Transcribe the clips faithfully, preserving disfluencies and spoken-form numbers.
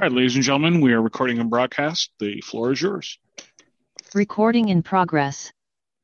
All right, ladies and gentlemen, we are recording a broadcast. The floor is yours. Recording in progress.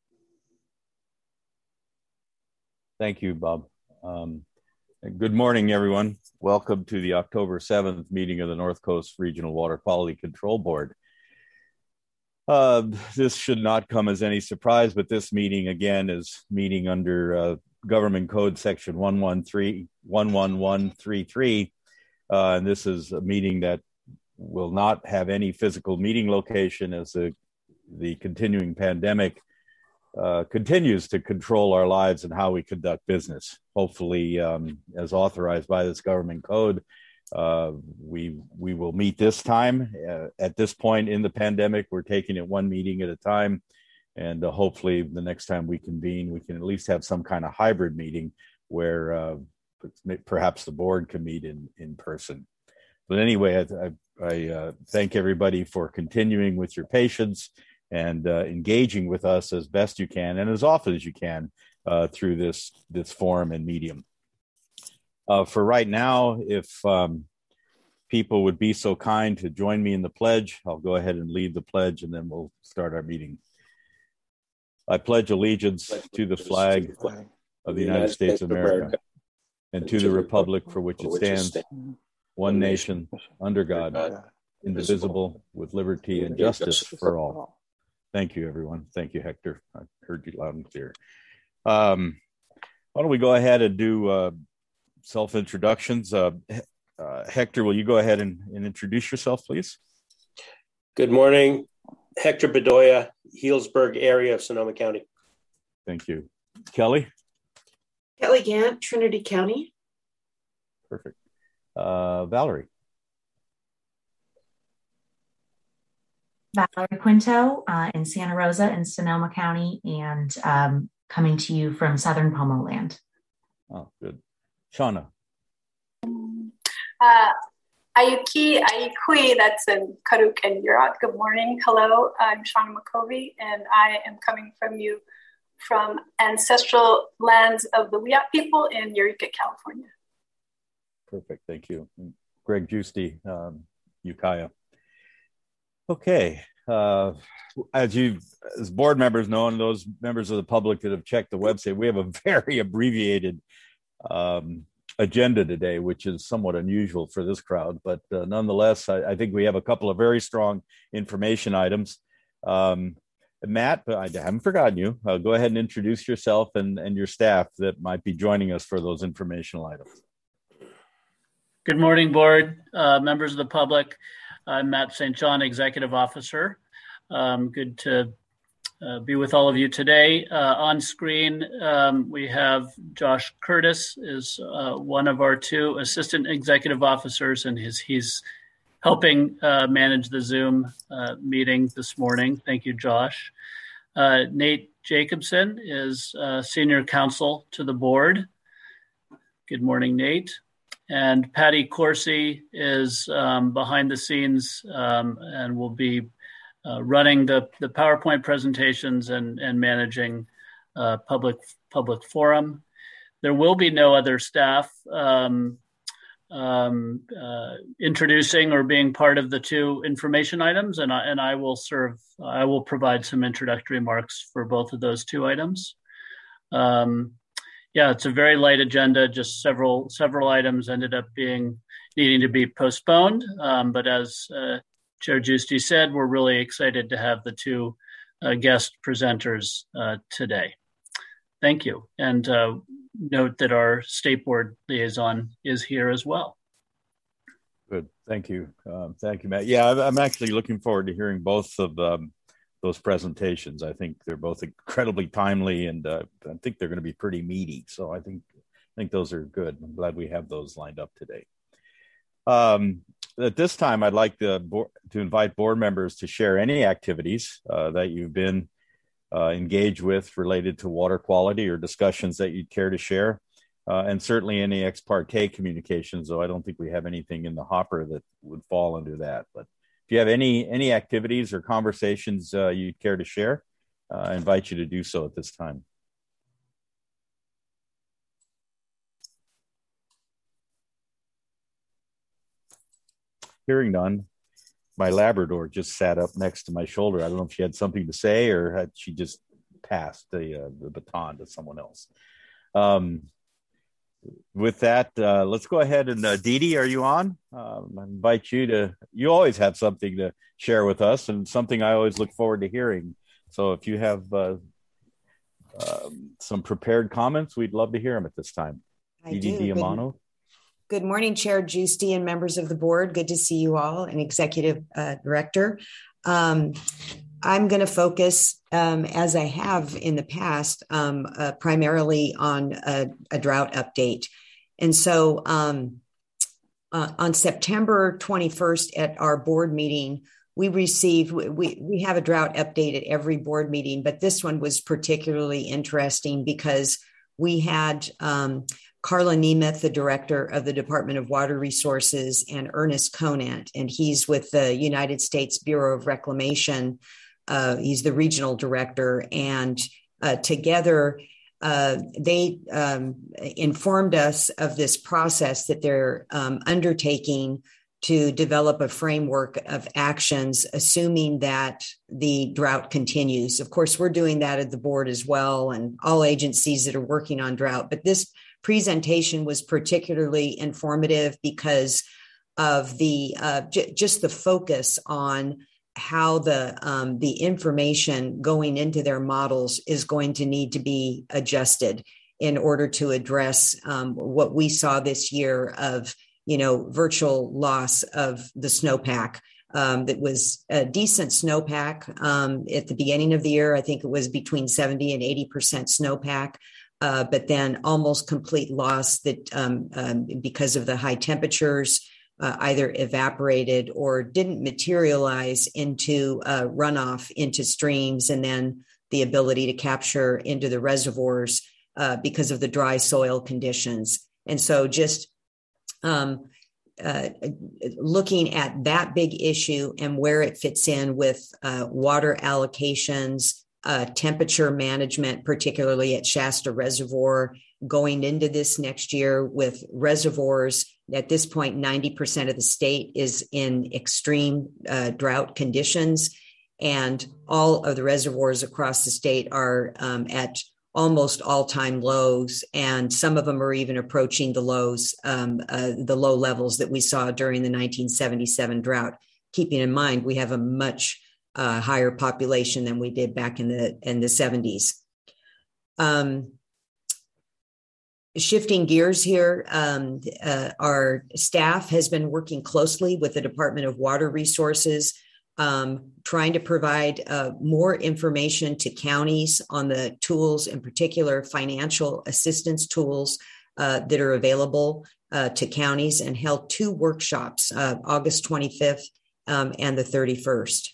Thank you, Bob. Um, good morning, everyone. Welcome to the October seventh meeting of the North Coast Regional Water Quality Control Board. Uh, this should not come as any surprise, but this meeting, again, is meeting under uh, Government Code Section one one three one one one three three. Uh, and this is a meeting that will not have any physical meeting location as the, the continuing pandemic uh, continues to control our lives and how we conduct business. Hopefully, um, as authorized by this government code, uh, we we will meet this time. Uh, at this point in the pandemic, we're taking it one meeting at a time. And uh, hopefully the next time we convene, we can at least have some kind of hybrid meeting where uh, perhaps the board can meet in, in person. But anyway, I, I, I uh, thank everybody for continuing with your patience and uh, engaging with us as best you can and as often as you can uh, through this, this forum and medium. Uh, for right now, if um, people would be so kind to join me in the pledge, I'll go ahead and lead the pledge and then we'll start our meeting. I pledge allegiance to the flag of the United States of America and to the republic for which it stands, one nation, under God, indivisible, with liberty and justice for all. Thank you, everyone. Thank you, Hector. I heard you loud and clear. Um, why don't we go ahead and do uh, self-introductions? Uh, uh, Hector, will you go ahead and, and introduce yourself, please? Good morning. Hector Bedoya, Healdsburg area of Sonoma County. Thank you. Kelly? Kelly Gant, Trinity County. Perfect. Uh, Valerie? Valerie Quinto uh, in Santa Rosa in Sonoma County and um, coming to you from Southern Pomoland. Oh, good. Shauna? Uh, Ayuki Ayikui, that's in Karuk and Yurok. Good morning. Hello, I'm Shauna McCovey, and I am coming from you from ancestral lands of the Wiyot people in Eureka, California. Perfect, thank you. Greg Giusti, um, Ukiah. Okay, uh, as you, as board members know, and those members of the public that have checked the website, we have a very abbreviated um, agenda today, which is somewhat unusual for this crowd, but uh, nonetheless, I, I think we have a couple of very strong information items. Um, Matt, I haven't forgotten you. Uh, go ahead and introduce yourself and, and your staff that might be joining us for those informational items. Good morning, board, uh, members of the public. I'm Matt Saint John, Executive Officer. Um, good to uh, be with all of you today. Uh, on screen, um, we have Josh Curtis is uh, one of our two Assistant Executive Officers, and his, he's helping uh, manage the Zoom uh, meeting this morning. Thank you, Josh. Uh, Nate Jacobson is uh, Senior Counsel to the board. Good morning, Nate. And Patty Corsi is um, behind the scenes um, and will be uh, running the, the PowerPoint presentations and, and managing uh, public, public forum. There will be no other staff um, um, uh, introducing or being part of the two information items, and I, and I will serve, I will provide some introductory remarks for both of those two items. Um, yeah, it's a very light agenda, just several, several items ended up being, needing to be postponed, um, but as uh, Chair Giusti said, we're really excited to have the two uh, guest presenters uh, today. Thank you, and uh, note that our state board liaison is here as well. Good, thank you. Um, thank you, Matt. Yeah, I'm actually looking forward to hearing both of um, those presentations. I think they're both incredibly timely and uh, I think they're gonna be pretty meaty. So I think, I think those are good. I'm glad we have those lined up today. Um, at this time, I'd like to, to invite board members to share any activities uh, that you've been Uh, engage with related to water quality or discussions that you'd care to share, uh, and certainly any ex parte communications, though I don't think we have anything in the hopper that would fall under that. But if you have any any activities or conversations uh, you'd care to share, uh, I invite you to do so at this time. hearing none, my Labrador just sat up next to my shoulder. I don't know if she had something to say or had she just passed the, uh, the baton to someone else. Um, with that, uh, let's go ahead and uh, Dee Dee, are you on? Um, I invite you to, you always have something to share with us and something I always look forward to hearing. So if you have uh, uh, some prepared comments, we'd love to hear them at this time. I Dee Dee Diamano. Good morning, Chair Giusti and members of the board. Good to see you all, and Executive uh, Director. Um, I'm going to focus, um, as I have in the past, um, uh, primarily on a, a drought update. And so um, uh, on September twenty-first at our board meeting, we received, we, we have a drought update at every board meeting, but this one was particularly interesting because we had um, Carla Nemeth, the director of the Department of Water Resources, and Ernest Conant, and he's with the United States Bureau of Reclamation. Uh, he's the regional director, and uh, together uh, they um, informed us of this process that they're um, undertaking to develop a framework of actions, assuming that the drought continues. Of course, we're doing that at the board as well, and all agencies that are working on drought, but this presentation was particularly informative because of the uh, j- just the focus on how the um, the information going into their models is going to need to be adjusted in order to address um, what we saw this year of, you know, virtual loss of the snowpack. Um, that was a decent snowpack um, at the beginning of the year. I think it was between seventy and eighty percent snowpack. Uh, but then almost complete loss that um, um, because of the high temperatures uh, either evaporated or didn't materialize into uh, runoff into streams, and then the ability to capture into the reservoirs uh, because of the dry soil conditions. And so just um, uh, looking at that big issue and where it fits in with uh, water allocations, Uh, temperature management, particularly at Shasta Reservoir, going into this next year with reservoirs. At this point, ninety percent of the state is in extreme uh, drought conditions, and all of the reservoirs across the state are um, at almost all-time lows, and some of them are even approaching the lows, um, uh, the low levels that we saw during the nineteen seventy-seven drought. Keeping in mind, we have a much Uh, higher population than we did back in the in the seventies. Um, shifting gears here, um, uh, our staff has been working closely with the Department of Water Resources, um, trying to provide uh, more information to counties on the tools, in particular financial assistance tools uh, that are available uh, to counties, and held two workshops, uh, August twenty-fifth um, and the thirty-first.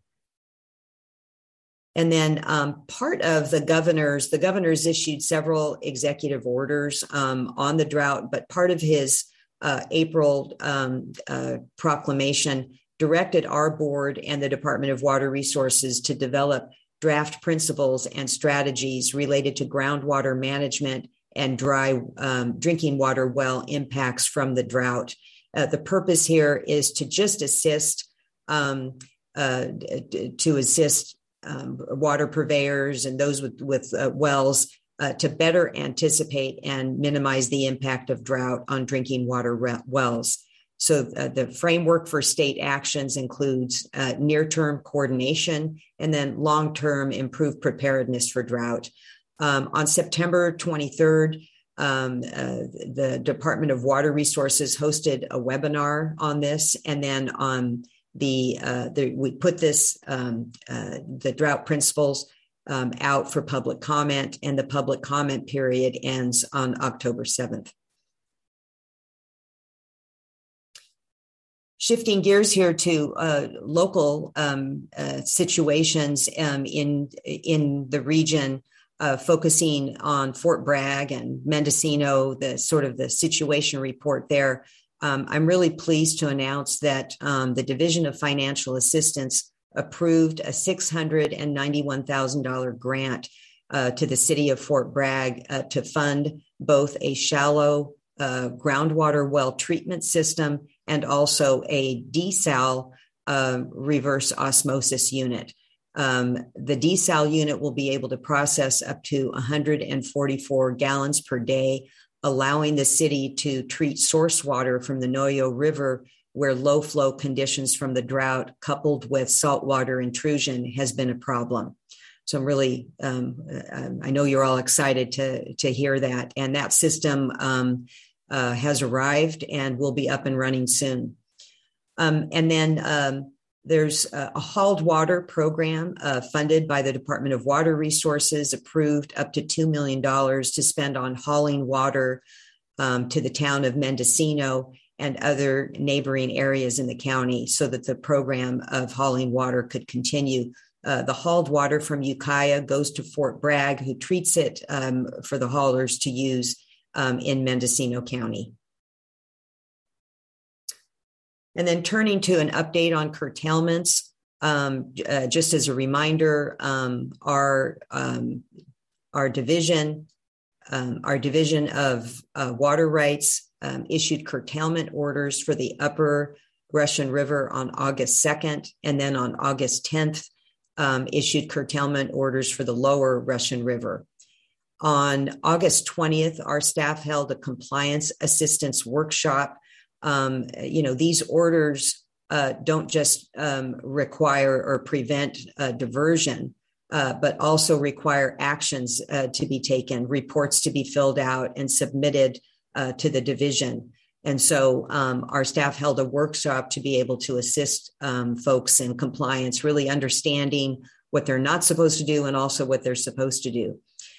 And then um, part of the governor's, the governor's issued several executive orders um, on the drought, but part of his uh, April um, uh, proclamation directed our board and the Department of Water Resources to develop draft principles and strategies related to groundwater management and dry um, drinking water well impacts from the drought. Uh, the purpose here is to just assist, um, uh, to assist Um, water purveyors and those with, with uh, wells uh, to better anticipate and minimize the impact of drought on drinking water re- wells. So uh, the framework for state actions includes uh, near-term coordination and then long-term improved preparedness for drought. Um, on September twenty-third, um, uh, the Department of Water Resources hosted a webinar on this, and then on The, uh, the we put this um, uh, the drought principles um, out for public comment, and the public comment period ends on October seventh. Shifting gears here to uh, local um, uh, situations um, in in the region, uh, focusing on Fort Bragg and Mendocino, the sort of the situation report there. Um, I'm really pleased to announce that um, the Division of Financial Assistance approved a six hundred ninety-one thousand dollars grant uh, to the city of Fort Bragg uh, to fund both a shallow uh, groundwater well treatment system and also a desal uh, reverse osmosis unit. Um, the desal unit will be able to process up to one hundred forty-four gallons per day, allowing the city to treat source water from the Noyo River, where low flow conditions from the drought coupled with saltwater intrusion has been a problem. So I'm really, um, I know you're all excited to, to hear that. And that system um, uh, has arrived and will be up and running soon. Um, and then um, there's a, a hauled water program uh, funded by the Department of Water Resources, approved up to two million dollars to spend on hauling water um, to the town of Mendocino and other neighboring areas in the county so that the program of hauling water could continue. Uh, the hauled water from Ukiah goes to Fort Bragg, who treats it um, for the haulers to use um, in Mendocino County. And then turning to an update on curtailments, um, uh, just as a reminder, um, our, um, our division, um, our division of uh, water rights um, issued curtailment orders for the upper Russian River on August second, and then on August tenth, Um, issued curtailment orders for the lower Russian River. On August twentieth, our staff held a compliance assistance workshop. Um, you know, these orders uh, don't just um, require or prevent uh, diversion, uh, but also require actions uh, to be taken, reports to be filled out and submitted uh, to the division. And so um, our staff held a workshop to be able to assist um, folks in compliance, really understanding what they're not supposed to do and also what they're supposed to do.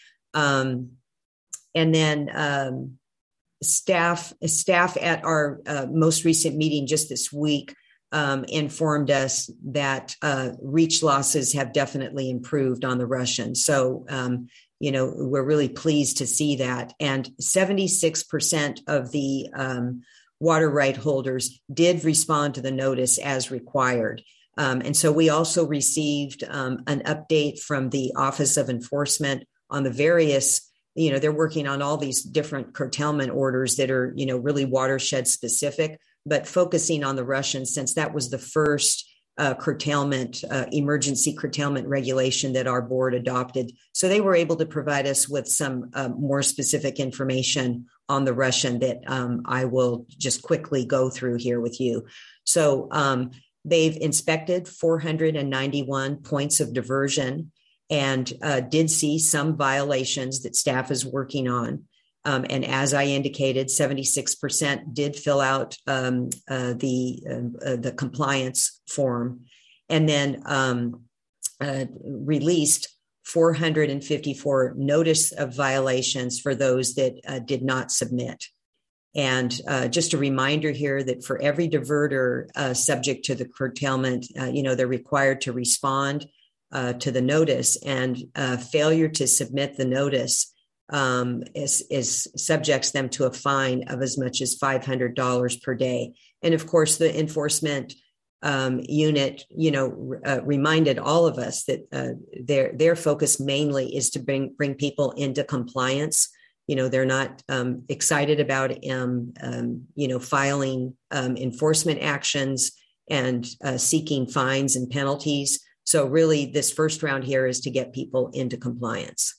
Um, and then um, staff, staff at our uh, most recent meeting just this week um, informed us that uh, reach losses have definitely improved on the Russian. So um, You know, we're really pleased to see that. And seventy-six percent of the um, water right holders did respond to the notice as required. Um, and so we also received um, an update from the Office of Enforcement on the various, you know, they're working on all these different curtailment orders that are, you know, really watershed specific, but focusing on the Russian, since that was the first Uh, curtailment, uh, emergency curtailment regulation that our board adopted. So they were able to provide us with some uh, more specific information on the Russian that um, I will just quickly go through here with you. So um, they've inspected four hundred ninety-one points of diversion and uh, did see some violations that staff is working on. Um, and as I indicated, seventy-six percent did fill out um, uh, the uh, the compliance form, and then um, uh, released four hundred fifty-four notice of violations for those that uh, did not submit. And uh, just a reminder here that for every diverter uh, subject to the curtailment, uh, you know, they're required to respond uh, to the notice, and uh, failure to submit the notice Um, is, is subjects them to a fine of as much as five hundred dollars per day. And of course, the enforcement um, unit, you know, uh, reminded all of us that uh, their their focus mainly is to bring bring people into compliance. You know, they're not um, excited about, um, um, you know, filing um, enforcement actions and uh, seeking fines and penalties. So really, this first round here is to get people into compliance.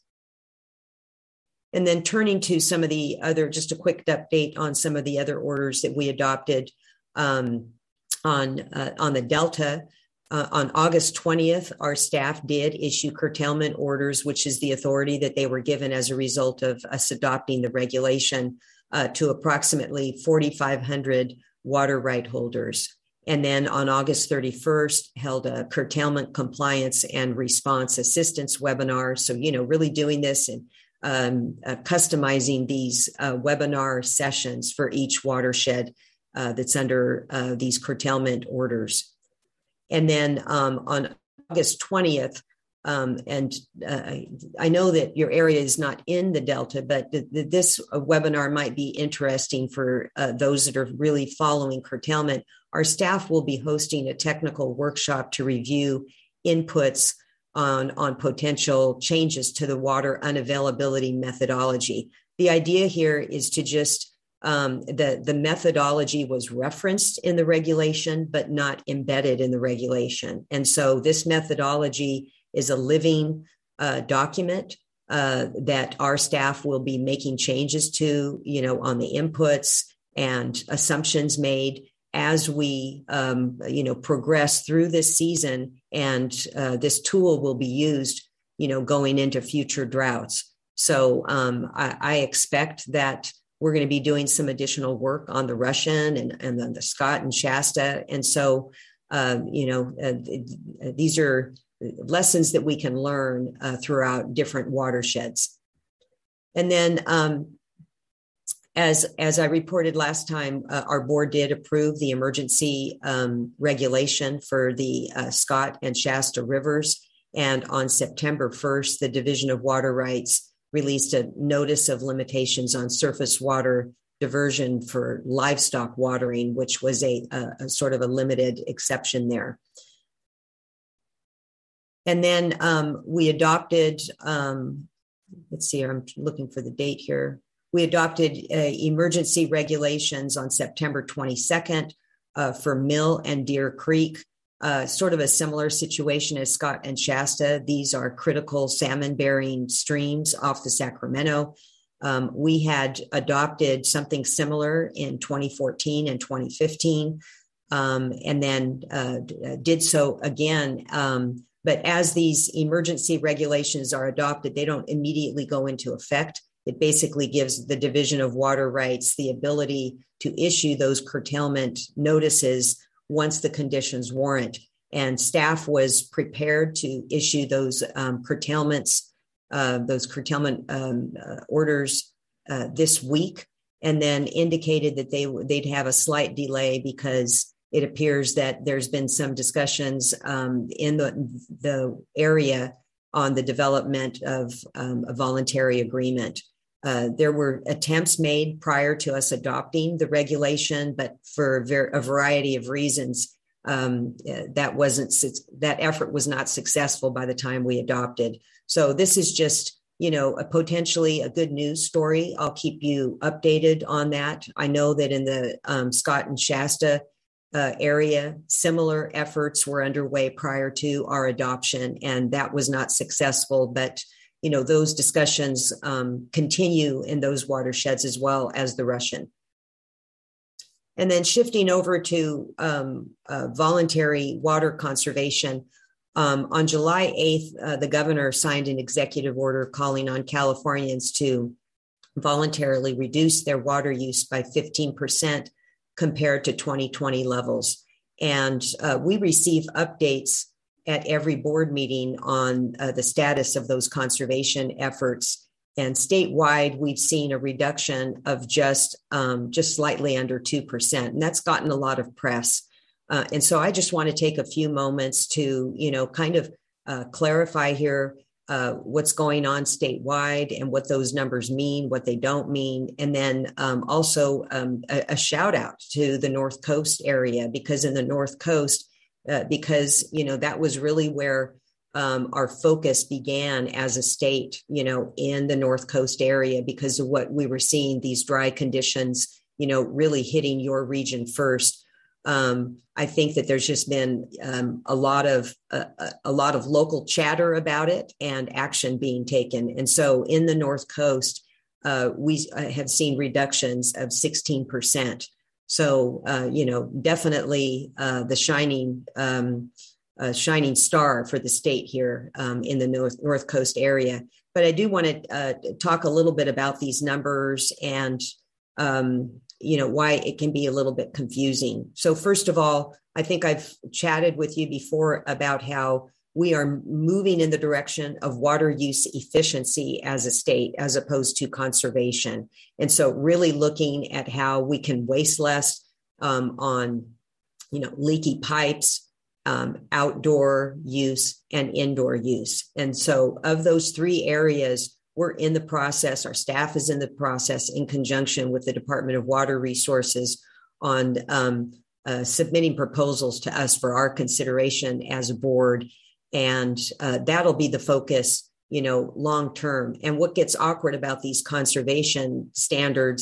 And then turning to some of the other, just a quick update on some of the other orders that we adopted um, on, uh, on the Delta. Uh, on August twentieth, our staff did issue curtailment orders, which is the authority that they were given as a result of us adopting the regulation uh, to approximately forty-five hundred water right holders. And then on August thirty-first, held a curtailment compliance and response assistance webinar. So, you know, really doing this and Um, uh, customizing these uh, webinar sessions for each watershed uh, that's under uh, these curtailment orders. And then um, on August twentieth, um, and uh, I know that your area is not in the Delta, but th- th- this webinar might be interesting for uh, those that are really following curtailment. Our staff will be hosting a technical workshop to review inputs On, on potential changes to the water unavailability methodology. The idea here is to just Um, the, the methodology was referenced in the regulation, but not embedded in the regulation. And so this methodology is a living uh, document uh, that our staff will be making changes to, you know, on the inputs and assumptions made as we, um, you know, progress through this season. And uh, this tool will be used, you know, going into future droughts. So um, I, I expect that we're going to be doing some additional work on the Russian and, and then the Scott and Shasta. And so, um, you know, uh, these are lessons that we can learn uh, throughout different watersheds. And then, um, as, as I reported last time, uh, our board did approve the emergency um, regulation for the uh, Scott and Shasta rivers. And on September first, the Division of Water Rights released a notice of limitations on surface water diversion for livestock watering, which was a, a, a sort of a limited exception there. And then um, we adopted, um, let's see, I'm looking for the date here. We adopted uh, emergency regulations on September twenty-second uh, for Mill and Deer Creek. Uh, sort of a similar situation as Scott and Shasta. These are critical salmon-bearing streams off the Sacramento. Um, we had adopted something similar in twenty fourteen and twenty fifteen, um, and then uh, did so again. Um, but as these emergency regulations are adopted, they don't immediately go into effect. It basically gives the Division of Water Rights the ability to issue those curtailment notices once the conditions warrant. And staff was prepared to issue those um, curtailments, uh, those curtailment um, uh, orders uh, this week, and then indicated that they, they'd have a slight delay because it appears that there's been some discussions um, in the, the area on the development of um, a voluntary agreement. Uh, there were attempts made prior to us adopting the regulation, but for a, ver- a variety of reasons, um, that wasn't that effort was not successful by the time we adopted. So this is just, you know, a potentially a good news story. I'll keep you updated on that. I know that in the um, Scott and Shasta uh, area, similar efforts were underway prior to our adoption, and that was not successful. But you know, those discussions um, continue in those watersheds as well as the Russian. And then shifting over to um, uh, voluntary water conservation, um, on July eighth, uh, the governor signed an executive order calling on Californians to voluntarily reduce their water use by fifteen percent compared to twenty twenty levels. And uh, we receive updates at every board meeting on uh, the status of those conservation efforts. And statewide, we've seen a reduction of just um, just slightly under two percent. And that's gotten a lot of press. Uh, and so I just want to take a few moments to, you know, kind of uh, clarify here uh, what's going on statewide and what those numbers mean, what they don't mean. And then um, also um, a, a shout out to the North Coast area, because in the North Coast, Uh, because, you know, that was really where um, our focus began as a state, you know, in the North Coast area, because of what we were seeing, these dry conditions, you know, really hitting your region first. Um, I think that there's just been um, a lot of uh, a lot of local chatter about it and action being taken. And so in the North Coast, uh, we have seen reductions of sixteen percent. So, uh, you know, definitely uh, the shining um, uh, shining star for the state here um, in the North, North Coast area. But I do want to uh, talk a little bit about these numbers and, um, you know, why it can be a little bit confusing. So first of all, I think I've chatted with you before about how we are moving in the direction of water use efficiency as a state, as opposed to conservation. And so really looking at how we can waste less um, on, you know, leaky pipes, um, outdoor use and indoor use. And so of those three areas, we're in the process, our staff is in the process in conjunction with the Department of Water Resources on um, uh, submitting proposals to us for our consideration as a board. And uh, that'll be the focus, you know, long term. And what gets awkward about these conservation standards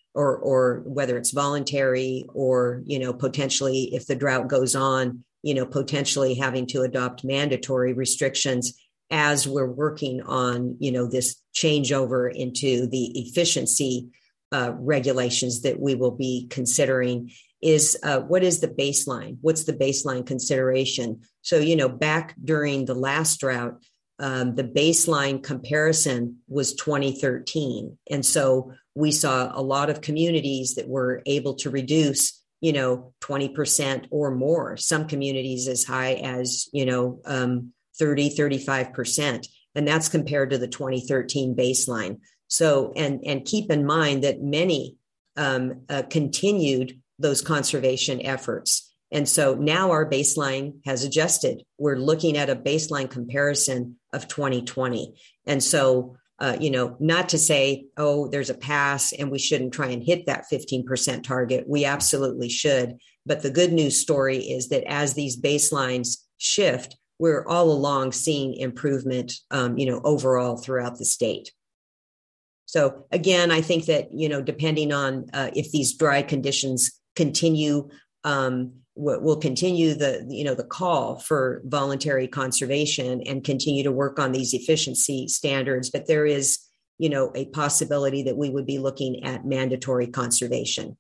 or, or whether it's voluntary or, you know, potentially if the drought goes on, you know, potentially having to adopt mandatory restrictions as we're working on, you know, this changeover into the efficiency uh, regulations that we will be considering. Is uh, what is the baseline? What's the baseline consideration? So, you know, back during the last drought, um, the baseline comparison was twenty thirteen. And so we saw a lot of communities that were able to reduce, you know, twenty percent or more, some communities as high as, you know, um, thirty, thirty-five percent. And that's compared to the twenty thirteen baseline. So, and, and keep in mind that many um, uh, continued those conservation efforts. And so now our baseline has adjusted. We're looking at a baseline comparison of twenty twenty. And so, uh, you know, not to say, oh, there's a pass and we shouldn't try and hit that fifteen percent target. We absolutely should. But the good news story is that as these baselines shift, we're all along seeing improvement, um, you know, overall throughout the state. So again, I think that, you know, depending on uh, if these dry conditions continue, um, we'll continue the, you know, the call for voluntary conservation and continue to work on these efficiency standards. But there is, you know, a possibility that we would be looking at mandatory conservation.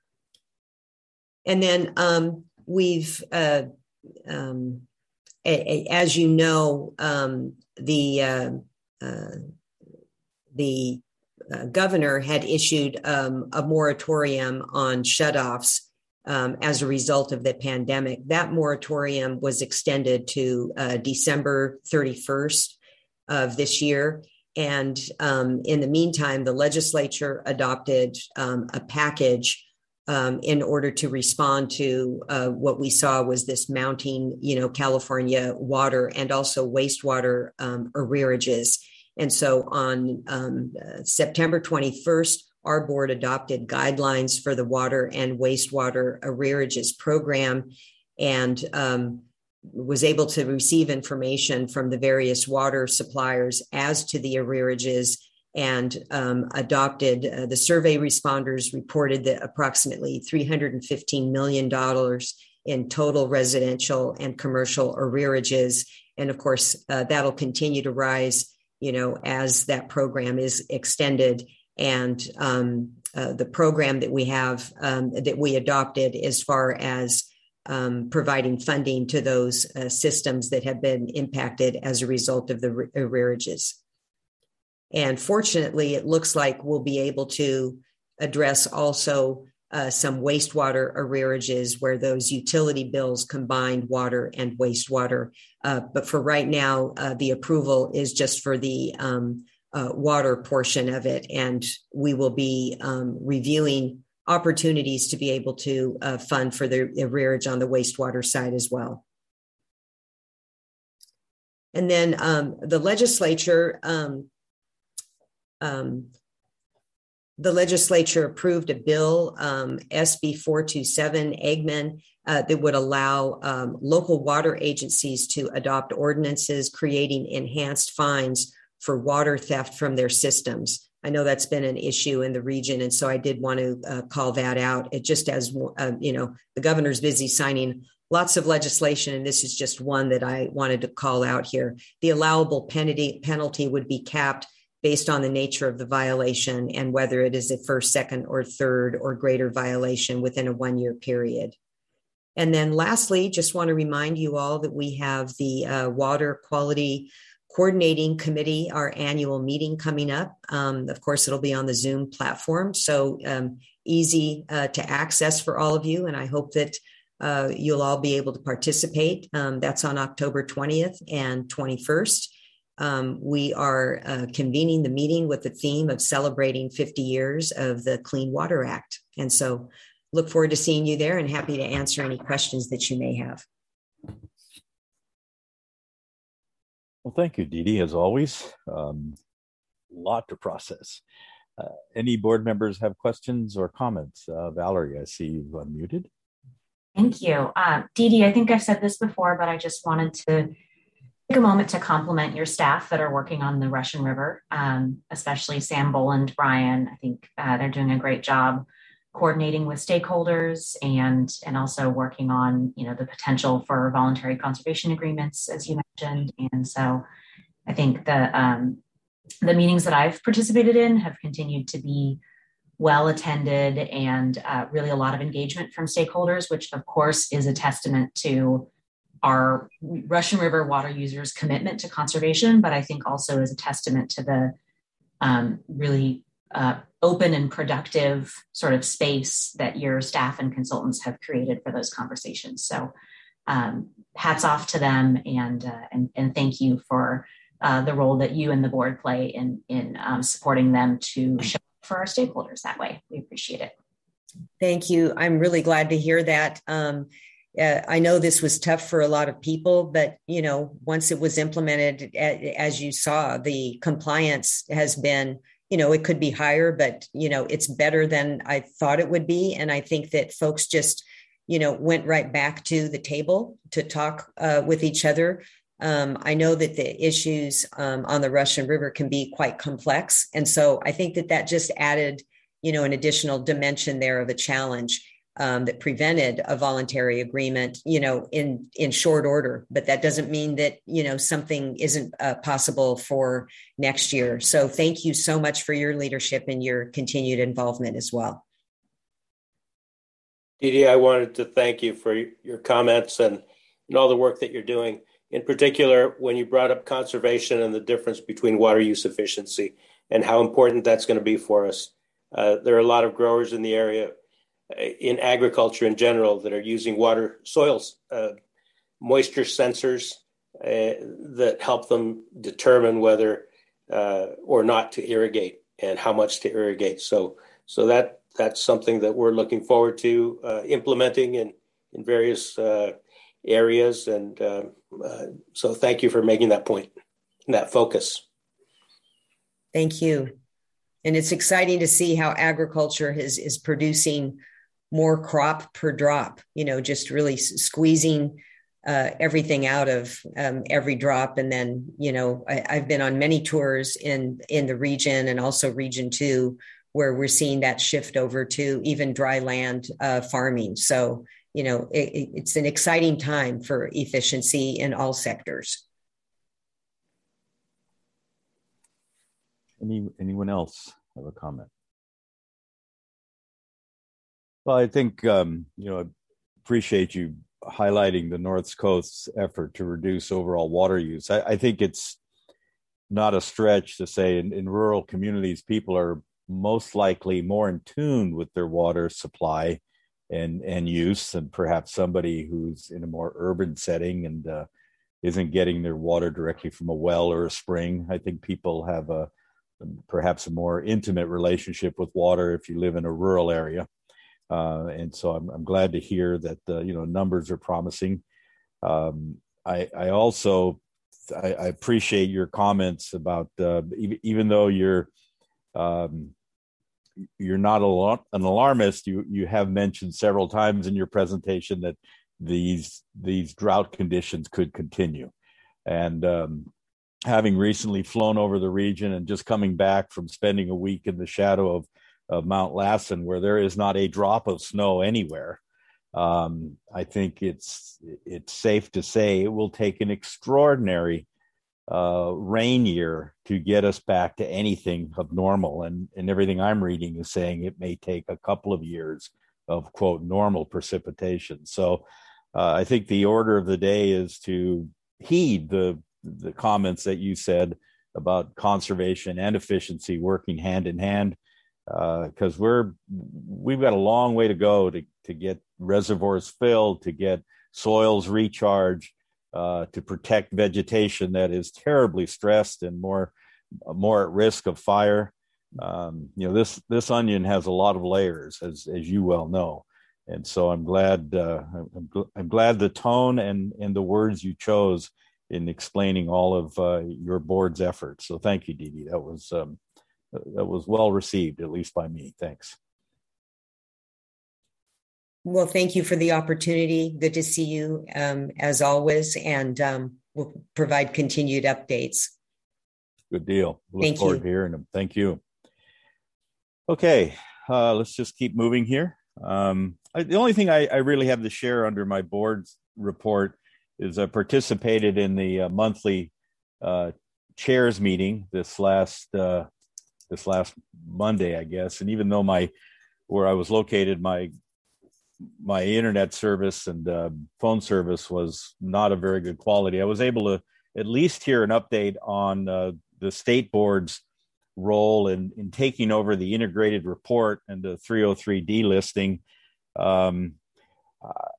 And then um, we've, uh, um, a, a, as you know, um, the uh, uh, the Uh, governor had issued um, a moratorium on shutoffs um, as a result of the pandemic. That moratorium was extended to uh, December thirty-first of this year. And um, in the meantime, the legislature adopted um, a package um, in order to respond to uh, what we saw was this mounting, you know, California water and also wastewater um, arrearages. And so on um, uh, September twenty-first, our board adopted guidelines for the water and wastewater arrearages program and um, was able to receive information from the various water suppliers as to the arrearages and um, adopted. Uh, the survey responders reported that approximately three hundred fifteen million dollars in total residential and commercial arrearages. And of course, uh, that'll continue to rise, you know, as that program is extended. And um, uh, the program that we have, um, that we adopted as far as um, providing funding to those uh, systems that have been impacted as a result of the arrearages. And fortunately, it looks like we'll be able to address also uh, some wastewater arrearages where those utility bills combined water and wastewater. Uh, but for right now, uh, the approval is just for the um, uh, water portion of it. And we will be um, reviewing opportunities to be able to uh, fund for the arrearage on the wastewater side as well. And then um, the legislature, um, um, the legislature approved a bill, um, S B four twenty-seven, Eggman, uh, that would allow um, local water agencies to adopt ordinances creating enhanced fines for water theft from their systems. I know that's been an issue in the region, and so I did want to uh, call that out. It just as, uh, you know, the governor's busy signing lots of legislation, and this is just one that I wanted to call out here. The allowable penalty, penalty would be capped based on the nature of the violation and whether it is a first, second, or third or greater violation within a one-year period. And then lastly, just want to remind you all that we have the uh, Water Quality Coordinating Committee, our annual meeting coming up. Um, of course, it'll be on the Zoom platform, so um, easy uh, to access for all of you. And I hope that uh, you'll all be able to participate. Um, that's on October twentieth and twenty-first. Um, we are uh, convening the meeting with the theme of celebrating fifty years of the Clean Water Act. And so look forward to seeing you there and happy to answer any questions that you may have. Well, thank you, Dee Dee, as always. Um, lot to process. Uh, any board members have questions or comments? Uh, Valerie, I see you've unmuted. Thank you. Uh, Dee Dee, I think I've said this before, but I just wanted to take a moment to compliment your staff that are working on the Russian River, um, especially Sam Boland, Brian. I think uh, they're doing a great job coordinating with stakeholders and, and also working on, you know, the potential for voluntary conservation agreements, as you mentioned. And so I think the, um, the meetings that I've participated in have continued to be well attended and uh, really a lot of engagement from stakeholders, which of course is a testament to our Russian River water users' commitment to conservation, but I think also is a testament to the um, really uh, open and productive sort of space that your staff and consultants have created for those conversations. So um, hats off to them, and, uh, and, and thank you for uh, the role that you and the board play in, in um, supporting them to show up for our stakeholders that way. We appreciate it. Thank you. I'm really glad to hear that. Um, Uh, I know this was tough for a lot of people, but, you know, once it was implemented, as you saw, the compliance has been, you know, it could be higher, but, you know, it's better than I thought it would be. And I think that folks just, you know, went right back to the table to talk uh, with each other. Um, I know that the issues um, on the Russian River can be quite complex. And so I think that that just added, you know, an additional dimension there of a challenge. Um, that prevented a voluntary agreement, you know, in, in short order. But that doesn't mean that, you know, something isn't uh, possible for next year. So thank you so much for your leadership and your continued involvement as well. Dee Dee, I wanted to thank you for your comments and, and all the work that you're doing. In particular, when you brought up conservation and the difference between water use efficiency and how important that's going to be for us. Uh, there are a lot of growers in the area in agriculture in general that are using water soils, uh, moisture sensors uh, that help them determine whether uh, or not to irrigate and how much to irrigate. So, so that that's something that we're looking forward to uh, implementing in in various uh, areas. And uh, uh, so, thank you for making that point and that focus. Thank you. And it's exciting to see how agriculture is is producing more crop per drop, you know, just really squeezing uh, everything out of um, every drop. And then, you know, I, I've been on many tours in, in the region and also region two, where we're seeing that shift over to even dry land uh, farming. So, you know, it, it's an exciting time for efficiency in all sectors. Any, anyone else have a comment? Well, I think, um, you know, I appreciate you highlighting the North Coast's effort to reduce overall water use. I, I think it's not a stretch to say in, in rural communities, people are most likely more in tune with their water supply and, and use than perhaps somebody who's in a more urban setting and uh, isn't getting their water directly from a well or a spring. I think people have a perhaps a more intimate relationship with water if you live in a rural area. Uh, and so I'm, I'm glad to hear that, uh, you know, numbers are promising. Um, I, I also, I, I appreciate your comments about, uh, even, even though you're, um, you're not a, an alarmist, you, you have mentioned several times in your presentation that these, these drought conditions could continue. And um, having recently flown over the region and just coming back from spending a week in the shadow of of Mount Lassen, where there is not a drop of snow anywhere, um, I think it's it's safe to say it will take an extraordinary uh, rain year to get us back to anything of normal. And, and everything I'm reading is saying it may take a couple of years of, quote, normal precipitation. So uh, I think the order of the day is to heed the the comments that you said about conservation and efficiency working hand in hand. Because uh, we're we've got a long way to go to to get reservoirs filled, to get soils recharged, uh, to protect vegetation that is terribly stressed and more more at risk of fire. Um, you know, this this onion has a lot of layers, as as you well know, and so I'm glad uh, I'm, I'm glad the tone and and the words you chose in explaining all of uh, your board's efforts. So thank you, Dee Dee. That was. Um, That was well received, at least by me. Thanks. Well, thank you for the opportunity. Good to see you um, as always. And um, we'll provide continued updates. Good deal. Look Thank forward you. to hearing them. Thank you. Okay, uh, let's just keep moving here. Um, I, the only thing I, I really have to share under my board's report is I participated in the uh, monthly uh, chairs meeting this last uh, this last Monday, I guess. And even though my where I was located, my my internet service and uh, phone service was not a very good quality, I was able to at least hear an update on uh, the state board's role in, in taking over the integrated report and the three oh three D listing. Um, uh,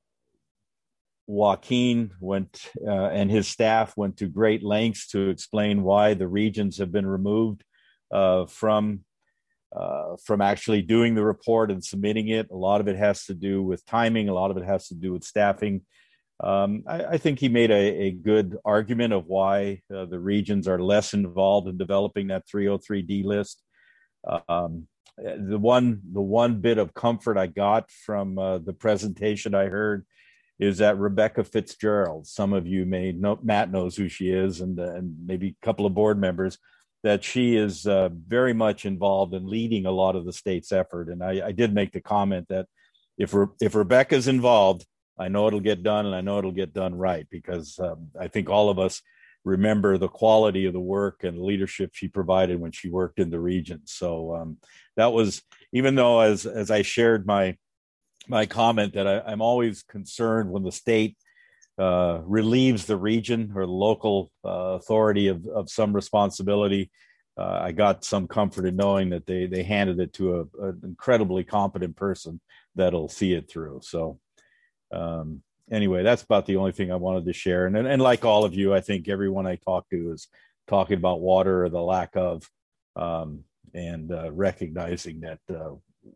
Joaquin went uh, and his staff went to great lengths to explain why the regions have been removed uh, from uh, from actually doing the report and submitting it. A lot of it has to do with timing. A lot of it has to do with staffing. Um, I, I think he made a, a good argument of why uh, the regions are less involved in developing that three oh three D list. Um, the one, the one bit of comfort I got from uh, the presentation I heard is that Rebecca Fitzgerald, some of you may know, Matt knows who she is, and, uh, and maybe a couple of board members, that she is uh, very much involved in leading a lot of the state's effort. And I, I did make the comment that if, Re- if Rebecca's involved, I know it'll get done, and I know it'll get done right, because um, I think all of us remember the quality of the work and leadership she provided when she worked in the region. So um, that was, even though as as I shared my my comment that I, I'm always concerned when the state uh, relieves the region or the local uh, authority of, of some responsibility, uh, I got some comfort in knowing that they they handed it to a, an incredibly competent person that'll see it through. So. Um, anyway, that's about the only thing I wanted to share. And, and, and like all of you, I think everyone I talk to is talking about water or the lack of, um, and uh, recognizing that uh,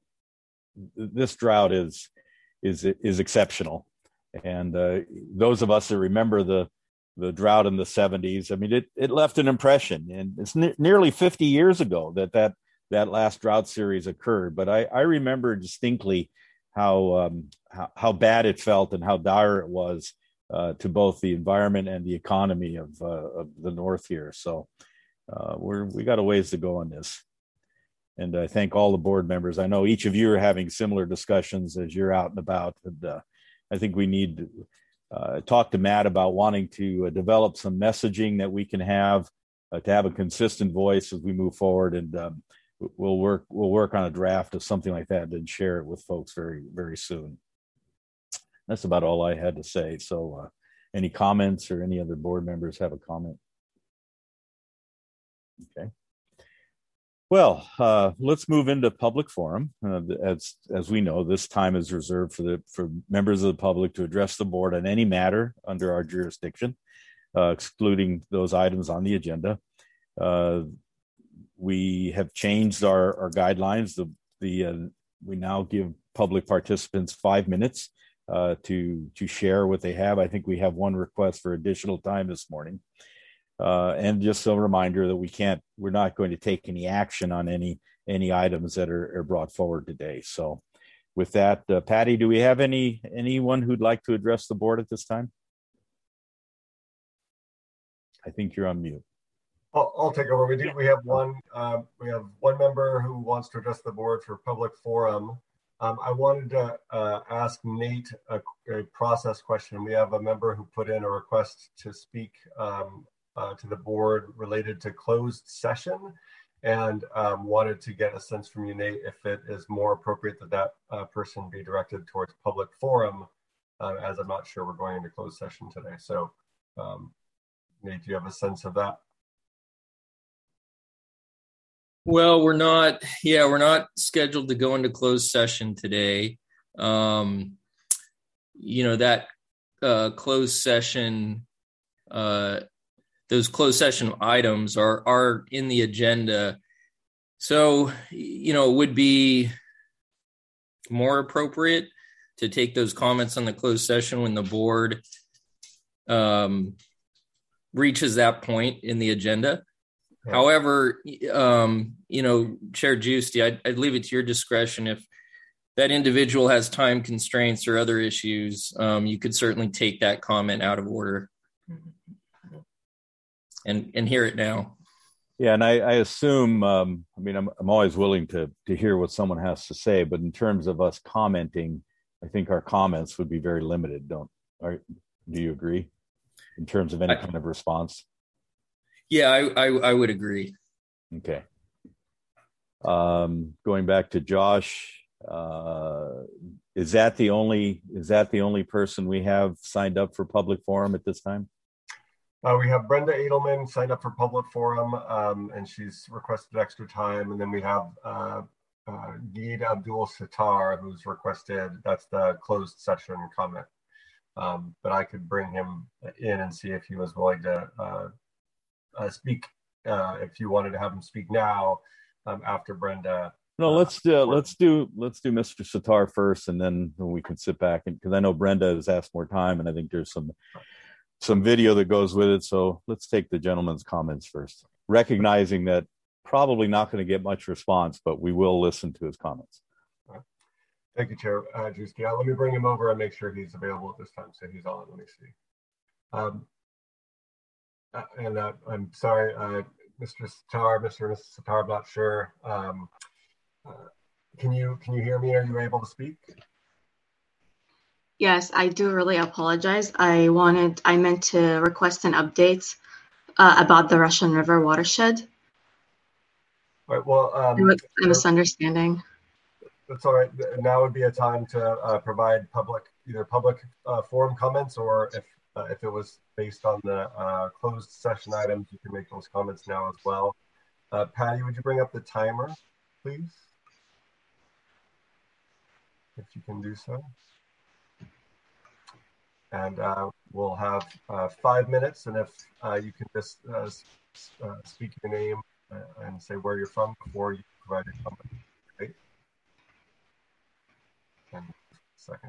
this drought is, is, is exceptional. And uh, those of us that remember the, the drought in the seventies, I mean, it, it left an impression, and it's ne- nearly fifty years ago that, that that last drought series occurred. But I, I remember distinctly how, um, how how bad it felt and how dire it was uh, to both the environment and the economy of, uh, of the north here. So uh, we're we got a ways to go on this. And I thank all the board members. I know each of you are having similar discussions as you're out and about. And uh, I think we need to uh, talk to Matt about wanting to uh, develop some messaging that we can have uh, to have a consistent voice as we move forward. And um, we'll work we'll work on a draft of something like that and share it with folks very, very soon. That's about all I had to say. So uh, any comments, or any other board members have a comment? Okay. Well, uh, let's move into public forum. Uh, as as we know, this time is reserved for the for members of the public to address the board on any matter under our jurisdiction, uh, excluding those items on the agenda. Uh, we have changed our, our guidelines. The the uh, we now give public participants five minutes uh, to to share what they have. I think we have one request for additional time this morning. Uh, and just a reminder that we can't, we're not going to take any action on any any items that are, are brought forward today. So with that, uh, Patty, do we have any anyone who'd like to address the board at this time? I think you're on mute. I'll, I'll take over. We do. We have one. Uh, we have one member who wants to address the board for public forum. Um, I wanted to uh, ask Nate a, a process question. We have a member who put in a request to speak um, Uh, to the board related to closed session, and um, wanted to get a sense from you, Nate, if it is more appropriate that that uh, person be directed towards public forum, uh, as I'm not sure we're going into closed session today. So, um, Nate, do you have a sense of that? Well, we're not, yeah, we're not scheduled to go into closed session today. Um, you know, that uh, closed session, uh, those closed session items are are in the agenda. So, you know, it would be more appropriate to take those comments on the closed session when the board um, reaches that point in the agenda. Yeah. However, um, you know, Chair Giusti, I'd, I'd leave it to your discretion. If that individual has time constraints or other issues, um, you could certainly take that comment out of order. and, and hear it now. Yeah, and I, I assume, um, I mean, I'm, I'm always willing to, to hear what someone has to say, but in terms of us commenting, I think our comments would be very limited. Don't, are, do you agree in terms of any I, kind of response? Yeah, I, I, I would agree. Okay. Um, going back to Josh, uh, is that the only, is that the only person we have signed up for public forum at this time? Uh, we have Brenda Edelman signed up for public forum, um, and she's requested extra time. And then we have uh, uh, Geed Abdul Sattar, who's requested, that's the closed session comment. Um, but I could bring him in and see if he was willing to uh, uh, speak, uh, if you wanted to have him speak now um, after Brenda. No, let's do, uh, let's do, let's do Mister Sattar first, and then we can sit back, and because I know Brenda has asked more time, and I think there's some some video that goes with it. So let's take the gentleman's comments first, recognizing that probably not going to get much response, but we will listen to his comments. Right. Thank you, Chair uh, Drewski. Yeah, let me bring him over and make sure he's available at this time. So he's on. Let me see. Um, uh, and uh, I'm sorry, uh, Mister Sattar, Mister and Missus Sattar, I'm not sure. Um, uh, can you can you hear me? Are you able to speak? Yes, I do really apologize. I wanted, I meant to request an update uh, about the Russian River watershed. All right, well, um, it was a misunderstanding. That's all right. Now would be a time to uh, provide public, either public uh, forum comments, or if uh, if it was based on the uh, closed session items, you can make those comments now as well. Uh, Patty, would you bring up the timer, please? If you can do so. And uh, we'll have uh, five minutes, and if uh, you can just uh, uh, speak your name uh, and say where you're from before you provide your comment. Great. And a second.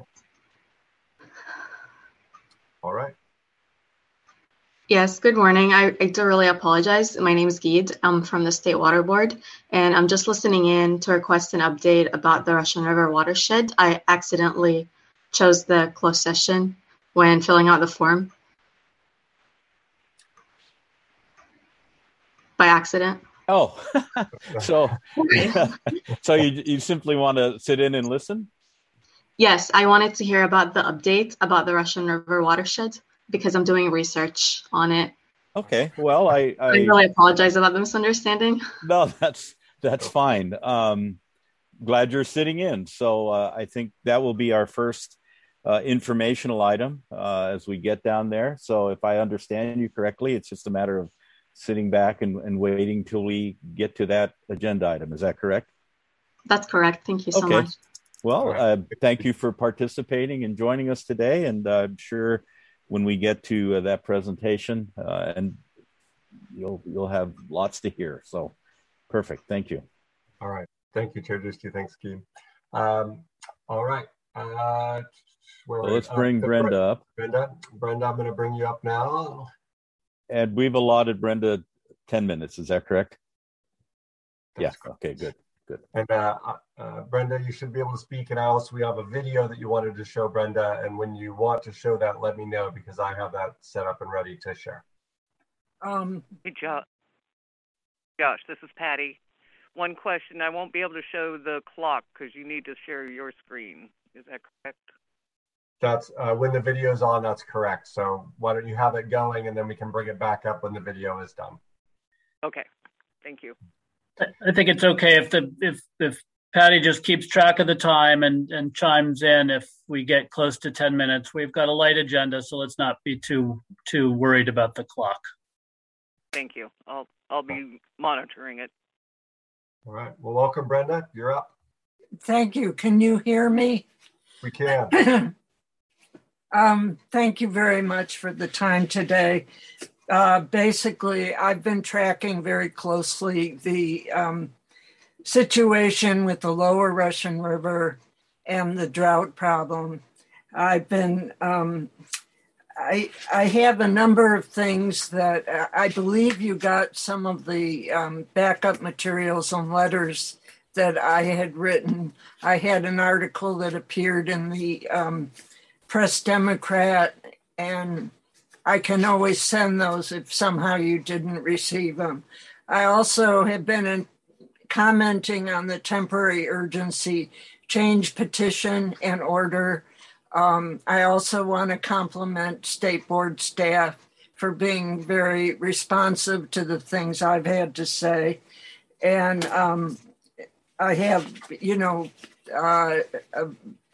All right. Yes, good morning. I, I do really apologize. My name is Geed. I'm from the State Water Board, and I'm just listening in to request an update about the Russian River watershed. I accidentally chose the closed session when filling out the form by accident. Oh, so so you you simply want to sit in and listen? Yes, I wanted to hear about the update about the Russian River watershed because I'm doing research on it. Okay, well, I I, I really apologize about the misunderstanding. No, that's that's fine. Um, glad you're sitting in. So uh, I think that will be our first Uh, informational item uh, as we get down there. So if I understand you correctly, it's just a matter of sitting back and, and waiting till we get to that agenda item. Is that correct? That's correct. Thank you so okay. much. Well, uh, thank you for participating and joining us today. And uh, I'm sure when we get to uh, that presentation, uh, and you'll you'll have lots to hear. So perfect. Thank you. All right. Thank you, Chair Drewski. Thanks, Keith. Um, all right. Uh, Well, let's bring uh, Brenda up. Brenda, Brenda, I'm going to bring you up now. And we've allotted Brenda ten minutes. Is that correct? That's yeah. Correct. Okay, good. Good. And uh, uh, Brenda, you should be able to speak. And also, we have a video that you wanted to show, Brenda. And when you want to show that, let me know, because I have that set up and ready to share. Um, hey, Josh. Josh, this is Patty. One question. I won't be able to show the clock because you need to share your screen. Is that correct? That's uh, when the video is on, that's correct. So why don't you have it going, and then we can bring it back up when the video is done. Okay, thank you. I think it's okay if the if if Patty just keeps track of the time and, and chimes in if we get close to ten minutes. We've got a light agenda, so let's not be too too worried about the clock. Thank you. I'll I'll be monitoring it. All right. Well, welcome, Brenda. You're up. Thank you. Can you hear me? We can. Um, thank you very much for the time today. Uh, basically, I've been tracking very closely the um, situation with the lower Russian River and the drought problem. I've been, um, I, I have a number of things that I believe you got some of the um, backup materials and letters that I had written. I had an article that appeared in the um, Press Democrat and I can always send those if somehow you didn't receive them. I also have been in, commenting on the temporary urgency change petition and order. Um, I also want to compliment State Board staff for being very responsive to the things I've had to say. And um, I have, you know, uh, uh,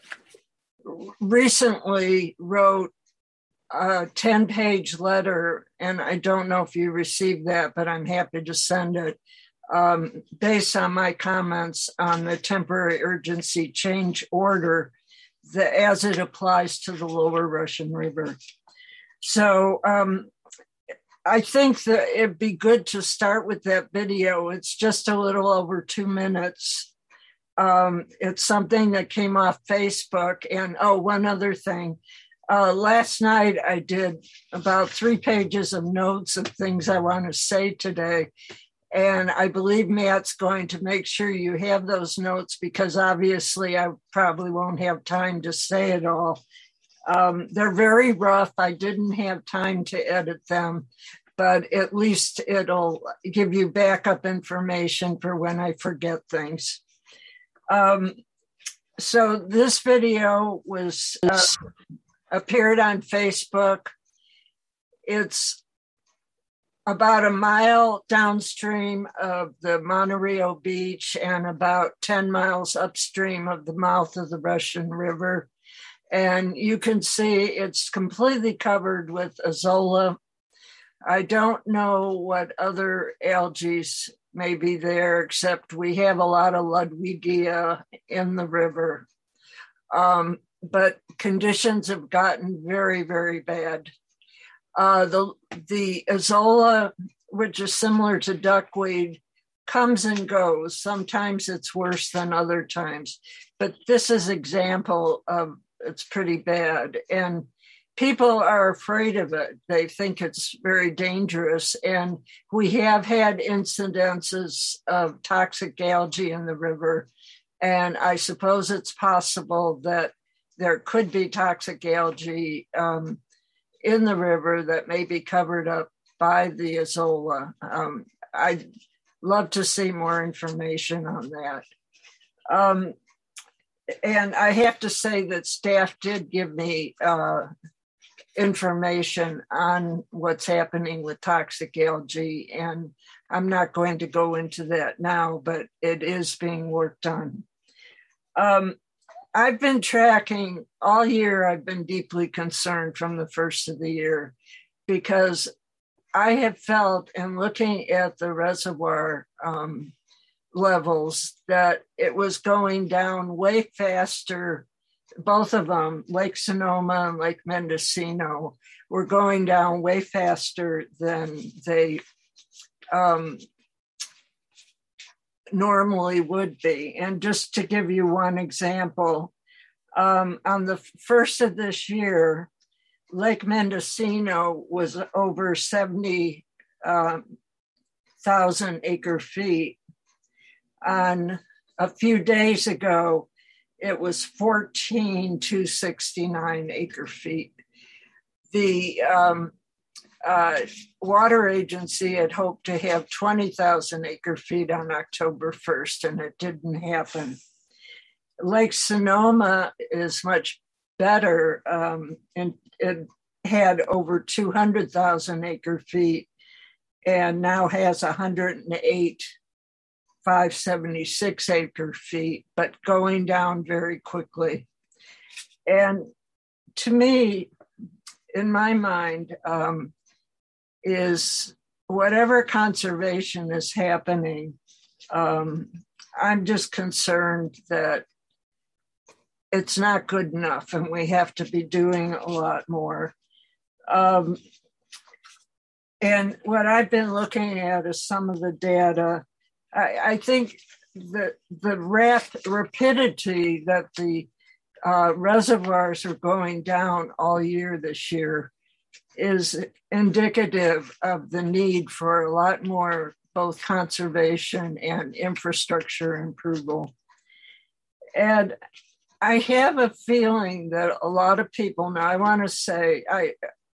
recently wrote a ten page letter, and I don't know if you received that, but I'm happy to send it, um, based on my comments on the temporary urgency change order that, as it applies to the lower Russian River. So um, I think that it'd be good to start with that video. It's just a little over two minutes. Um, it's something that came off Facebook. And oh, one other thing. Uh, last night I did about three pages of notes of things I want to say today. And I believe Matt's going to make sure you have those notes, because obviously I probably won't have time to say it all. Um, they're very rough. I didn't have time to edit them, but at least it'll give you backup information for when I forget things. Um, so this video was uh, appeared on Facebook. It's about a mile downstream of the Monorio Beach and about ten miles upstream of the mouth of the Russian River. And you can see it's completely covered with azolla. I don't know what other algae may be there, except we have a lot of Ludwigia in the river. Um, but conditions have gotten very, very bad. Uh, the, the azolla, which is similar to duckweed, comes and goes. Sometimes it's worse than other times, but this is an example of it's pretty bad. And people are afraid of it. They think it's very dangerous. And we have had incidences of toxic algae in the river. And I suppose it's possible that there could be toxic algae um, in the river that may be covered up by the azolla. Um, I'd love to see more information on that. Um, and I have to say that staff did give me uh, information on what's happening with toxic algae, and I'm not going to go into that now, but it is being worked on. Um, I've been tracking all year. I've been deeply concerned from the first of the year, because I have felt in looking at the reservoir um, levels that it was going down way faster. Both of them, Lake Sonoma and Lake Mendocino, were going down way faster than they um, normally would be. And just to give you one example, um, on the first of this year, Lake Mendocino was over seventy thousand um, acre feet. On a few days ago, it was fourteen thousand two hundred sixty-nine acre feet. The um, uh, water agency had hoped to have twenty thousand acre feet on October first, and it didn't happen. Lake Sonoma is much better, um, and it had over two hundred thousand acre feet and now has one hundred eight thousand five hundred seventy-six acre feet, but going down very quickly. And to me, in my mind, um, is whatever conservation is happening, um, I'm just concerned that it's not good enough and we have to be doing a lot more. Um, and what I've been looking at is some of the data. I, I think that the rap- rapidity that the uh, reservoirs are going down all year this year is indicative of the need for a lot more both conservation and infrastructure improvement. And I have a feeling that a lot of people, now I want to say, I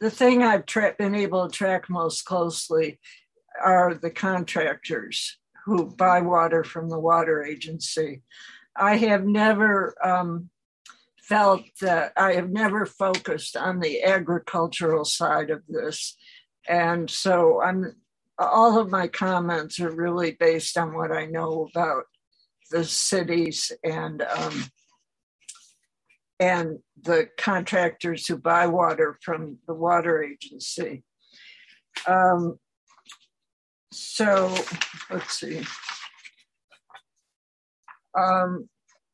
the thing I've tra- been able to track most closely are the contractors who buy water from the water agency. I have never um, felt that, I have never focused on the agricultural side of this. And so I'm, all of my comments are really based on what I know about the cities and um, and the contractors who buy water from the water agency. Um, so let's see. Um,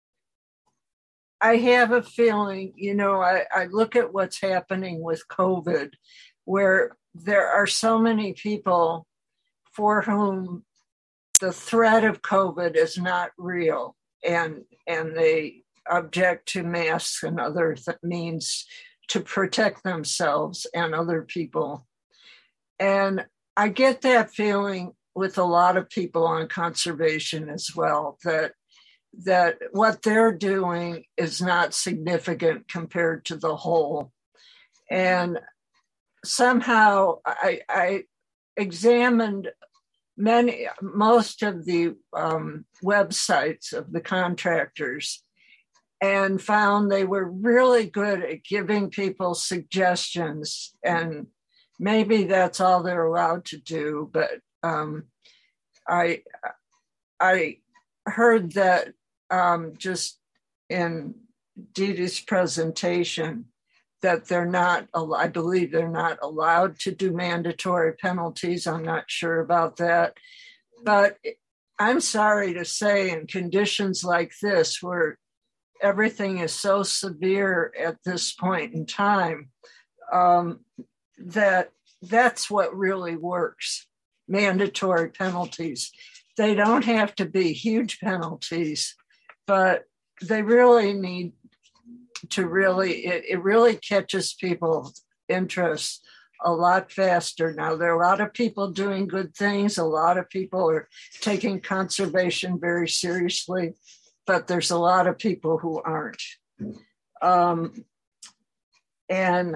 I have a feeling, you know, I, I look at what's happening with COVID, where there are so many people for whom the threat of COVID is not real, and and they object to masks and other th- means to protect themselves and other people. And I get that feeling with a lot of people on conservation as well, that that what they're doing is not significant compared to the whole. And somehow I, I examined many, most of the um, websites of the contractors and found they were really good at giving people suggestions. And maybe that's all they're allowed to do. But um, I, I heard that um, just in Dee Dee's presentation, that they're not, I believe they're not allowed to do mandatory penalties. I'm not sure about that. But I'm sorry to say, in conditions like this, where everything is so severe at this point in time, um, that that's what really works, mandatory penalties. They don't have to be huge penalties, but they really need to really, it, it really catches people's interest a lot faster. Now, there are a lot of people doing good things. A lot of people are taking conservation very seriously, but there's a lot of people who aren't. Um, and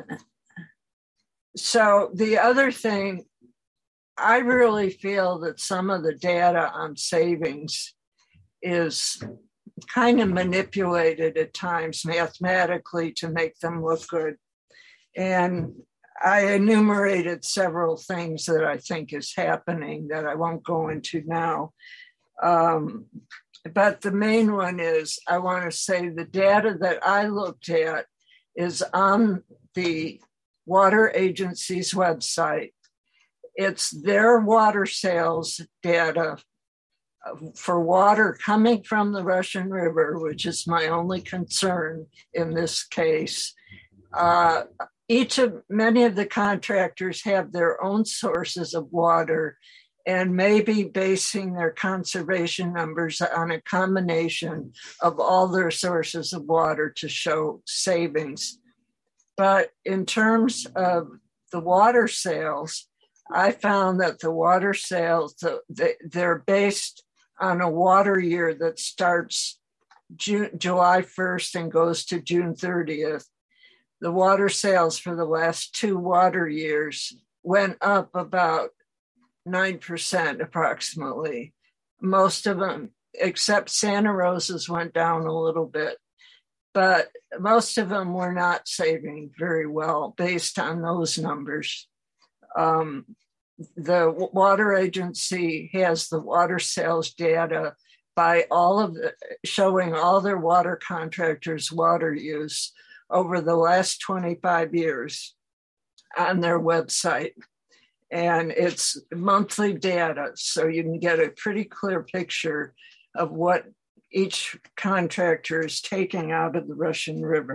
so the other thing, I really feel that some of the data on savings is kind of manipulated at times mathematically to make them look good. And I enumerated several things that I think is happening that I won't go into now. Um, but the main one is, I want to say the data that I looked at is on the water agency's website. It's their water sales data for water coming from the Russian River, which is my only concern in this case. Uh, each of many of the contractors have their own sources of water and may be basing their conservation numbers on a combination of all their sources of water to show savings. But in terms of the water sales, I found that the water sales, they're based on a water year that starts June, July first and goes to June thirtieth. The water sales for the last two water years went up about nine percent approximately. Most of them, except Santa Rosa's, went down a little bit, but most of them were not saving very well based on those numbers. Um, the water agency has the water sales data by all of the, showing all their water contractors' water use over the last twenty-five years on their website. And it's monthly data, so you can get a pretty clear picture of what each contractor is taking out of the Russian River.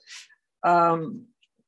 Um,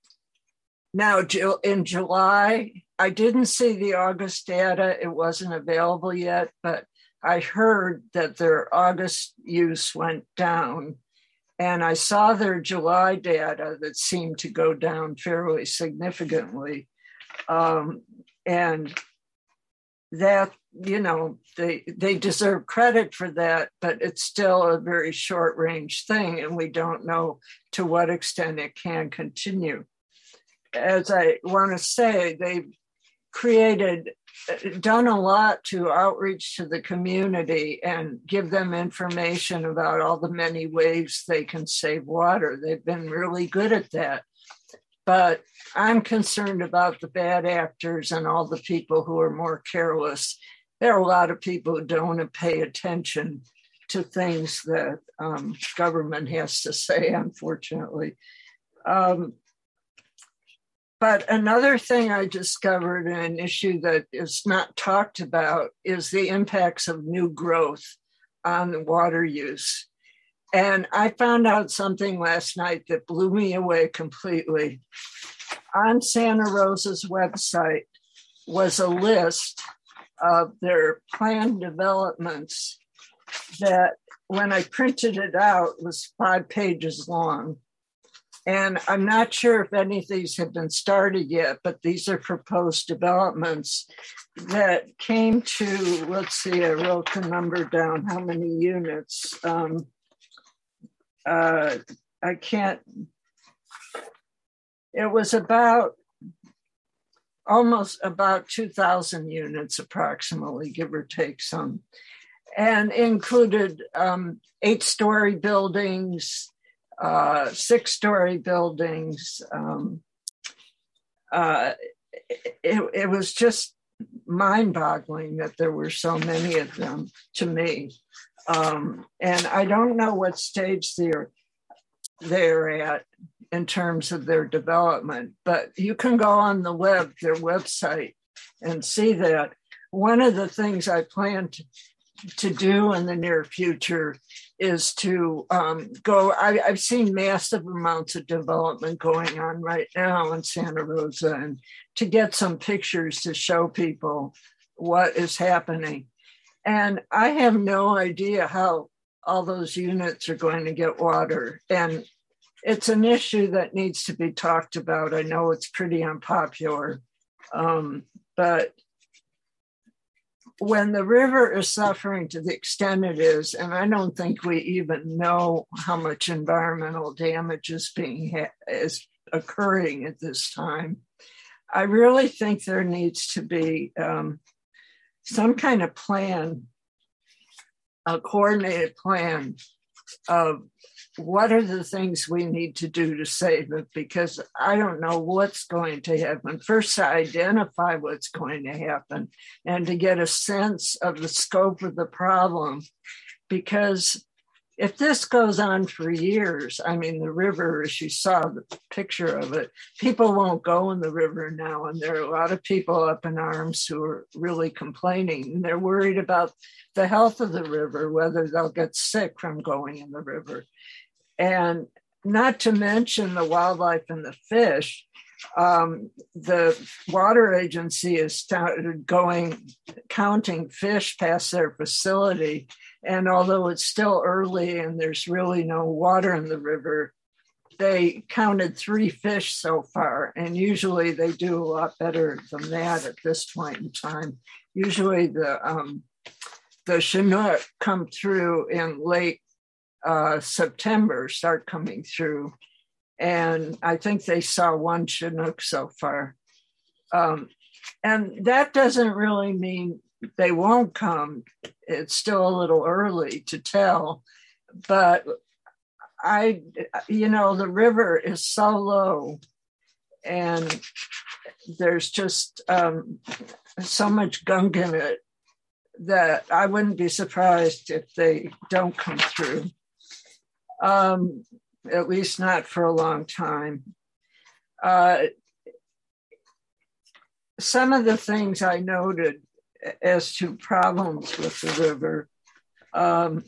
now, in July, I didn't see the August data. It wasn't available yet, but I heard that their August use went down. And I saw their July data that seemed to go down fairly significantly. Um, and that, you know, they they deserve credit for that, but it's still a very short range thing, and we don't know to what extent it can continue. as I want to say, they've created, done a lot to outreach to the community and give them information about all the many ways they can save water. They've been really good at that. But I'm concerned about the bad actors and all the people who are more careless. There are a lot of people who don't pay attention to things that um, government has to say, unfortunately. Um, but another thing I discovered, an issue that is not talked about, is the impacts of new growth on the water use. And I found out something last night that blew me away completely. On Santa Rosa's website was a list of their planned developments that, when I printed it out, was five pages long. And I'm not sure if any of these have been started yet, but these are proposed developments that came to, let's see, I wrote the number down, how many units. Um, uh, I can't, it was about, almost about two thousand units approximately, give or take some, and included um, eight-story buildings, uh, six-story buildings. Um, uh, it, it was just mind-boggling that there were so many of them to me. Um, and I don't know what stage they're, they're at in terms of their development, but you can go on the web, their website, and see that. One of the things I plan to, to do in the near future is to um, go, I, I've seen massive amounts of development going on right now in Santa Rosa, and to get some pictures to show people what is happening. And I have no idea how all those units are going to get water. And it's an issue that needs to be talked about. I know it's pretty unpopular, um, but when the river is suffering to the extent it is, and I don't think we even know how much environmental damage is being ha- is occurring at this time, I really think there needs to be um, some kind of plan, a coordinated plan of what are the things we need to do to save it, because I don't know what's going to happen. First, to identify what's going to happen and to get a sense of the scope of the problem. Because if this goes on for years, I mean, the river, as you saw the picture of it, people won't go in the river now. And there are a lot of people up in arms who are really complaining. And they're worried about the health of the river, whether they'll get sick from going in the river. And not to mention the wildlife and the fish. Um, the water agency has started going, counting fish past their facility. And although it's still early and there's really no water in the river, they counted three fish so far. And usually they do a lot better than that at this point in time. Usually the, um, the Chinook come through in late uh, September, start coming through. And I think they saw one Chinook so far. Um, and that doesn't really mean they won't come. It's still a little early to tell. But I, you know, the river is so low and there's just um, so much gunk in it that I wouldn't be surprised if they don't come through. Um, at least not for a long time. Uh, some of the things I noted as to problems with the river, um,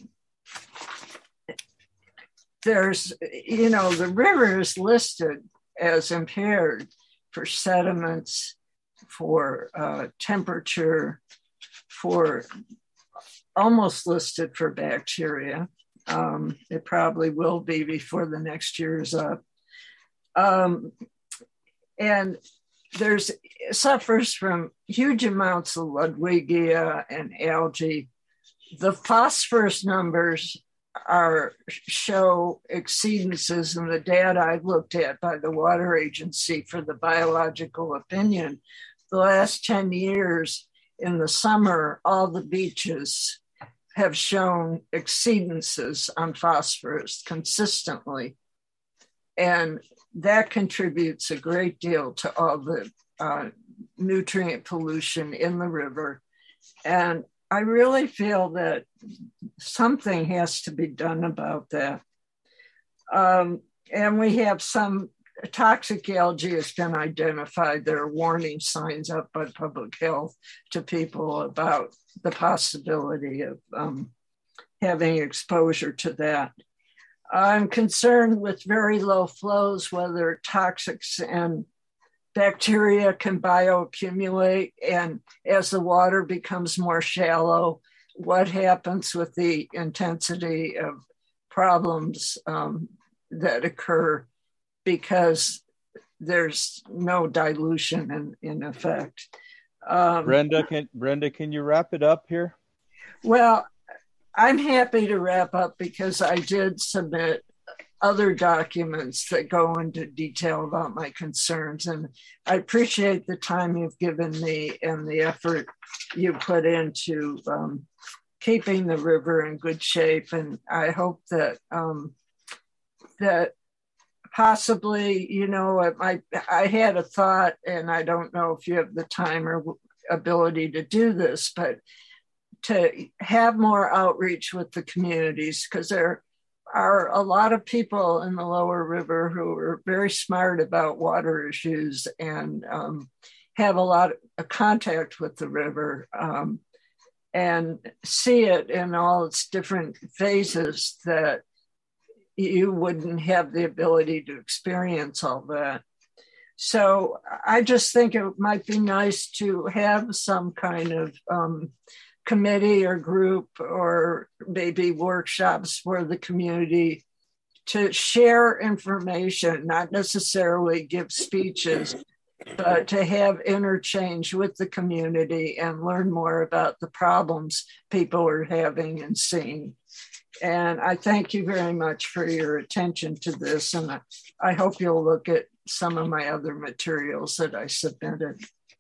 there's, you know, the river is listed as impaired for sediments, for uh, temperature, for almost listed for bacteria. Um, it probably will be before the next year is up. Um, and there's it suffers from huge amounts of Ludwigia and algae. The phosphorus numbers are show exceedances in the data I've looked at by the Water Agency for the biological opinion. The last ten years in the summer, all the beaches have shown exceedances on phosphorus consistently. And that contributes a great deal to all the uh, nutrient pollution in the river. And I really feel that something has to be done about that. Um, and we have some toxic algae has been identified. There are warning signs up by public health to people about the possibility of um, having exposure to that. I'm concerned with very low flows, whether toxics and bacteria can bioaccumulate, and as the water becomes more shallow, what happens with the intensity of problems um, that occur because there's no dilution in, in effect. Um, Brenda, can Brenda, can you wrap it up here? Well, I'm happy to wrap up because I did submit other documents that go into detail about my concerns. And I appreciate the time you've given me and the effort you put into um, keeping the river in good shape. And I hope that um, that possibly, you know, I, I had a thought, and I don't know if you have the time or ability to do this, but to have more outreach with the communities, because there are a lot of people in the lower river who are very smart about water issues and um, have a lot of contact with the river um, and see it in all its different phases that you wouldn't have the ability to experience all that. So I just think it might be nice to have some kind of um, committee or group or maybe workshops for the community to share information, not necessarily give speeches, but to have interchange with the community and learn more about the problems people are having and seeing. And I thank you very much for your attention to this. And I, I hope you'll look at some of my other materials that I submitted.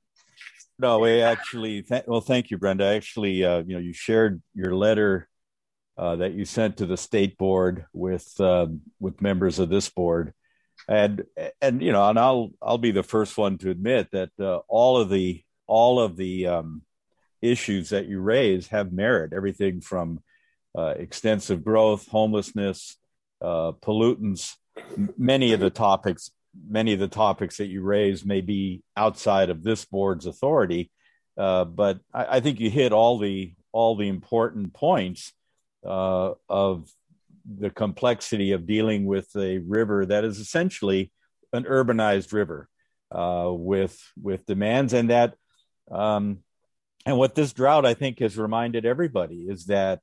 No, we actually, th- well, thank you, Brenda. Actually, uh, you know, you shared your letter uh, that you sent to the state board with uh, with members of this board, and and you know, and I'll I'll be the first one to admit that uh, all of the all of the um, issues that you raise have merit. Everything from uh, extensive growth, homelessness, uh, pollutants, m- many of the topics. Many of the topics that you raise may be outside of this board's authority, uh, but I, I think you hit all the all the important points uh, of the complexity of dealing with a river that is essentially an urbanized river uh, with with demands, and that um, and what this drought I think has reminded everybody is that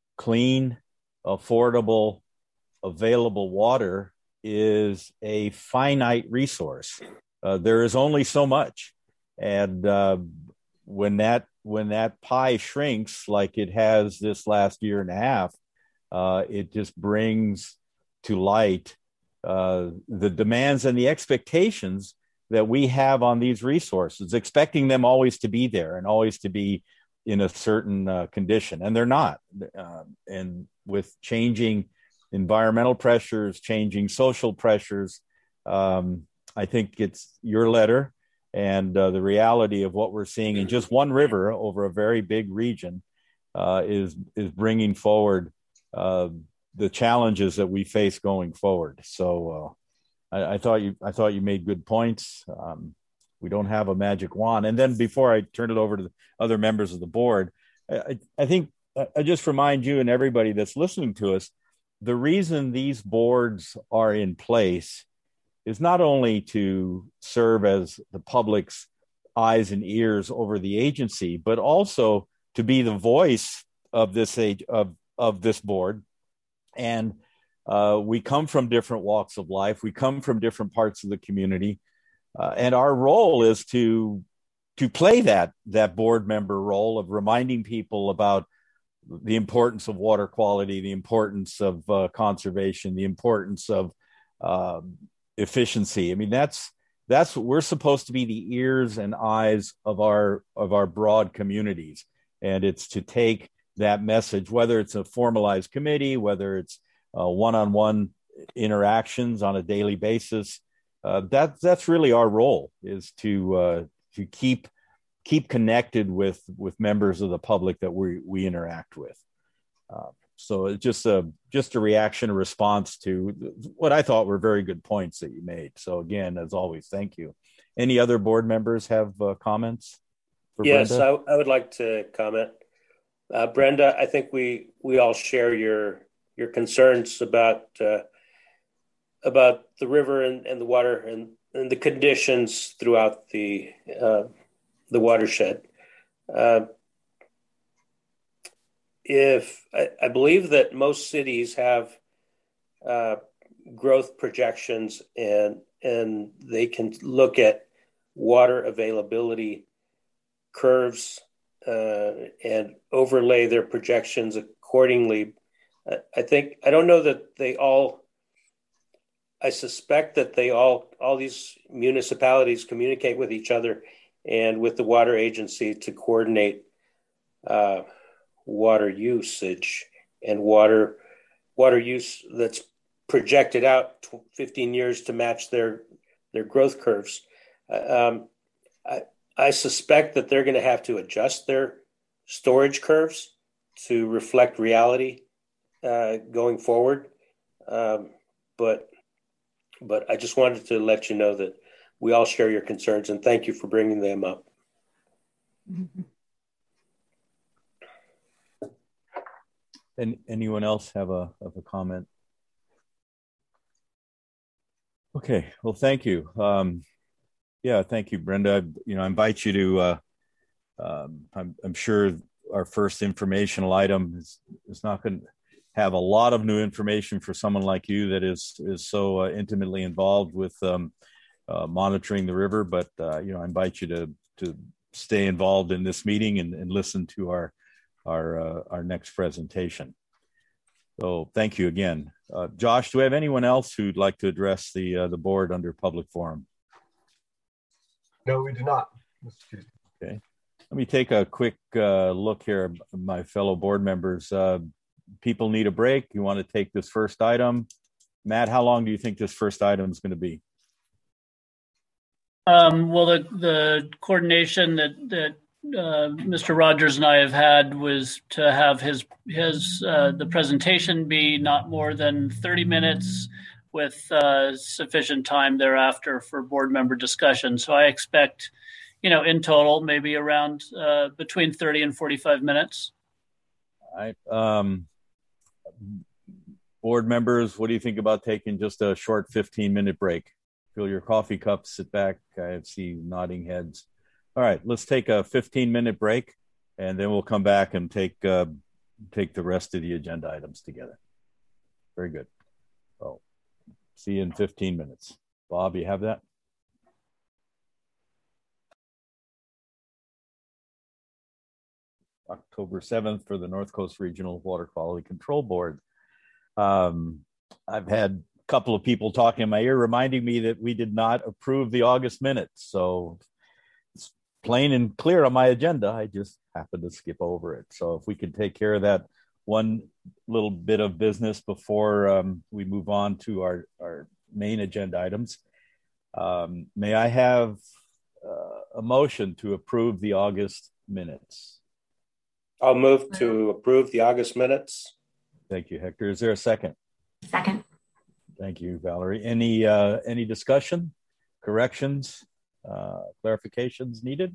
clean, affordable, available water is a finite resource. Uh, there is only so much, and uh, when that when that pie shrinks like it has this last year and a half, uh, it just brings to light uh, the demands and the expectations that we have on these resources, expecting them always to be there and always to be in a certain uh, condition, and they're not. Uh, and with changing environmental pressures, changing social pressures. Um, I think it's your letter and uh, the reality of what we're seeing in just one river over a very big region uh, is is bringing forward uh, the challenges that we face going forward. So uh, I, I thought you I thought you made good points. Um, we don't have a magic wand. And then before I turn it over to the other members of the board, I, I think I just remind you and everybody that's listening to us, the reason these boards are in place is not only to serve as the public's eyes and ears over the agency, but also to be the voice of this age of, of this board. And uh, we come from different walks of life. We come from different parts of the community. Uh, and our role is to, to play that, that board member role of reminding people about the importance of water quality, the importance of uh, conservation, the importance of uh, efficiency. I mean, that's that's what we're supposed to be, the ears and eyes of our of our broad communities. And it's to take that message, whether it's a formalized committee, whether it's uh, one-on-one interactions on a daily basis. Uh, that that's really our role, is to uh, to keep keep connected with with members of the public that we we interact with. Uh, so it's just a just a reaction, a response to what I thought were very good points that you made. So again, as always, thank you. Any other board members have uh, comments for yes, Brenda? I, I would like to comment. Uh, Brenda, I think we we all share your your concerns about uh, about the river and, and the water and, and the conditions throughout the uh, the watershed. Uh, if I, I believe that most cities have uh, growth projections, and and they can look at water availability curves uh, and overlay their projections accordingly. I, I think I don't know that they all. I suspect that they all, all these municipalities communicate with each other and with the water agency to coordinate uh, water usage and water water use that's projected out fifteen years to match their their growth curves. Um, I, I suspect that they're going to have to adjust their storage curves to reflect reality uh, going forward. Um, but But I just wanted to let you know that we all share your concerns, and thank you for bringing them up. And anyone else have a have a comment? Okay, well, thank you. Um, yeah, thank you, Brenda. You know, I invite you to. Uh, um, I'm, I'm sure our first informational item is is not going to have a lot of new information for someone like you that is is so uh, intimately involved with um, uh, monitoring the river. But uh, you know, I invite you to to stay involved in this meeting and, and listen to our our uh, our next presentation. So thank you again, uh, Josh. Do we have anyone else who'd like to address the uh, the board under public forum? No, we do not. Okay, let me take a quick uh, look here, my fellow board members. Uh, People need a break. You want to take this first item? Matt, how long do you think this first item is going to be? Um, well, the the coordination that that uh, Mister Rogers and I have had was to have his his uh, the presentation be not more than thirty minutes, with uh, sufficient time thereafter for board member discussion. So I expect, you know, in total, maybe around uh, between thirty and forty-five minutes. All right. Um, board members, what do you think about taking just a short fifteen minute break? Fill your coffee cups, sit back. I see nodding heads. All right, let's take a fifteen minute break, and then we'll come back and take uh, take the rest of the agenda items together. Very good. So see you in fifteen minutes. Bob, you have that? October seventh for the North Coast Regional Water Quality Control Board. Um, I've had a couple of people talking in my ear reminding me that we did not approve the August minutes. So it's plain and clear on my agenda. I just happened to skip over it. So if we could take care of that one little bit of business before um, we move on to our, our main agenda items. Um, may I have uh, a motion to approve the August minutes? I'll move to approve the August minutes. Thank you, Hector. Is there a second? Second. Thank you, Valerie. Any uh, any discussion, corrections, uh, clarifications needed?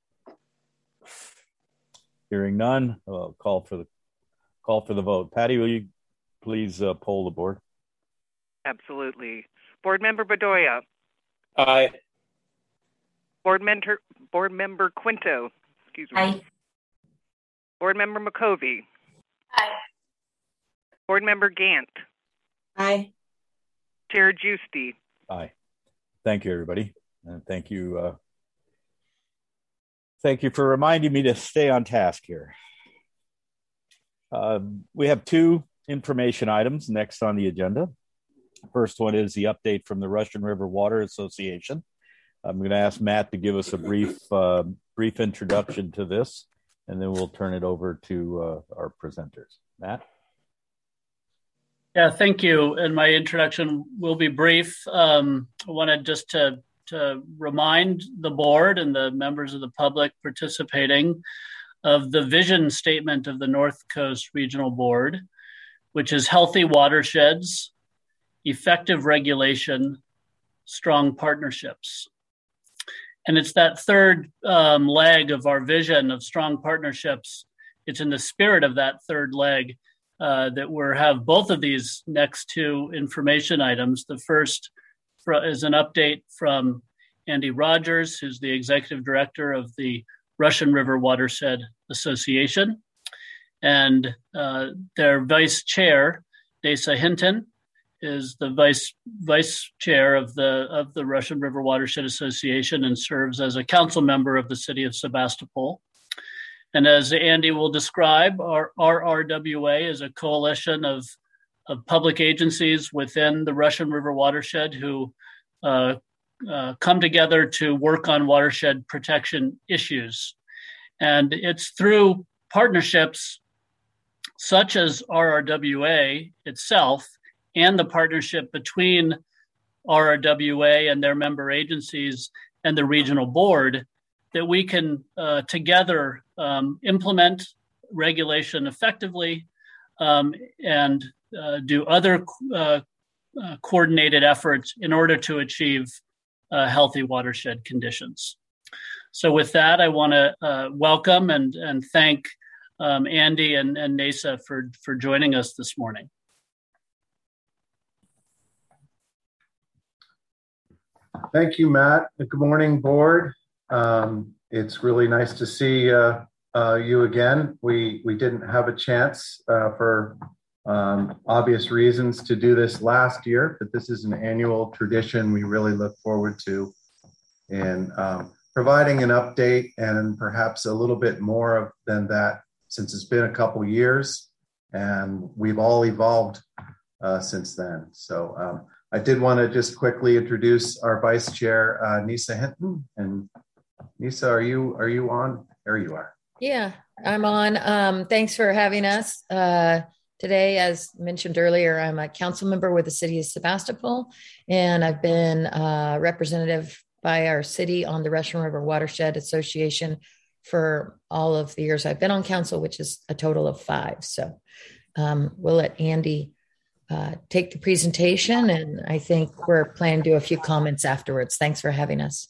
Hearing none, I'll call for the call for the vote. Patty, will you please uh, poll the board? Absolutely. Board Member Bedoya. Aye. Board Member Board Member Quinto. Excuse me. Aye. Board Member McCovey. Aye. Board Member Gant. Aye. Chair Giusti. Aye. Thank you, everybody. And thank you. Uh, thank you for reminding me to stay on task here. Uh, we have two information items next on the agenda. First one is the update from the Russian River Water Association. I'm going to ask Matt to give us a brief, uh, brief introduction to this, and then we'll turn it over to uh, our presenters. Matt? Yeah, thank you. And my introduction will be brief. Um, I wanted just to, to remind the board and the members of the public participating of the vision statement of the North Coast Regional Board, which is healthy watersheds, effective regulation, strong partnerships. And it's that third um, leg of our vision of strong partnerships. It's in the spirit of that third leg uh, that we have both of these next two information items. The first for, is an update from Andy Rogers, who's the executive director of the Russian River Watershed Association, and uh, their vice chair, Neysa Hinton, is the vice vice chair of the of the Russian River Watershed Association and serves as a council member of the city of Sebastopol. And as Andy will describe, our R R W A is a coalition of of public agencies within the Russian River Watershed who uh, uh, come together to work on watershed protection issues. And it's through partnerships such as R R W A itself and the partnership between R R W A and their member agencies and the regional board that we can uh, together um, implement regulation effectively um, and uh, do other uh, uh, coordinated efforts in order to achieve uh, healthy watershed conditions. So with that, I want to uh, welcome and, and thank um, Andy and, and Neysa for, for joining us this morning. Thank you, Matt. Good morning, board. Um, it's really nice to see uh, uh, you again. We we didn't have a chance uh, for um, obvious reasons to do this last year, but this is an annual tradition we really look forward to in um, providing an update and perhaps a little bit more of, than that, since it's been a couple years and we've all evolved uh, since then. So. Um, I did want to just quickly introduce our vice chair, uh, Neysa Hinton. And Neysa, are you are you on? There you are. Yeah, I'm on. Um, thanks for having us uh, today. As mentioned earlier, I'm a council member with the city of Sebastopol, and I've been uh, representative by our city on the Russian River Watershed Association for all of the years I've been on council, which is a total of five. So um, we'll let Andy Uh, take the presentation, and I think we're planning to do a few comments afterwards. Thanks for having us.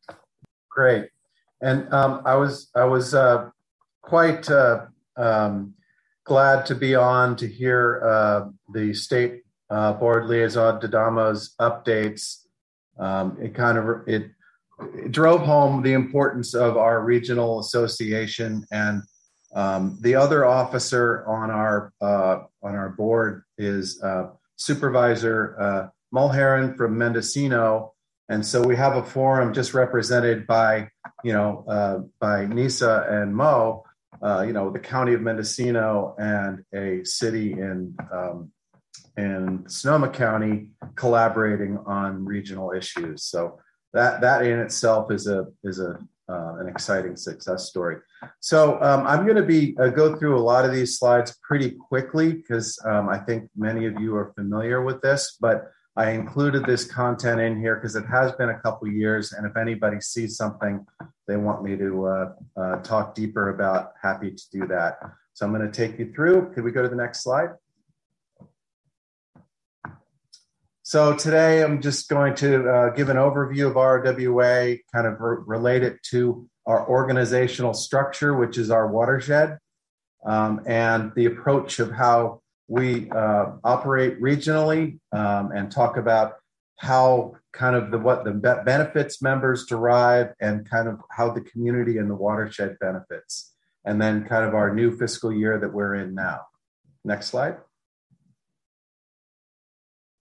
Great, and um, I was I was uh, quite uh, um, glad to be on to hear uh, the state uh, board liaison Dadamo's updates. Um, it kind of it, it drove home the importance of our regional association, and Um, the other officer on our uh, on our board is uh, Supervisor uh, Mulheron from Mendocino, and so we have a forum just represented by you know uh, by Neysa and Mo, uh, you know the county of Mendocino and a city in um, in Sonoma County collaborating on regional issues. So that that in itself is a is a Uh, an exciting success story. So um, I'm going to be uh, go through a lot of these slides pretty quickly because um, I think many of you are familiar with this, but I included this content in here because it has been a couple years, and if anybody sees something they want me to uh, uh, talk deeper about, happy to do that. So I'm going to take you through. Could we go to the next slide? So today I'm just going to uh, give an overview of R R W A, kind of re- relate it to our organizational structure, which is our watershed, um, and the approach of how we uh, operate regionally, um, and talk about how kind of the what the be- benefits members derive and kind of how the community and the watershed benefits, and then kind of our new fiscal year that we're in now. Next slide.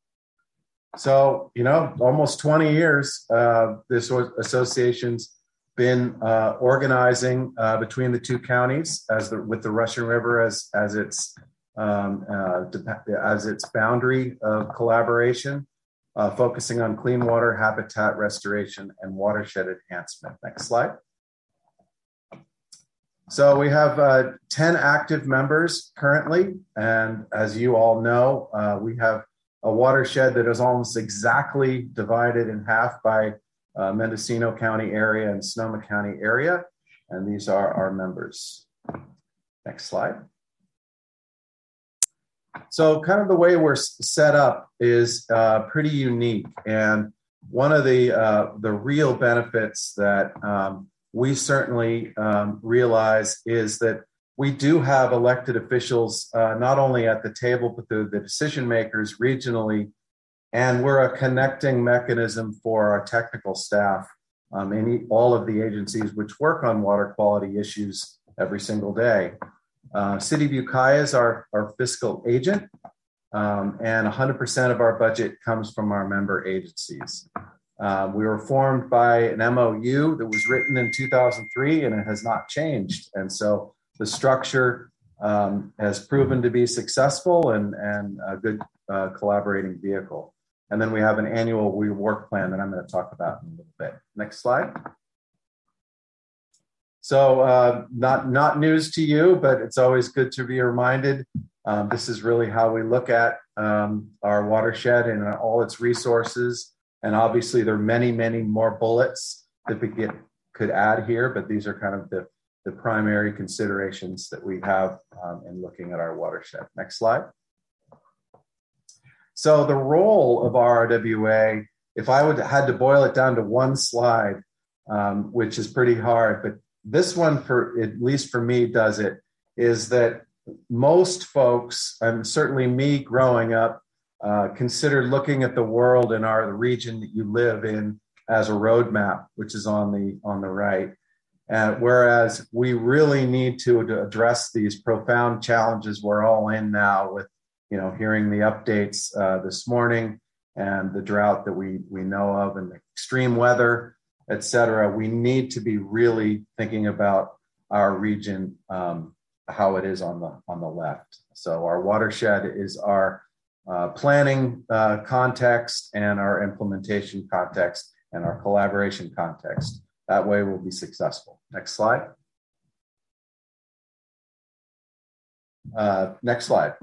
So, you know, almost twenty years, uh, this association's been uh, organizing uh, between the two counties as the, with the Russian River as, as, its, um, uh, as its boundary of collaboration, uh, focusing on clean water, habitat restoration, and watershed enhancement. Next slide. So we have uh, ten active members currently, and as you all know, uh, we have a watershed that is almost exactly divided in half by uh, Mendocino County area and Sonoma County area, and these are our members. Next slide. So kind of the way we're set up is uh, pretty unique, and one of the, uh, the real benefits that um, we certainly um, realize is that we do have elected officials, uh, not only at the table, but the, the decision makers regionally, and we're a connecting mechanism for our technical staff um, in all of the agencies which work on water quality issues every single day. Uh, City of Ukiah is our, our fiscal agent, um, and one hundred percent of our budget comes from our member agencies. Uh, we were formed by an M O U that was written in two thousand three, and it has not changed. And so the structure um, has proven to be successful and, and a good uh, collaborating vehicle. And then we have an annual work plan that I'm going to talk about in a little bit. Next slide. So uh, not, not news to you, but it's always good to be reminded. Um, this is really how we look at um, our watershed and all its resources. And obviously there are many, many more bullets that we get, could add here, but these are kind of the, the primary considerations that we have um, in looking at our watershed. Next slide. So the role of R R W A, if I would had to boil it down to one slide, um, which is pretty hard, but this one, for at least for me, does it, is that most folks, and certainly me growing up, uh, considered looking at the world in our the region that you live in as a roadmap, which is on the on the right. Uh, whereas we really need to, to address these profound challenges we're all in now with, you know, hearing the updates uh, this morning and the drought that we we know of and the extreme weather, et cetera. We need to be really thinking about our region, um, how it is on the on the left. So our watershed is our uh, planning uh, context and our implementation context and our collaboration context. That way we'll be successful. Next slide. Uh, next slide.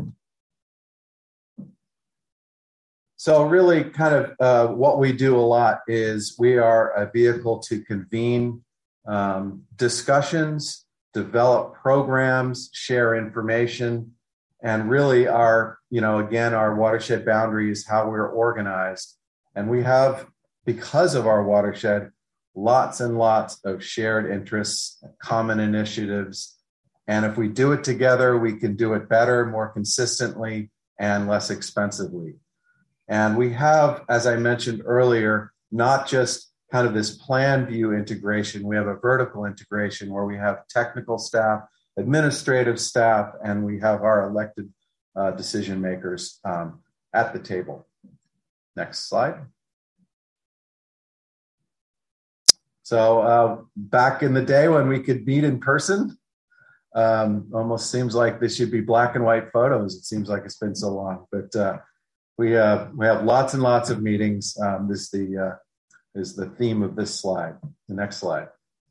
So really kind of uh, what we do a lot is we are a vehicle to convene um, discussions, develop programs, share information, and really our, you know, again, our watershed boundary is how we're organized. And we have, because of our watershed, lots and lots of shared interests, common initiatives. And if we do it together, we can do it better, more consistently, and less expensively. And we have, as I mentioned earlier, not just kind of this plan view integration, we have a vertical integration where we have technical staff, administrative staff, and we have our elected uh, decision makers um, at the table. Next slide. So uh, back in the day when we could meet in person, um, almost seems like this should be black and white photos. It seems like it's been so long, but uh, we uh, we have lots and lots of meetings. Um, this is the uh, is the theme of this slide. The next slide.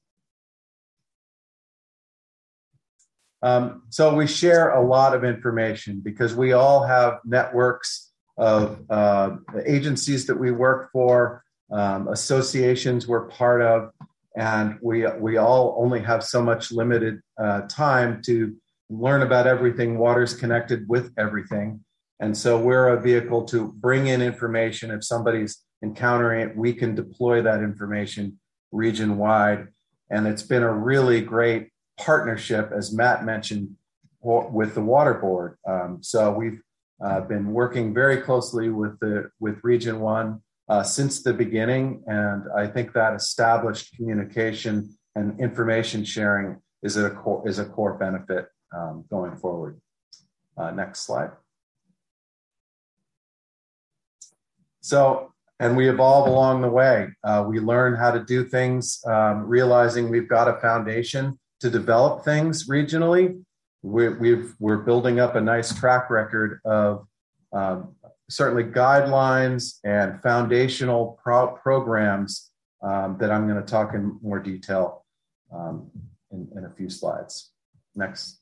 Um, so we share a lot of information because we all have networks of uh, agencies that we work for, um, associations we're part of, and we we all only have so much limited uh, time to learn about everything. Water's connected with everything. And so we're a vehicle to bring in information. If somebody's encountering it, we can deploy that information region-wide. And it's been a really great partnership, as Matt mentioned, with the Water Board. Um, so we've uh, been working very closely with the with Region One uh, since the beginning, and I think that established communication and information sharing is a core is a core benefit um, going forward. Uh, next slide. So and we evolve along the way. Uh, we learn how to do things, um, realizing we've got a foundation to develop things regionally. We're, we've, we're building up a nice track record of um, certainly guidelines and foundational pro- programs um, that I'm going to talk in more detail um, in, in a few slides. Next.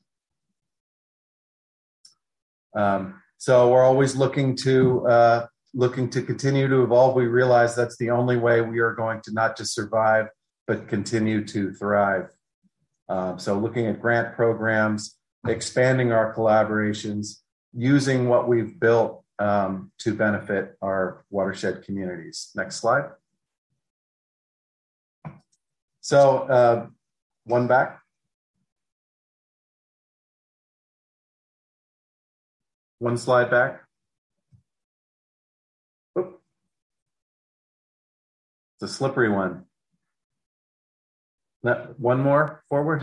Um, so we're always looking to uh, looking to continue to evolve. We realize that's the only way we are going to not just survive, but continue to thrive. Um, so looking at grant programs, expanding our collaborations, using what we've built um, to benefit our watershed communities. Next slide. So uh, one back. One slide back. Oop. It's a slippery one. One more forward.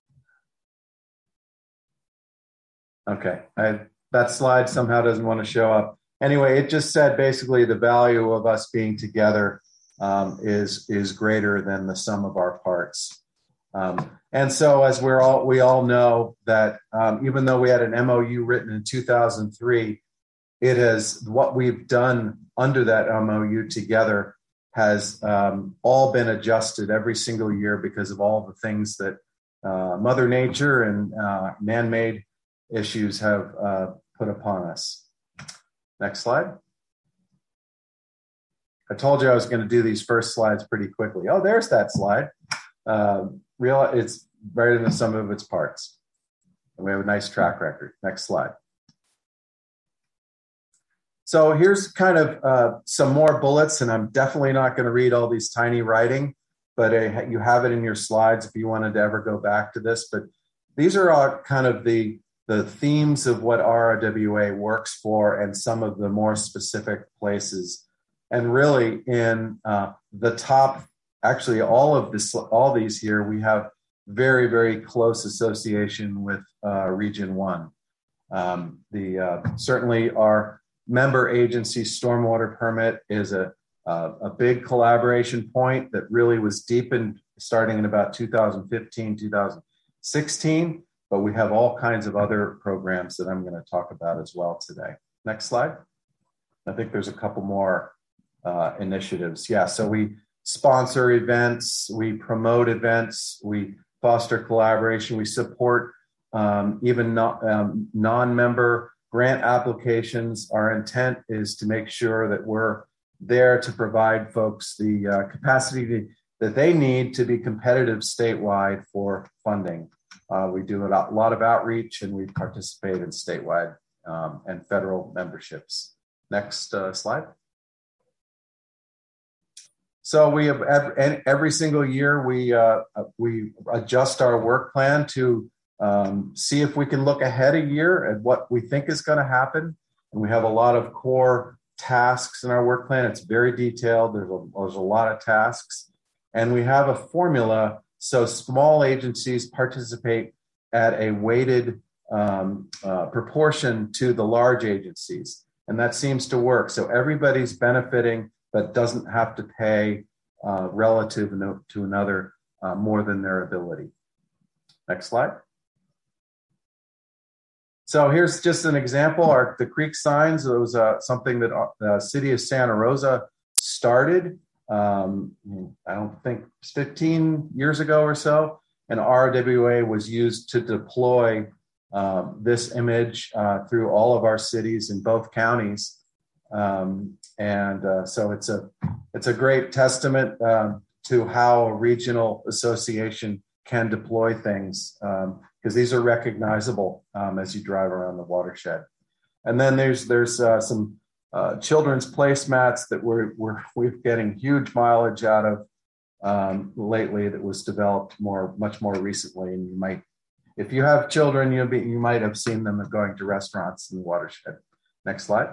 Okay, I, that slide somehow doesn't want to show up. Anyway, it just said basically the value of us being together um, is is greater than the sum of our parts. Um, and so, as we're all we all know that um, even though we had an M O U written in two thousand three, it has what we've done under that M O U together has um, all been adjusted every single year because of all the things that uh, Mother Nature and uh, man-made issues have uh, put upon us. Next slide. I told you I was going to do these first slides pretty quickly. Oh, there's that slide. Uh, real, it's right in the sum of its parts. And we have a nice track record. Next slide. So here's kind of uh, some more bullets, and I'm definitely not going to read all these tiny writing, but uh, you have it in your slides if you wanted to ever go back to this. But these are all kind of the, the themes of what R R W A works for and some of the more specific places. And really in uh, the top, actually all of this, all these here, we have very, very close association with uh, Region One. Um, the uh, certainly our member agency stormwater permit is a, a, a big collaboration point that really was deepened starting in about two thousand fifteen, two thousand sixteen, but we have all kinds of other programs that I'm going to talk about as well today. Next slide. I think there's a couple more uh, initiatives. Yeah, so we sponsor events, we promote events, we foster collaboration, we support um, even not, um, non-member grant applications. Our intent is to make sure that we're there to provide folks the uh, capacity to, that they need to be competitive statewide for funding. Uh, we do a lot of outreach and we participate in statewide um, and federal memberships. Next uh, slide. So we have every, every single year we uh, we adjust our work plan to um, see if we can look ahead a year at what we think is going to happen. And we have a lot of core tasks in our work plan. It's very detailed. There's a, there's a lot of tasks. And we have a formula so small agencies participate at a weighted um, uh, proportion to the large agencies. And that seems to work. So everybody's benefiting, but doesn't have to pay uh, relative to another uh, more than their ability. Next slide. So here's just an example. Our, the creek signs, it was uh, something that the city of Santa Rosa started, um, I don't think fifteen years ago or so, and R R W A was used to deploy um, this image uh, through all of our cities in both counties. Um, and uh, so it's a, it's a great testament um, to how a regional association can deploy things, um, because these are recognizable um, as you drive around the watershed. And then there's there's uh, some uh, children's placemats that we're, we're we're getting huge mileage out of um, lately. That was developed more much more recently, and you might, if you have children, you'll be you might have seen them going to restaurants in the watershed. Next slide.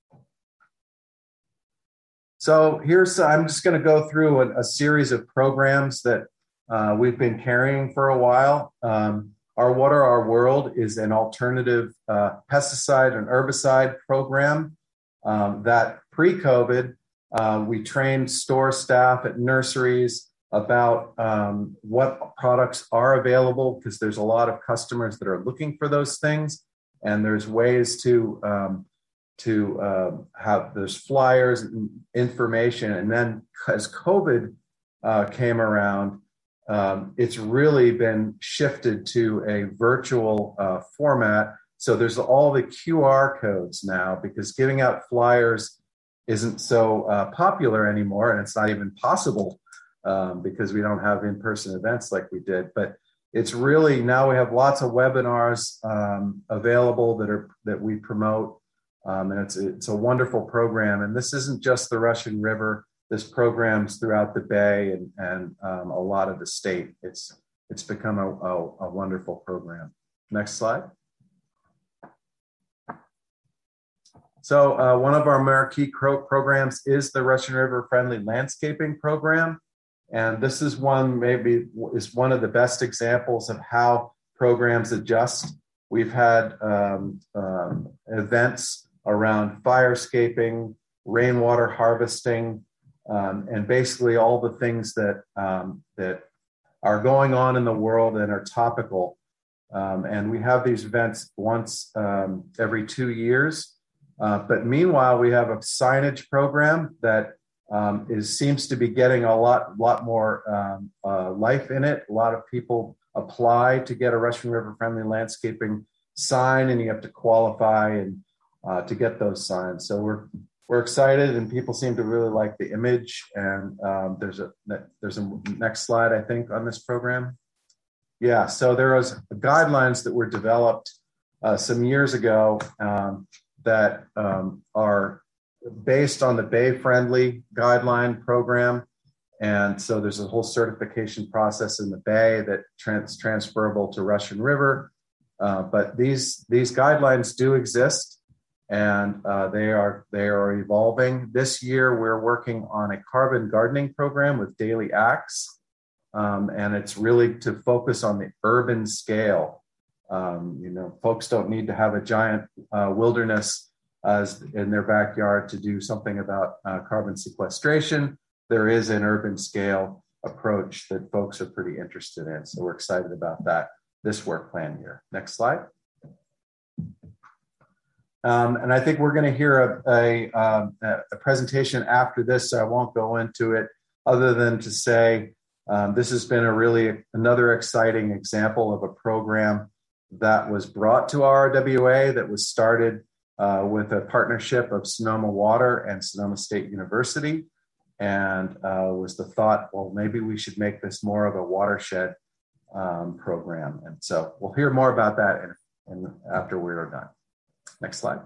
So here's I'm just going to go through a, a series of programs that uh, we've been carrying for a while. Um, Our Water, Our World is an alternative uh, pesticide and herbicide program um, that pre-COVID Uh, we train store staff at nurseries about um, what products are available, because there's a lot of customers that are looking for those things, and there's ways to um, to uh, have there's flyers and information. And then as COVID uh, came around, um, it's really been shifted to a virtual uh, format. So there's all the Q R codes now, because giving out flyers isn't so uh, popular anymore, and it's not even possible um, because we don't have in-person events like we did. But it's really, now we have lots of webinars um, available that are that we promote, um, and it's it's a wonderful program. And this isn't just the Russian River. This program's throughout the Bay and and um, a lot of the state. It's it's become a, a, a wonderful program. Next slide. So uh, one of our marquee programs is the Russian River Friendly Landscaping Program. And this is one, maybe is one of the best examples of how programs adjust. We've had um, um, events around firescaping, rainwater harvesting, um, and basically all the things that, um, that are going on in the world and are topical. Um, and we have these events once um, every two years. Uh, but meanwhile, we have a signage program that um, is seems to be getting a lot, lot more um, uh, life in it. A lot of people apply to get a Russian River Friendly Landscaping sign, and you have to qualify and uh, to get those signs. So we're we're excited, and people seem to really like the image. And um, there's a there's a next slide, I think, on this program. Yeah. So there was guidelines that were developed uh, some years ago. Um, that um, are based on the Bay Friendly Guideline Program. And so there's a whole certification process in the Bay that trans transferable to Russian River. Uh, but these, these guidelines do exist, and uh, they are, they are evolving. This year, we're working on a carbon gardening program with Daily Acts. Um, and it's really to focus on the urban scale. Um, you know, folks don't need to have a giant uh, wilderness as in their backyard to do something about uh, carbon sequestration. There is an urban scale approach that folks are pretty interested in. So we're excited about that, this work plan here. Next slide. Um, and I think we're going to hear a, a, um, a presentation after this, so I won't go into it other than to say um, this has been a really another exciting example of a program that was brought to R R W A, that was started uh, with a partnership of Sonoma Water and Sonoma State University, and uh, was the thought, well, maybe we should make this more of a watershed um, program. And so we'll hear more about that in, in, after we're done. Next slide.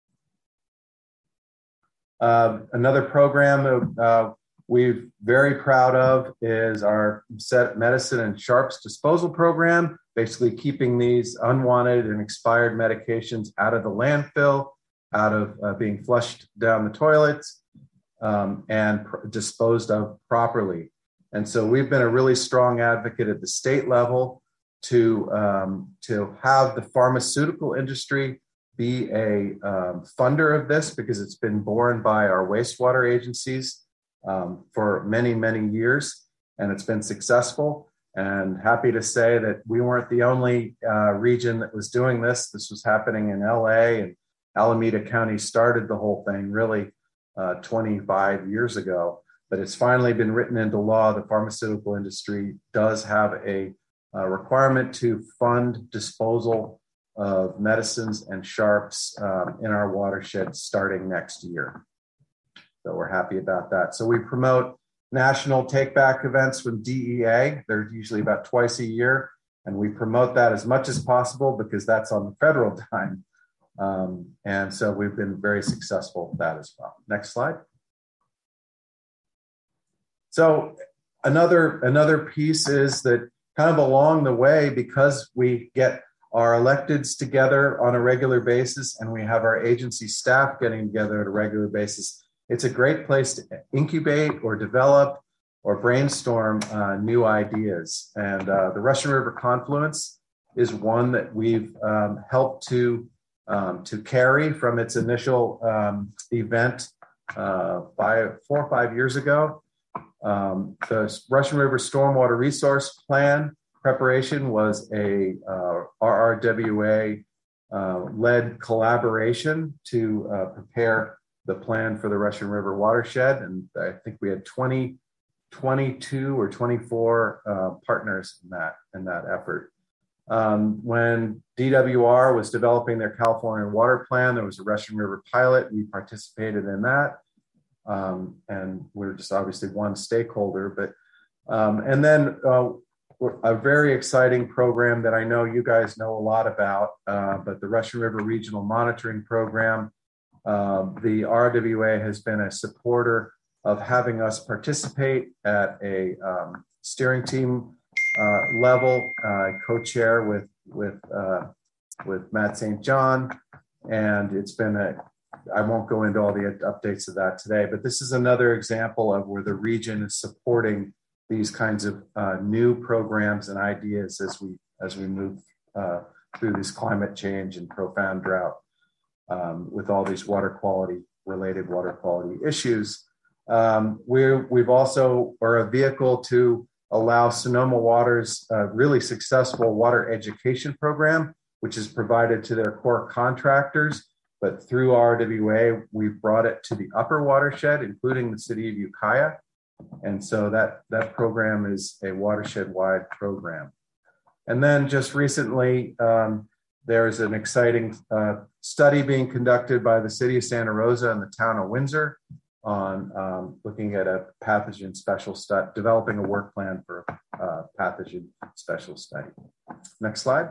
Uh, another program uh, we're very proud of is our Set Medicine and Sharps disposal program, basically keeping these unwanted and expired medications out of the landfill, out of uh, being flushed down the toilets, um, and pr disposed of properly. And so we've been a really strong advocate at the state level to, um, to have the pharmaceutical industry be a um, funder of this, because it's been borne by our wastewater agencies um, for many, many years, and it's been successful. And happy to say that we weren't the only uh, region that was doing this. This was happening in L A, and Alameda County started the whole thing really uh, twenty-five years ago. But it's finally been written into law. The pharmaceutical industry does have a, a requirement to fund disposal of medicines and sharps um, in our watershed starting next year. So we're happy about that. So we promote national take-back events from D E A. They're usually about twice a year, and we promote that as much as possible because that's on the federal dime. Um, and so we've been very successful with that as well. Next slide. So another, another piece is that kind of along the way, because we get our electeds together on a regular basis and we have our agency staff getting together at a regular basis, it's a great place to incubate or develop or brainstorm uh, new ideas. And uh, the Russian River Confluence is one that we've um, helped to, um, to carry from its initial um, event uh, five, four or five years ago. Um, the Russian River Stormwater Resource Plan preparation was a uh, R R W A uh, led collaboration to uh, prepare the plan for the Russian River watershed. And I think we had twenty, twenty-two or twenty-four uh, partners in that, in that effort. Um, when D W R was developing their California water plan, there was a Russian River pilot. We participated in that. Um, and we're just obviously one stakeholder, but, um, and then uh, a very exciting program that I know you guys know a lot about, uh, but the Russian River Regional Monitoring Program. Uh, the R W A has been a supporter of having us participate at a um, steering team uh, level, uh, co-chair with with uh, with Matt Saint John, and it's been a. I won't go into all the updates of that today, but this is another example of where the region is supporting these kinds of uh, new programs and ideas as we as we move uh, through this climate change and profound drought um, with all these water quality related water quality issues. Um, we're, we've also are a vehicle to allow Sonoma Water's uh, really successful water education program, which is provided to their core contractors. But through R W A, we've brought it to the upper watershed, including the city of Ukiah. And so that, that program is a watershed-wide program. And then just recently, um, there's an exciting uh, study being conducted by the city of Santa Rosa and the town of Windsor on um, looking at a pathogen special study, developing a work plan for a pathogen special study. Next slide.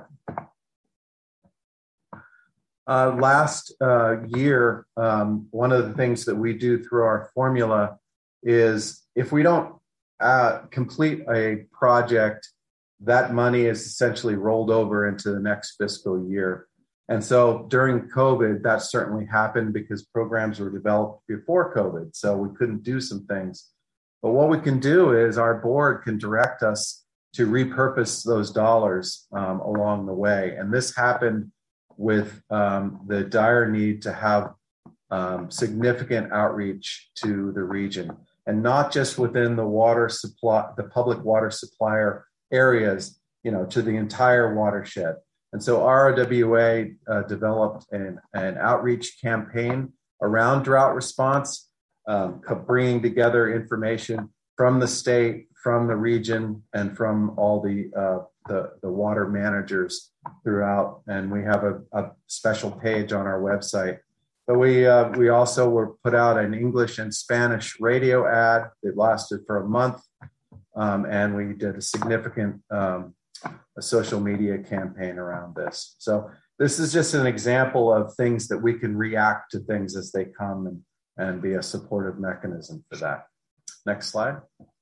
Uh, last uh, year, um, one of the things that we do through our formula is if we don't uh, complete a project, that money is essentially rolled over into the next fiscal year. And so during COVID, that certainly happened because programs were developed before COVID. So we couldn't do some things. But what we can do is our board can direct us to repurpose those dollars um, along the way. And this happened with um, the dire need to have um, significant outreach to the region, and not just within the water supply, the public water supplier areas, you know, to the entire watershed. And so R W A uh, developed an, an outreach campaign around drought response, um, bringing together information from the state, from the region, and from all the uh, the, the water managers throughout. And we have a, a special page on our website. But we uh, we also were put out an English and Spanish radio ad. It lasted for a month. Um, and we did a significant um, a social media campaign around this. So this is just an example of things that we can react to things as they come and, and be a supportive mechanism for that. Next slide.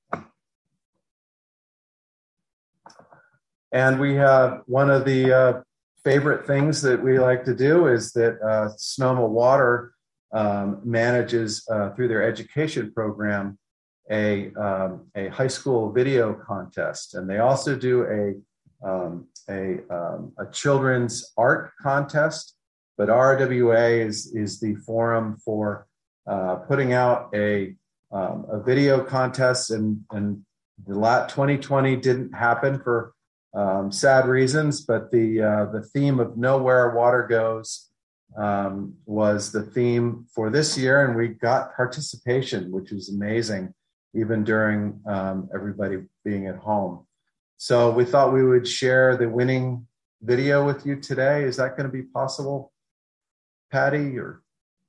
And we have one of the uh, favorite things that we like to do is that uh, Sonoma Water um, manages uh, through their education program a, um, a high school video contest. And they also do a, um, a, um, a children's art contest, but R W A is, is the forum for uh, putting out a, um, a video contest, and, and the lat twenty twenty didn't happen for um, sad reasons, but the, uh, the theme of Know Where Water Goes um, was the theme for this year, and we got participation, which was amazing, even during um, everybody being at home. So we thought we would share the winning video with you today. Is that going to be possible, Patty? Or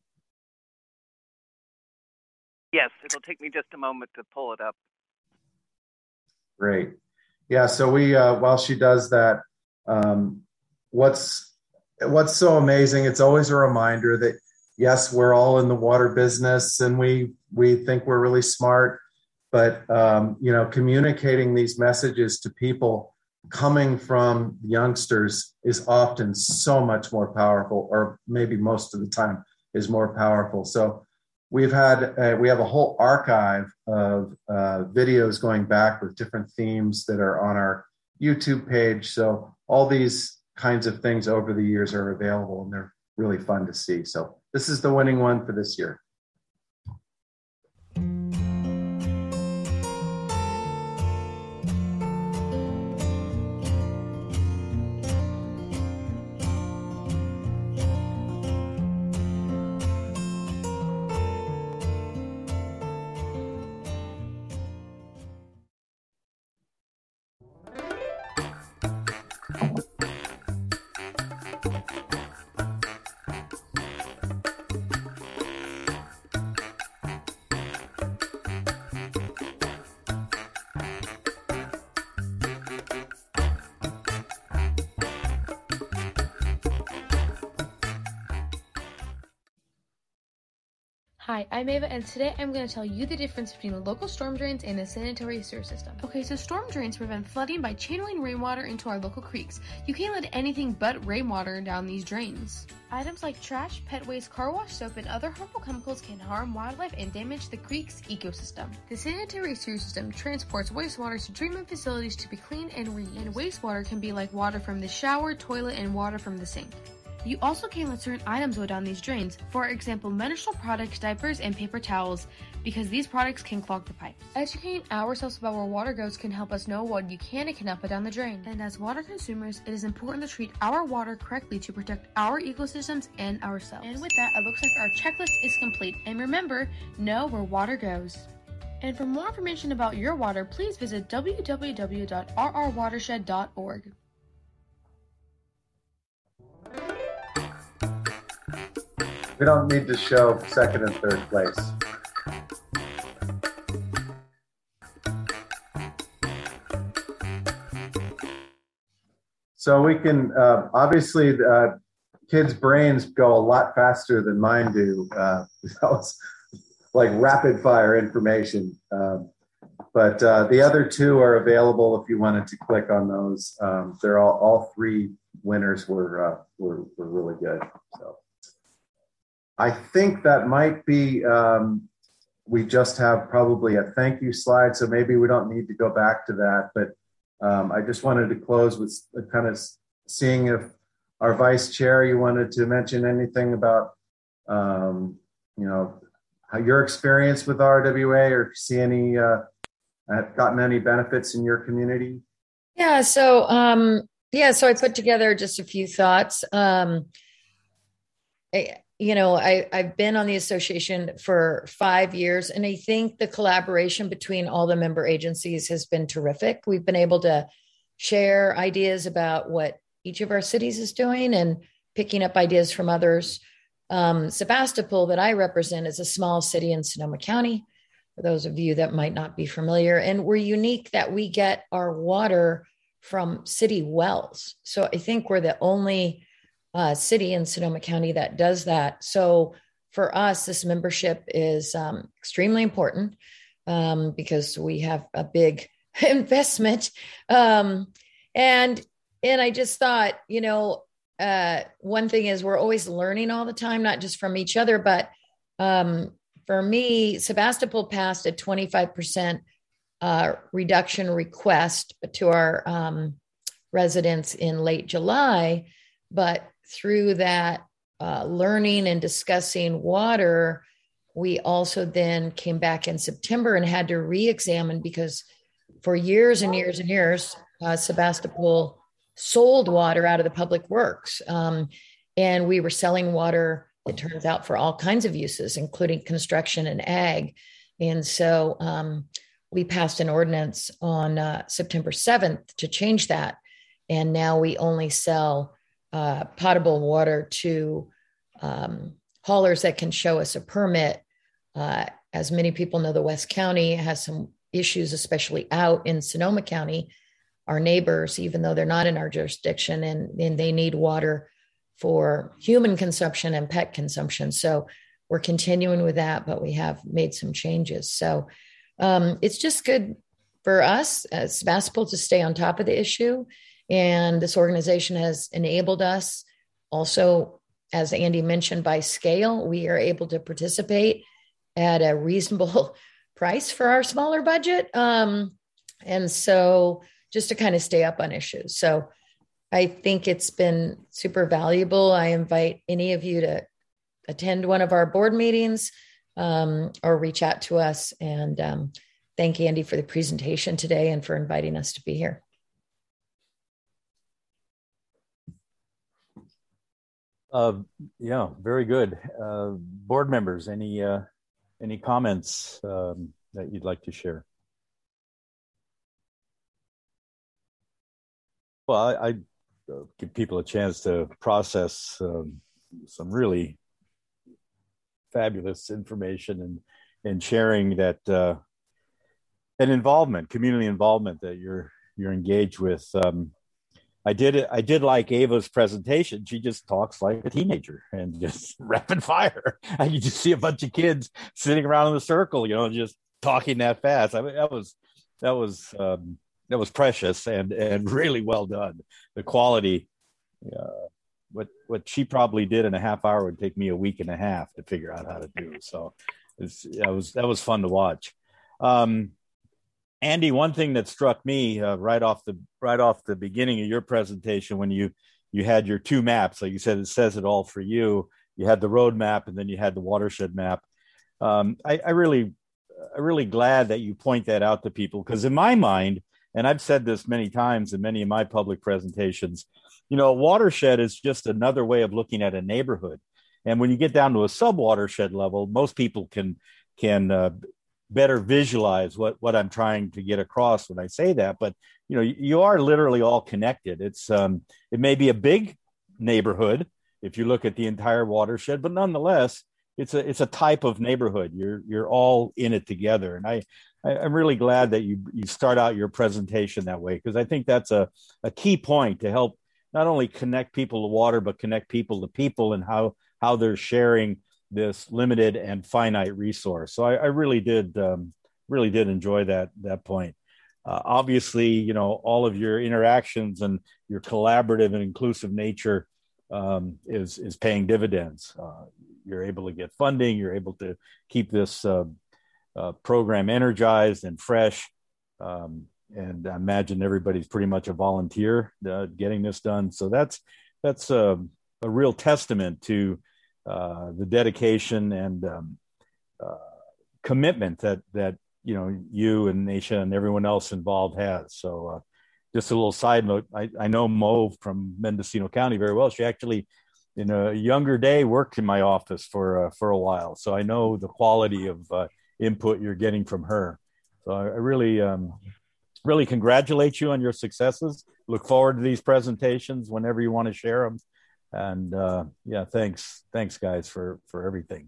yes, it'll take me just a moment to pull it up. Great. Yeah, so we, uh, while she does that, um, what's what's so amazing, it's always a reminder that, yes, we're all in the water business and we we think we're really smart, but, um, you know, communicating these messages to people coming from youngsters is often so much more powerful, or maybe most of the time is more powerful. So we've had, uh, we have a whole archive of uh, videos going back with different themes that are on our YouTube page. So all these kinds of things over the years are available, and they're really fun to see. So this is the winning one for this year. Hi, I'm Ava, and today I'm going to tell you the difference between the local storm drains and the sanitary sewer system. Okay, so storm drains prevent flooding by channeling rainwater into our local creeks. You can't let anything but rainwater down these drains. Items like trash, pet waste, car wash, soap, and other harmful chemicals can harm wildlife and damage the creek's ecosystem. The sanitary sewer system transports wastewater to treatment facilities to be cleaned and reused. And wastewater can be like water from the shower, toilet, and water from the sink. You also can't let certain items go down these drains, for example menstrual products, diapers, and paper towels, because these products can clog the pipes. Educating ourselves about where water goes can help us know what you can and cannot put down the drain. And as water consumers, it is important to treat our water correctly to protect our ecosystems and ourselves. And with that, it looks like our checklist is complete. And remember, know where water goes. And for more information about your water, please visit w w w dot r r watershed dot org. We don't need to show second and third place. So we can, uh, obviously, uh, kids' brains go a lot faster than mine do. Uh, that was like rapid fire information. Um, but uh, the other two are available if you wanted to click on those. Um, they're all, all three winners were, uh, were, were really good. So. I think that might be, um, we just have probably a thank you slide, so maybe we don't need to go back to that. But um, I just wanted to close with kind of seeing if our vice chair, you wanted to mention anything about, um, you know, how your experience with R W A, or see any, uh, have gotten any benefits in your community? Yeah, so, um, yeah, so I put together just a few thoughts. Um, I, You know, I, I've been on the association for five years, and I think the collaboration between all the member agencies has been terrific. We've been able to share ideas about what each of our cities is doing and picking up ideas from others. Um, Sebastopol, that I represent, is a small city in Sonoma County, for those of you that might not be familiar. And we're unique that we get our water from city wells. So I think we're the only Uh, city in Sonoma County that does that. So for us, this membership is um, extremely important um, because we have a big investment. Um, and and I just thought, you know, uh, one thing is we're always learning all the time, not just from each other, but um, for me, Sebastopol passed a twenty-five percent uh, reduction request to our um, residents in late July, but through that uh, learning and discussing water, we also then came back in September and had to re-examine, because for years and years and years, uh, Sebastopol sold water out of the public works. Um, and we were selling water, it turns out, for all kinds of uses, including construction and ag. And so um, we passed an ordinance on uh, September seventh to change that. And now we only sell Uh, potable water to um, haulers that can show us a permit. Uh, as many people know, the West County has some issues, especially out in Sonoma County, our neighbors, even though they're not in our jurisdiction, and, and they need water for human consumption and pet consumption. So we're continuing with that, but we have made some changes. So um, it's just good for us as Sebastopol to stay on top of the issue. And this organization has enabled us also, as Andy mentioned, by scale, we are able to participate at a reasonable price for our smaller budget. Um, and so just to kind of stay up on issues. So I think it's been super valuable. I invite any of you to attend one of our board meetings um, or reach out to us. And um, thank Andy for the presentation today and for inviting us to be here. Uh, yeah, very good. Uh, board members, any uh, any comments um, that you'd like to share? Well, I, I uh, give people a chance to process um, some really fabulous information and and sharing that uh, and involvement, community involvement that you're you're engaged with. Um, I did I did like Ava's presentation. She just talks like a teenager and just rapid fire. And you just see a bunch of kids sitting around in a circle, you know, just talking that fast. I mean, that was that was um, that was precious and and really well done. The quality, uh, what what she probably did in a half hour would take me a week and a half to figure out how to do. So it's, that was that was fun to watch. Um, Andy, one thing that struck me uh, right off the right off the beginning of your presentation, when you you had your two maps, like you said, it says it all for you. You had the road map, and then you had the watershed map. Um, I, I really, I'm really glad that you point that out to people, because in my mind, and I've said this many times in many of my public presentations, you know, a watershed is just another way of looking at a neighborhood. And when you get down to a sub-watershed level, most people can can uh, better visualize what, what I'm trying to get across when I say that. But, you know, you are literally all connected. It's um, it may be a big neighborhood if you look at the entire watershed, but nonetheless, it's a it's a type of neighborhood. You're you're all in it together. And I, I I'm really glad that you you start out your presentation that way, because I think that's a, a key point to help not only connect people to water, but connect people to people and how how they're sharing this limited and finite resource. So I, I really did, um, really did enjoy that that point. Uh, obviously, you know, all of your interactions and your collaborative and inclusive nature um, is is paying dividends. Uh, you're able to get funding. You're able to keep this uh, uh, program energized and fresh. Um, and I imagine everybody's pretty much a volunteer uh, getting this done. So that's that's a, a real testament to Uh, the dedication and um, uh, commitment that that you know you and Naisha and everyone else involved has. So, uh, just a little side note: I, I know Mo from Mendocino County very well. She actually, in a younger day, worked in my office for uh, for a while, so I know the quality of uh, input you're getting from her. So, I, I really, um, really congratulate you on your successes. Look forward to these presentations whenever you want to share them. And uh, yeah, thanks, thanks, guys, for for everything.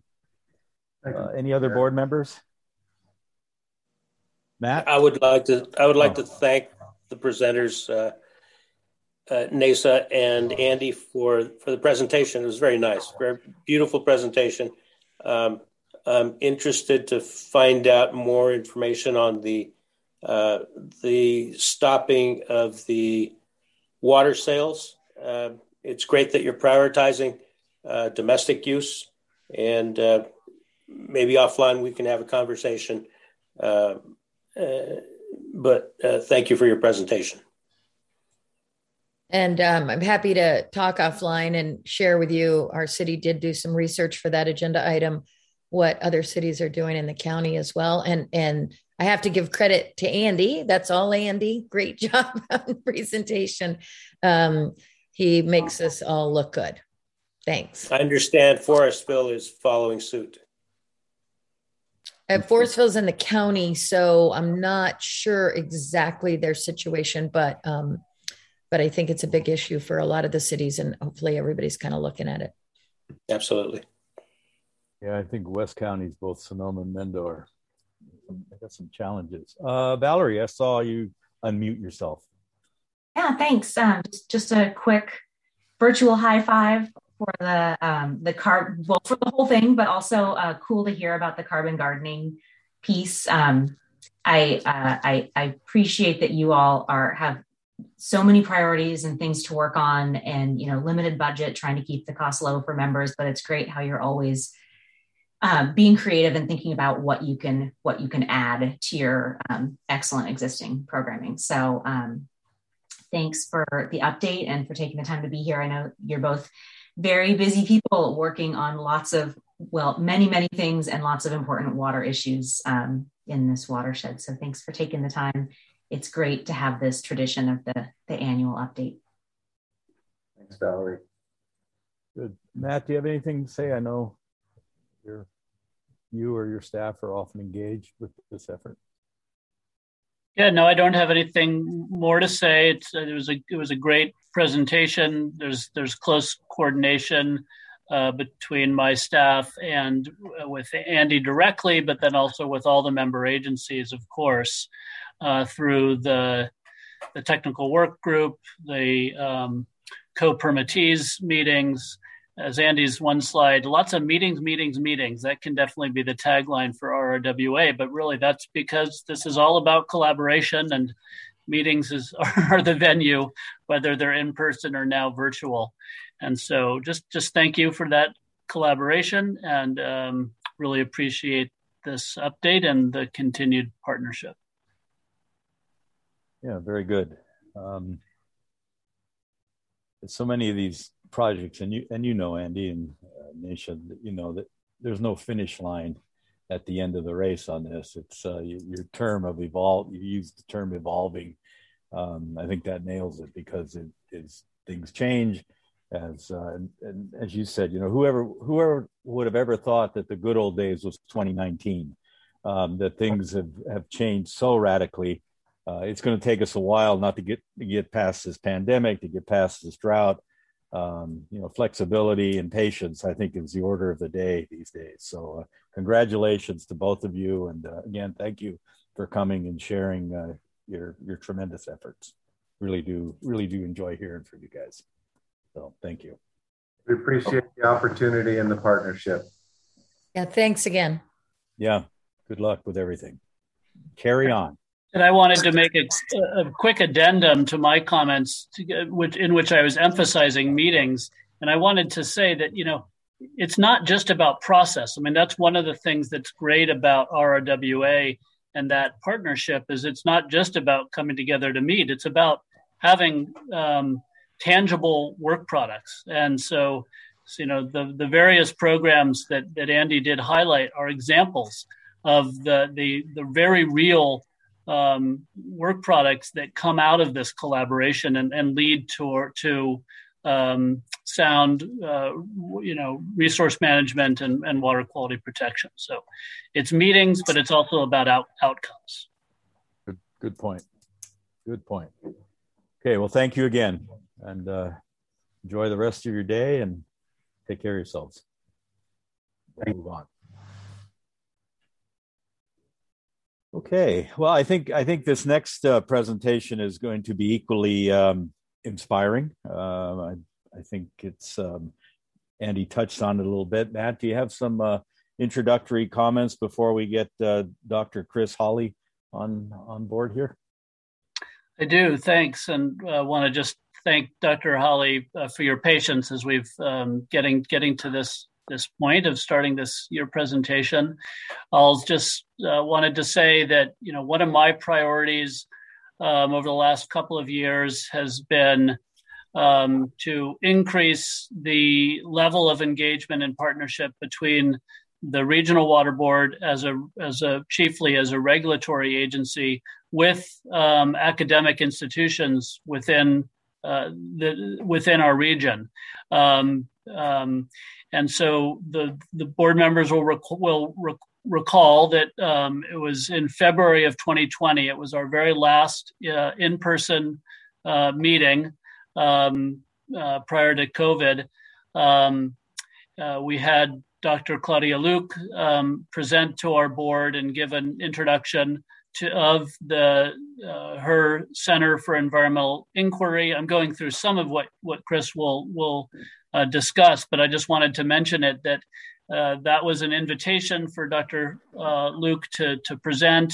Uh, any other board members? Matt, I would like to. I would like oh. to thank the presenters, uh, uh, Naisha and Andy, for for the presentation. It was very nice, very beautiful presentation. Um, I'm interested to find out more information on the uh, the stopping of the water sales. Uh, It's great that you're prioritizing uh, domestic use, and uh, maybe offline we can have a conversation. Uh, uh, but uh, thank you for your presentation. And um, I'm happy to talk offline and share with you. Our city did do some research for that agenda item, what other cities are doing in the county as well. And and I have to give credit to Andy. That's all, Andy. Great job on the presentation. Um, He makes us all look good. Thanks. I understand Forestville is following suit. Uh, Forestville's in the county, so I'm not sure exactly their situation, but um, but I think it's a big issue for a lot of the cities, and hopefully everybody's kind of looking at it. Absolutely. Yeah, I think West County's both Sonoma and Mendor. I got some challenges. Uh, Valerie, I saw you unmute yourself. Yeah, thanks. Um, just, just a quick virtual high five for the um, the car, well, for the whole thing, but also uh, cool to hear about the carbon gardening piece. Um, I, uh, I I appreciate that you all are have so many priorities and things to work on, and you know, limited budget, trying to keep the cost low for members. But it's great how you're always uh, being creative and thinking about what you can what you can add to your um, excellent existing programming. So. Um, Thanks for the update and for taking the time to be here. I know you're both very busy people working on lots of, well, many, many things and lots of important water issues um, in this watershed. So thanks for taking the time. It's great to have this tradition of the, the annual update. Thanks, Valerie. Good. Matt, do you have anything to say? I know you're, you or your staff are often engaged with this effort. Yeah, no, I don't have anything more to say. It's, it was a it was a great presentation. There's there's close coordination uh, between my staff and with Andy directly, but then also with all the member agencies, of course, uh, through the the technical work group, the um, co-permittees meetings. As Andy's one slide, lots of meetings, meetings, meetings. That can definitely be the tagline for R R W A, but really that's because this is all about collaboration, and meetings is, are the venue, whether they're in person or now virtual. And so just, just thank you for that collaboration, and um, really appreciate this update and the continued partnership. Yeah, very good. Um, so many of these projects, and you and you know, Andy and uh, Nisha, you know that there's no finish line at the end of the race on this. It's uh, your, your term of evolve. You used the term evolving. Um, I think that nails it, because it is things change. As uh, and, and as you said, you know, whoever whoever would have ever thought that the good old days was twenty nineteen, um, that things have, have changed so radically. Uh, it's going to take us a while not to get to get past this pandemic, to get past this drought. Um, you know, flexibility and patience, I think, is the order of the day these days. So uh, congratulations to both of you. And uh, again, thank you for coming and sharing uh, your, your tremendous efforts. Really do, really do enjoy hearing from you guys. So thank you. We appreciate the opportunity and the partnership. Yeah, thanks again. Yeah, good luck with everything. Carry on. And I wanted to make a, a quick addendum to my comments, to, which, in which I was emphasizing meetings. And I wanted to say that, you know, it's not just about process. I mean, that's one of the things that's great about R R W A and that partnership, is it's not just about coming together to meet. It's about having um, tangible work products. And so, so, you know, the, the various programs that, that Andy did highlight are examples of the, the, the very real um, work products that come out of this collaboration and, and lead to, to um, sound, uh, you know, resource management and, and water quality protection. So it's meetings, but it's also about out, outcomes. Good, good point. Good point. Okay, well, thank you again, and uh, enjoy the rest of your day, and take care of yourselves. We'll move on. Okay, well, I think I think this next uh, presentation is going to be equally um, inspiring. Uh, I, I think it's um, Andy touched on it a little bit. Matt, do you have some uh, introductory comments before we get uh, Doctor Chris Hawley on on board here? I do, thanks, and I uh, want to just thank Doctor Hawley uh, for your patience as we've um, getting getting to this. this point of starting this year presentation. I'll just uh, wanted to say that, you know, one of my priorities um, over the last couple of years has been um, to increase the level of engagement and partnership between the Regional Water Board as a, as a chiefly as a regulatory agency with um, academic institutions within uh, the within our region. Um, um, And so the, the board members will, rec- will rec- recall that um, it was in February of twenty twenty. It was our very last uh, in-person uh, meeting um, uh, prior to COVID. Um, uh, we had Doctor Claudia Luke um, present to our board and give an introduction to, of the uh, her Center for Environmental Inquiry. I'm going through some of what, what Chris will will Uh, discussed, but I just wanted to mention it that uh, that was an invitation for Doctor Uh, Luke to to present,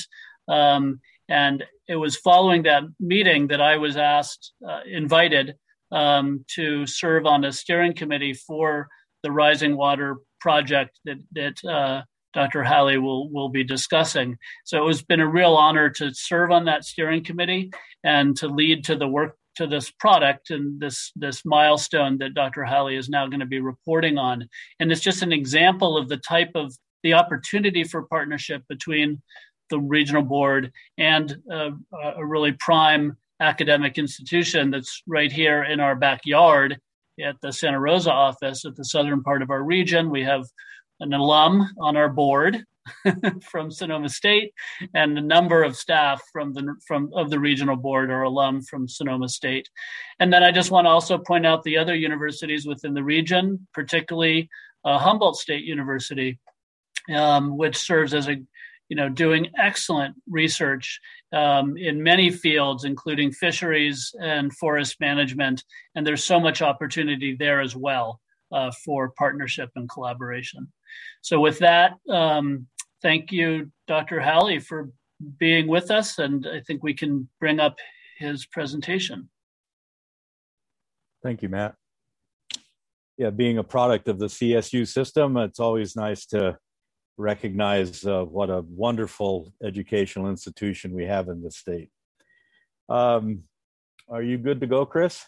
um, and it was following that meeting that I was asked, uh, invited um, to serve on a steering committee for the Rising Water project that that uh, Doctor Hawley will will be discussing. So it has been a real honor to serve on that steering committee and to lead to the work to this product and this this milestone that Doctor Hawley is now going to be reporting on. And it's just an example of the type of the opportunity for partnership between the regional board and uh, a really prime academic institution that's right here in our backyard at the Santa Rosa office at the southern part of our region. We have an alum on our board from Sonoma State, and a number of staff from the from of the regional board are alum from Sonoma State. And then I just want to also point out the other universities within the region, particularly uh, Humboldt State University, um, which serves as a you know, doing excellent research um, in many fields, including fisheries and forest management. And there's so much opportunity there as well uh, for partnership and collaboration. So with that, um, thank you, Doctor Halley, for being with us. And I think we can bring up his presentation. Thank you, Matt. Yeah, being a product of the C S U system, it's always nice to recognize uh, what a wonderful educational institution we have in the state. Um, are you good to go, Chris?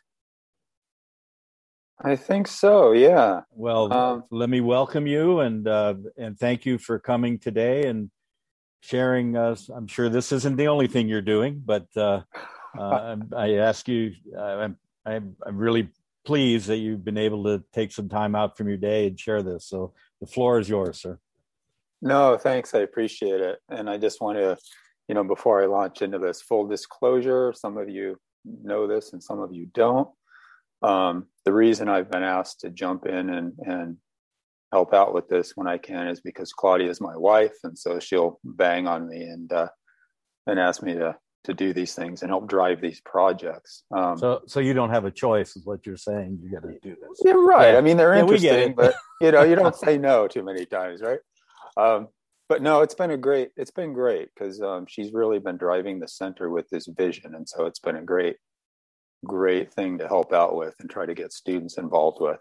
I think so, yeah. Well, um, let me welcome you and uh, and thank you for coming today and sharing. Uh, I'm sure this isn't the only thing you're doing, but uh, uh, I ask you, uh, I'm, I'm I'm really pleased that you've been able to take some time out from your day and share this. So the floor is yours, sir. No, thanks. I appreciate it. And I just want to, you know, before I launch into this, full disclosure, some of you know this and some of you don't. Um, the reason I've been asked to jump in and, and help out with this when I can is because Claudia is my wife. And so she'll bang on me and, uh, and ask me to, to do these things and help drive these projects. Um, so, so you don't have a choice is what you're saying. You got to do this. Yeah, right. Yeah. I mean, they're yeah, interesting, but you know, you don't say no too many times, right? Um, but no, it's been a great, it's been great because um, she's really been driving the center with this vision. And so it's been a great, great thing to help out with and try to get students involved with.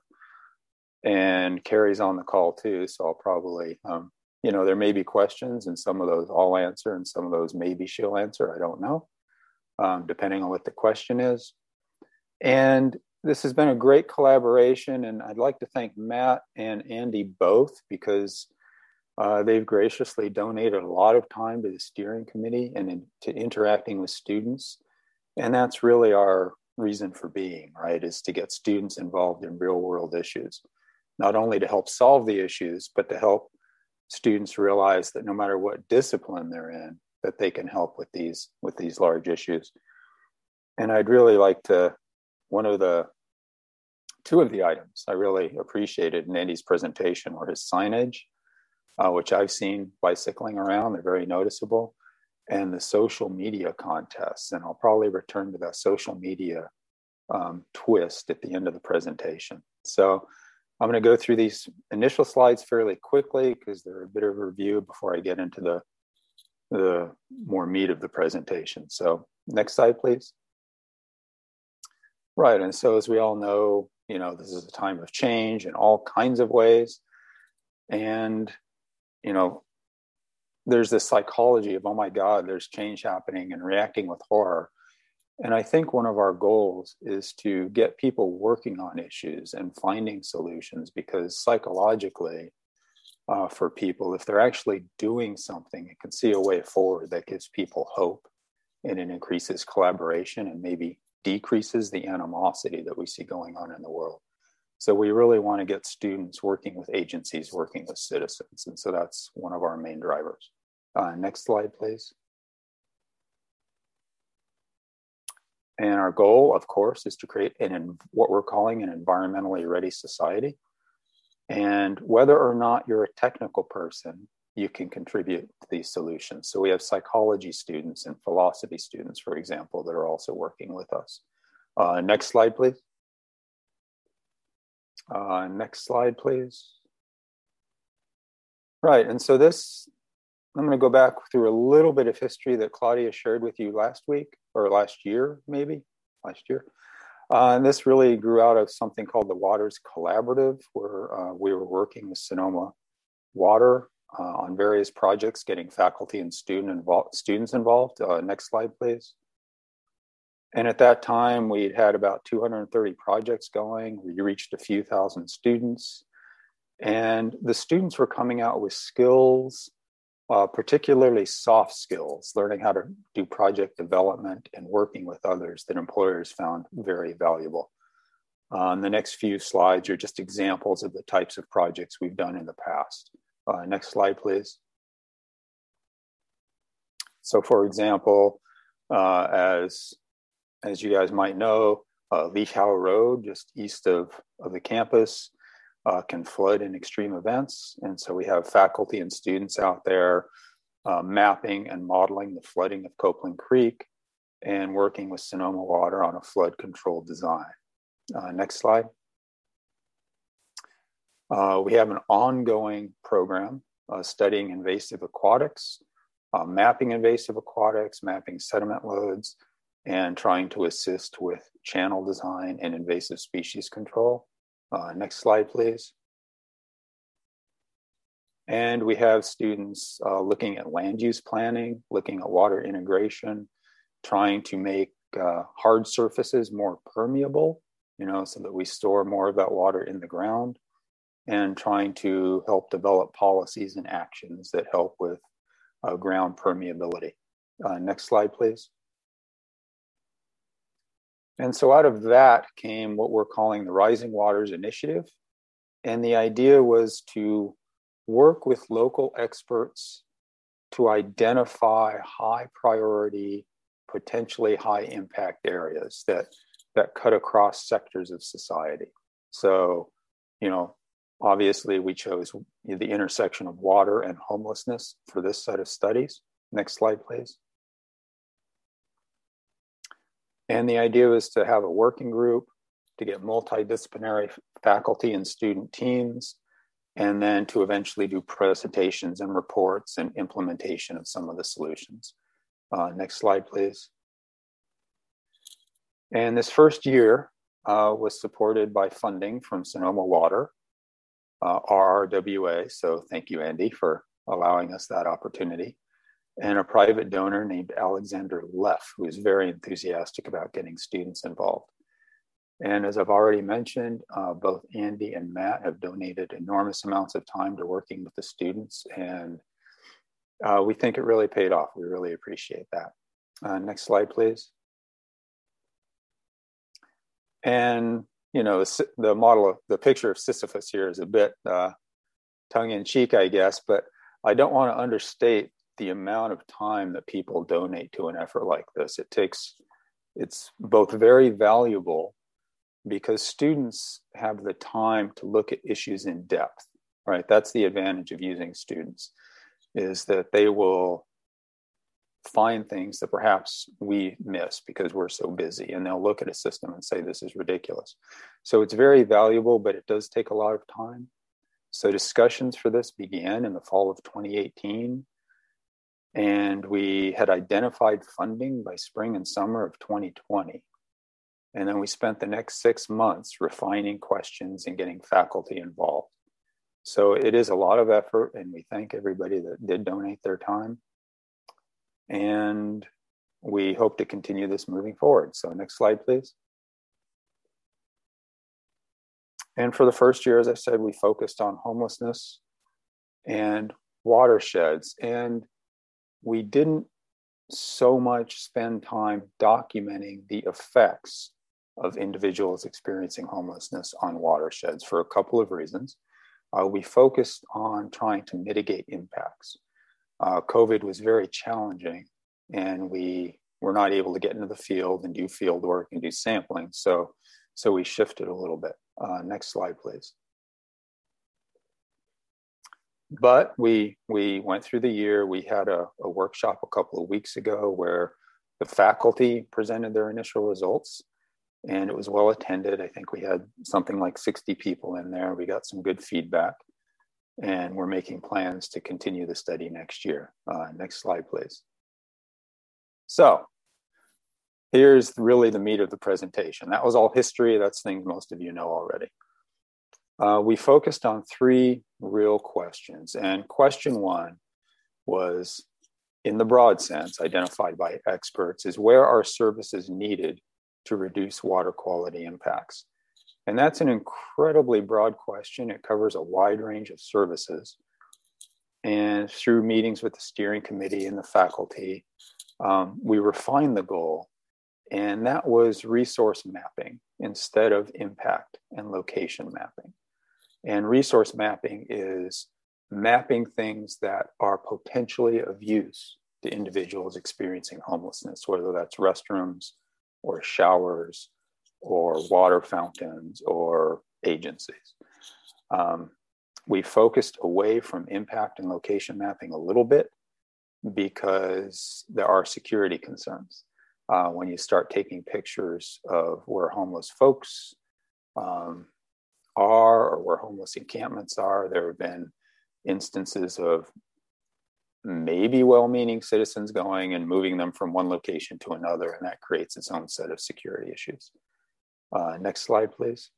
And Carrie's on the call too. So I'll probably, um, you know, there may be questions and some of those I'll answer and some of those maybe she'll answer. I don't know, um, depending on what the question is. And this has been a great collaboration. And I'd like to thank Matt and Andy both because Uh, they've graciously donated a lot of time to the steering committee and in, to interacting with students. And that's really our reason for being, right, is to get students involved in real world issues, not only to help solve the issues, but to help students realize that no matter what discipline they're in, that they can help with these, with these large issues. And I'd really like to, one of the, two of the items I really appreciated in Andy's presentation were his signage, Uh, which I've seen bicycling around. They're very noticeable. And the social media contests. And I'll probably return to that social media um, twist at the end of the presentation. So I'm going to go through these initial slides fairly quickly because they're a bit of a review before I get into the, the more meat of the presentation. So next slide, please. Right. And so as we all know, you know, this is a time of change in all kinds of ways. And you know, there's this psychology of, oh my God, there's change happening and reacting with horror. And I think one of our goals is to get people working on issues and finding solutions because psychologically, uh, for people, if they're actually doing something and can see a way forward that gives people hope and it increases collaboration and maybe decreases the animosity that we see going on in the world. So we really want to get students working with agencies, working with citizens. And so that's one of our main drivers. Uh, next slide, please. And our goal, of course, is to create an, what we're calling an environmentally ready society. And whether or not you're a technical person, you can contribute to these solutions. So we have psychology students and philosophy students, for example, that are also working with us. Uh, next slide, please. Uh, next slide, please. Right, and so this, I'm going to go back through a little bit of history that Claudia shared with you last week, or last year, maybe, last year. Uh, and this really grew out of something called the Waters Collaborative, where uh, we were working with Sonoma Water uh, on various projects, getting faculty and student involved, students involved. Uh, next slide, please. And at that time, we'd had about two hundred thirty projects going. We reached a few thousand students. And the students were coming out with skills, uh, particularly soft skills, learning how to do project development and working with others that employers found very valuable. Uh, and the next few slides are just examples of the types of projects we've done in the past. Uh, next slide, please. So for example, uh, as As you guys might know, uh, Leachhow Road, just east of, of the campus, uh, can flood in extreme events. And so we have faculty and students out there uh, mapping and modeling the flooding of Copeland Creek, and working with Sonoma Water on a flood control design. Uh, next slide. Uh, we have an ongoing program uh, studying invasive aquatics, uh, mapping invasive aquatics, mapping sediment loads, and trying to assist with channel design and invasive species control. Uh, next slide, please. And we have students uh, looking at land use planning, looking at water integration, trying to make uh, hard surfaces more permeable, you know, so that we store more of that water in the ground, and trying to help develop policies and actions that help with uh, ground permeability. Uh, next slide, please. And so out of that came what we're calling the Rising Waters Initiative. And the idea was to work with local experts to identify high priority, potentially high impact areas that, that cut across sectors of society. So, you know, obviously we chose the intersection of water and homelessness for this set of studies. Next slide, please. And the idea was to have a working group, to get multidisciplinary faculty and student teams, and then to eventually do presentations and reports and implementation of some of the solutions. Uh, next slide, please. And this first year uh, was supported by funding from Sonoma Water, uh, R R W A, so thank you, Andy, for allowing us that opportunity, and a private donor named Alexander Leff, who is very enthusiastic about getting students involved. And as I've already mentioned, uh, both Andy and Matt have donated enormous amounts of time to working with the students, and uh, we think it really paid off. We really appreciate that. Uh, next slide, please. And, you know, the, the model of the picture of Sisyphus here is a bit uh, tongue-in-cheek, I guess, but I don't want to understate the amount of time that people donate to an effort like this. It takes, it's both very valuable because students have the time to look at issues in depth, right? That's the advantage of using students, is that they will find things that perhaps we miss because we're so busy, and they'll look at a system and say, this is ridiculous. So it's very valuable, but it does take a lot of time. So discussions for this began in the fall of twenty eighteen, and we had identified funding by spring and summer of twenty twenty. And then we spent the next six months refining questions and getting faculty involved. So it is a lot of effort, and we thank everybody that did donate their time. And we hope to continue this moving forward. So next slide, please. And for the first year, as I said, we focused on homelessness and watersheds. And we didn't so much spend time documenting the effects of individuals experiencing homelessness on watersheds for a couple of reasons. Uh, we focused on trying to mitigate impacts. Uh, COVID was very challenging, and we were not able to get into the field and do field work and do sampling. So, so we shifted a little bit. Uh, next slide, please. But we, we went through the year. We had a, a workshop a couple of weeks ago where the faculty presented their initial results, and it was well attended. I think we had something like sixty people in there. We got some good feedback, and we're making plans to continue the study next year. Uh, next slide, please. So here's really the meat of the presentation. That was all history. That's things most of you know already. Uh, we focused on three real questions. And question one was, in the broad sense, identified by experts, is where are services needed to reduce water quality impacts? And that's an incredibly broad question. It covers a wide range of services. And through meetings with the steering committee and the faculty, um, we refined the goal. And that was resource mapping instead of impact and location mapping. And resource mapping is mapping things that are potentially of use to individuals experiencing homelessness, whether that's restrooms or showers or water fountains or agencies. Um, we focused away from impact and location mapping a little bit because there are security concerns. Uh, when you start taking pictures of where homeless folks um, are or where homeless encampments are, there have been instances of maybe well-meaning citizens going and moving them from one location to another, and that creates its own set of security issues. Uh, next slide, please.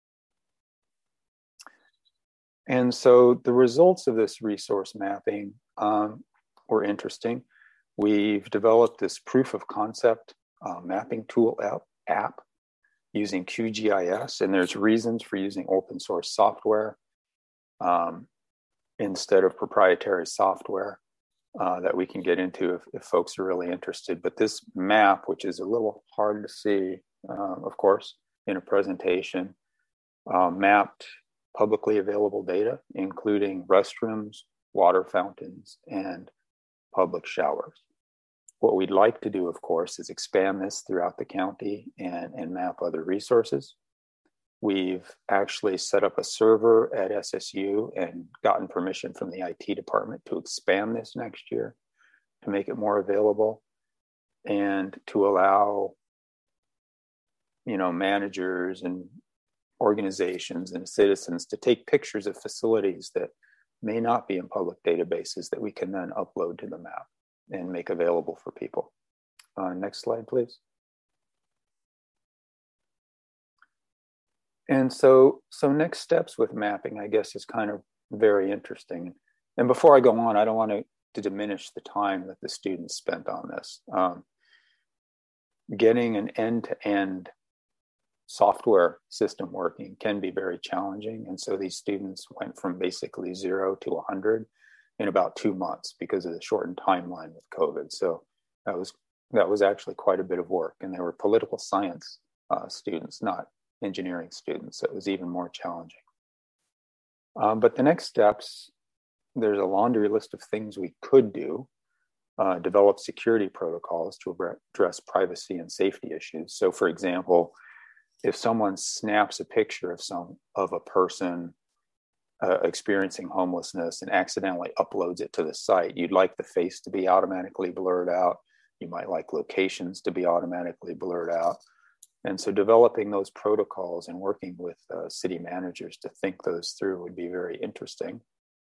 And so the results of this resource mapping um, were interesting. We've developed this proof of concept uh, mapping tool app, app using Q G I S, and there's reasons for using open source software um, instead of proprietary software uh, that we can get into if, if folks are really interested. But this map, which is a little hard to see, uh, of course, in a presentation, uh, mapped publicly available data, including restrooms, water fountains, and public showers. What we'd like to do, of course, is expand this throughout the county and, and map other resources. We've actually set up a server at S S U and gotten permission from the I T department to expand this next year to make it more available and to allow, you know, managers and organizations and citizens to take pictures of facilities that may not be in public databases that we can then upload to the map and make available for people. Uh, next slide, please. And so, so next steps with mapping, I guess, is kind of very interesting. And before I go on, I don't want to, to diminish the time that the students spent on this. Um, getting an end-to-end software system working can be very challenging. And so these students went from basically zero to one hundred in about two months because of the shortened timeline with COVID. So that was, that was actually quite a bit of work. And they were political science uh, students, not engineering students. So it was even more challenging. Um, but the next steps, there's a laundry list of things we could do. Uh, develop security protocols to address privacy and safety issues. So for example, if someone snaps a picture of some of a person uh, experiencing homelessness and accidentally uploads it to the site, you'd like the face to be automatically blurred out. You might like locations to be automatically blurred out. And so developing those protocols and working with uh, city managers to think those through would be very interesting.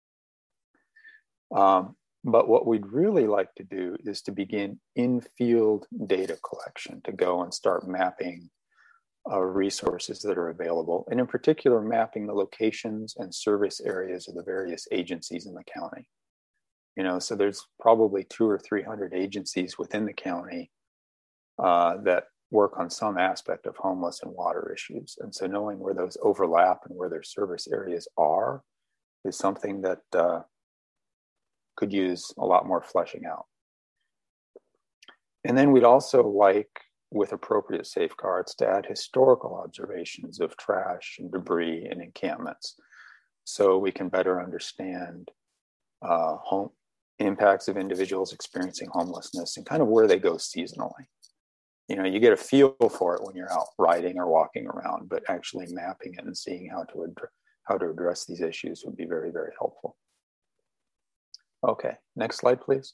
Um, but what we'd really like to do is to begin in-field data collection, to go and start mapping Uh, resources that are available, and in particular, mapping the locations and service areas of the various agencies in the county. You know, so there's probably two or three hundred agencies within the county uh, that work on some aspect of homeless and water issues. And so knowing where those overlap and where their service areas are is something that uh, could use a lot more fleshing out. And then we'd also like, with appropriate safeguards, to add historical observations of trash and debris in encampments so we can better understand uh, home impacts of individuals experiencing homelessness and kind of where they go seasonally. You know, you get a feel for it when you're out riding or walking around, but actually mapping it and seeing how to, ad- how to address these issues would be very, very helpful. Okay, next slide, please.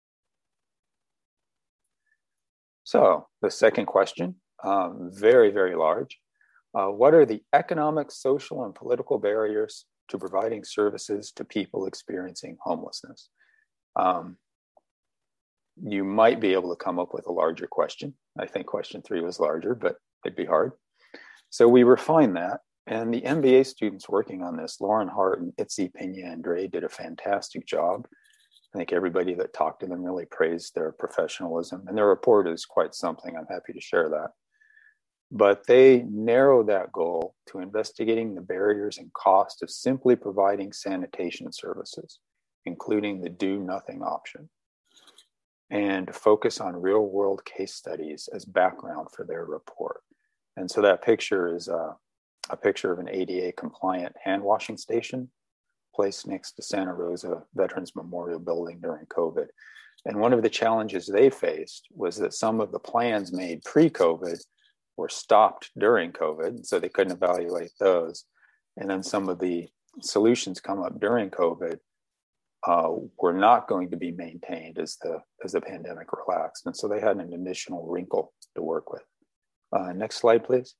So the second question, um, very, very large. Uh, what are the economic, social, and political barriers to providing services to people experiencing homelessness? Um, you might be able to come up with a larger question. I think question three was larger, but it'd be hard. So we refined that. And the M B A students working on this, Lauren Hart and Itzi Pena-Andre, did a fantastic job. I think everybody that talked to them really praised their professionalism, and their report is quite something. I'm happy to share that. But they narrowed that goal to investigating the barriers and cost of simply providing sanitation services, including the do nothing option, and focus on real world case studies as background for their report. And so that picture is a, a picture of an A D A compliant hand washing station placed next to Santa Rosa Veterans Memorial Building during COVID. And one of the challenges they faced was that some of the plans made pre-COVID were stopped during COVID, so they couldn't evaluate those. And then some of the solutions come up during COVID uh, were not going to be maintained as the as the pandemic relaxed. And so they had an additional wrinkle to work with. Uh, next slide, please.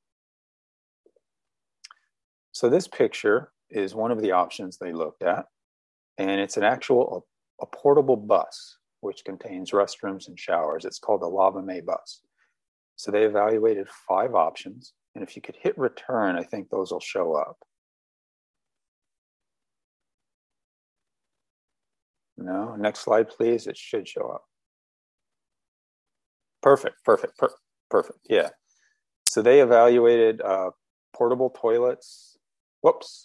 So this picture is one of the options they looked at, and it's an actual, a, a portable bus, which contains restrooms and showers. It's called the Lava May bus. So they evaluated five options, and if you could hit return, I think those will show up. No, next slide, please. It should show up. Perfect, perfect, per perfect, yeah. So they evaluated uh, portable toilets. Whoops.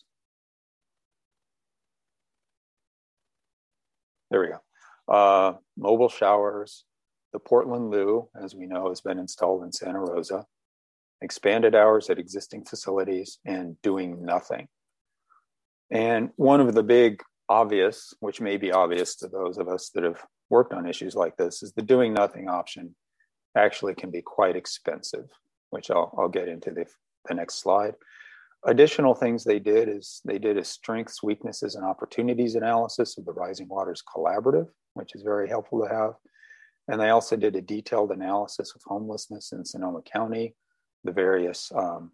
There we go. Uh, mobile showers. The Portland Loo, as we know, has been installed in Santa Rosa. Expanded hours at existing facilities, and doing nothing. And one of the big obvious, which may be obvious to those of us that have worked on issues like this, is the doing nothing option actually can be quite expensive, which I'll, I'll get into the, the next slide. Additional things they did is they did a strengths, weaknesses, and opportunities analysis of the Rising Waters Collaborative, which is very helpful to have. And they also did a detailed analysis of homelessness in Sonoma County, the various um,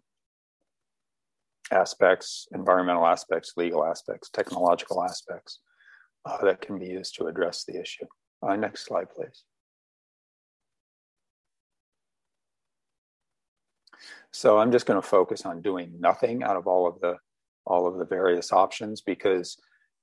aspects, environmental aspects, legal aspects, technological aspects uh, that can be used to address the issue. Uh, next slide, please. So I'm just going to focus on doing nothing out of all of the all of the various options, because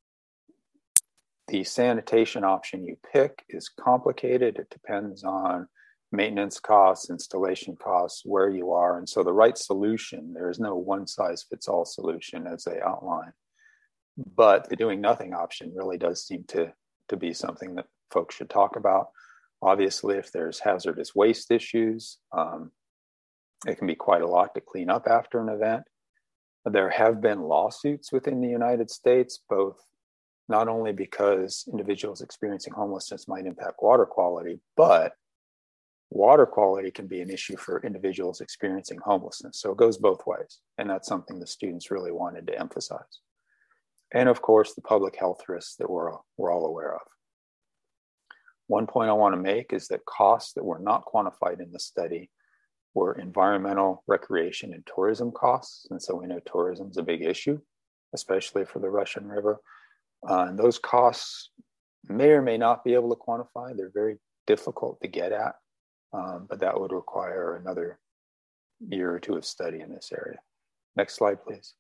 the sanitation option you pick is complicated. It depends on maintenance costs, installation costs, where you are. And so the right solution, there is no one size fits all solution as they outline. But the doing nothing option really does seem to, to be something that folks should talk about. Obviously, if there's hazardous waste issues, um, it can be quite a lot to clean up after an event. There have been lawsuits within the United States, both not only because individuals experiencing homelessness might impact water quality, but water quality can be an issue for individuals experiencing homelessness. So it goes both ways. And that's something the students really wanted to emphasize. And of course, the public health risks that we're, we're all aware of. One point I want to make is that costs that were not quantified in the study were environmental, recreation, and tourism costs. And so we know tourism is a big issue, especially for the Russian River. Uh, and those costs may or may not be able to quantify. They're very difficult to get at. Um, but that would require another year or two of study in this area. Next slide, please.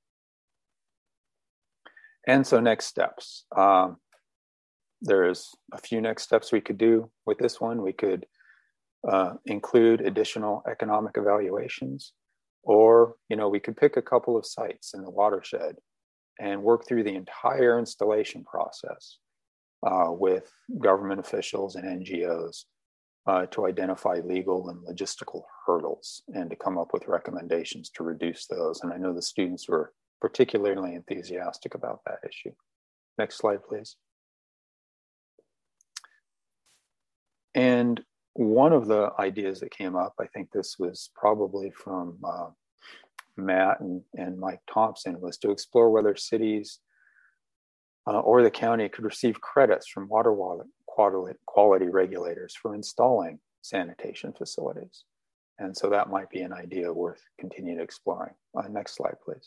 And so next steps. Um, there's a few next steps we could do with this one. We could uh, include additional economic evaluations, or, you know, we could pick a couple of sites in the watershed and work through the entire installation process uh, with government officials and N G Os. Uh, to identify legal and logistical hurdles and to come up with recommendations to reduce those. And I know the students were particularly enthusiastic about that issue. Next slide, please. And one of the ideas that came up, I think this was probably from uh, Matt and, and Mike Thompson, was to explore whether cities uh, or the county could receive credits from water quality regulators for installing sanitation facilities. And so that might be an idea worth continuing exploring. Uh, next slide, please.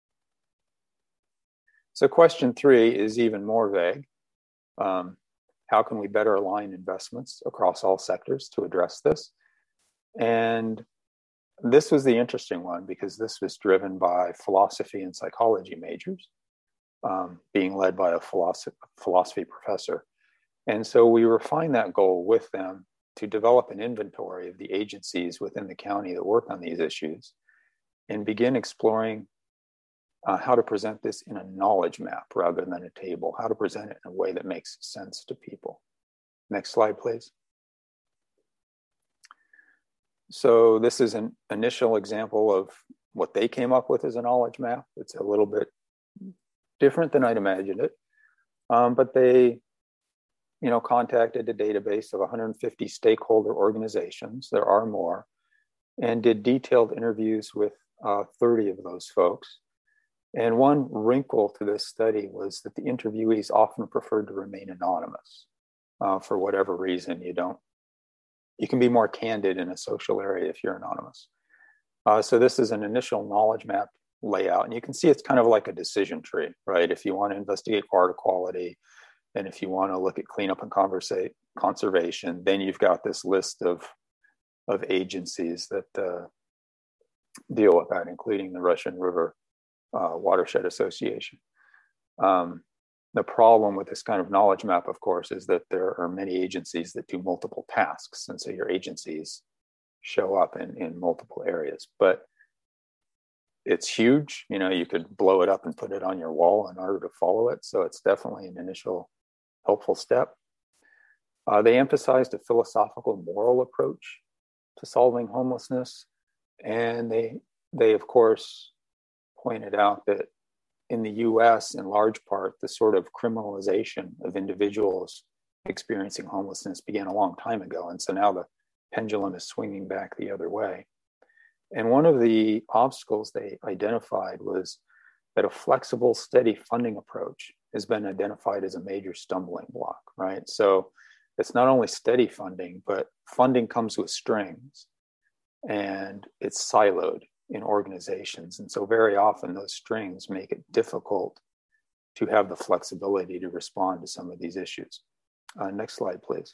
So question three is even more vague. Um, how can we better align investments across all sectors to address this? And this was the interesting one, because this was driven by philosophy and psychology majors, um, being led by a philosophy, philosophy professor. And so we refined that goal with them to develop an inventory of the agencies within the county that work on these issues and begin exploring uh, how to present this in a knowledge map rather than a table, how to present it in a way that makes sense to people. Next slide, please. So this is an initial example of what they came up with as a knowledge map. It's a little bit different than I'd imagined it, um, but they you know, contacted a database of one hundred fifty stakeholder organizations, there are more, and did detailed interviews with uh, thirty of those folks, And one wrinkle to this study was that the interviewees often preferred to remain anonymous. Uh, for whatever reason, you don't, you can be more candid in a social area if you're anonymous. Uh, so this is an initial knowledge map layout, and you can see it's kind of like a decision tree, right? If you want to investigate water quality, and if you want to look at cleanup and conversa- conservation, then you've got this list of, of agencies that uh, deal with that, including the Russian River uh, Watershed Association. Um, the problem with this kind of knowledge map, of course, is that there are many agencies that do multiple tasks. And so your agencies show up in, in multiple areas. But it's huge. You know, you could blow it up and put it on your wall in order to follow it. So it's definitely an initial helpful step. Uh, they emphasized a philosophical moral approach to solving homelessness. And they, they of course, pointed out that in the U S, in large part, the sort of criminalization of individuals experiencing homelessness began a long time ago. And so now the pendulum is swinging back the other way. And one of the obstacles they identified was that a flexible, steady funding approach has been identified as a major stumbling block, right? So it's not only steady funding, but funding comes with strings and it's siloed in organizations. And so very often those strings make it difficult to have the flexibility to respond to some of these issues. Uh, next slide, please.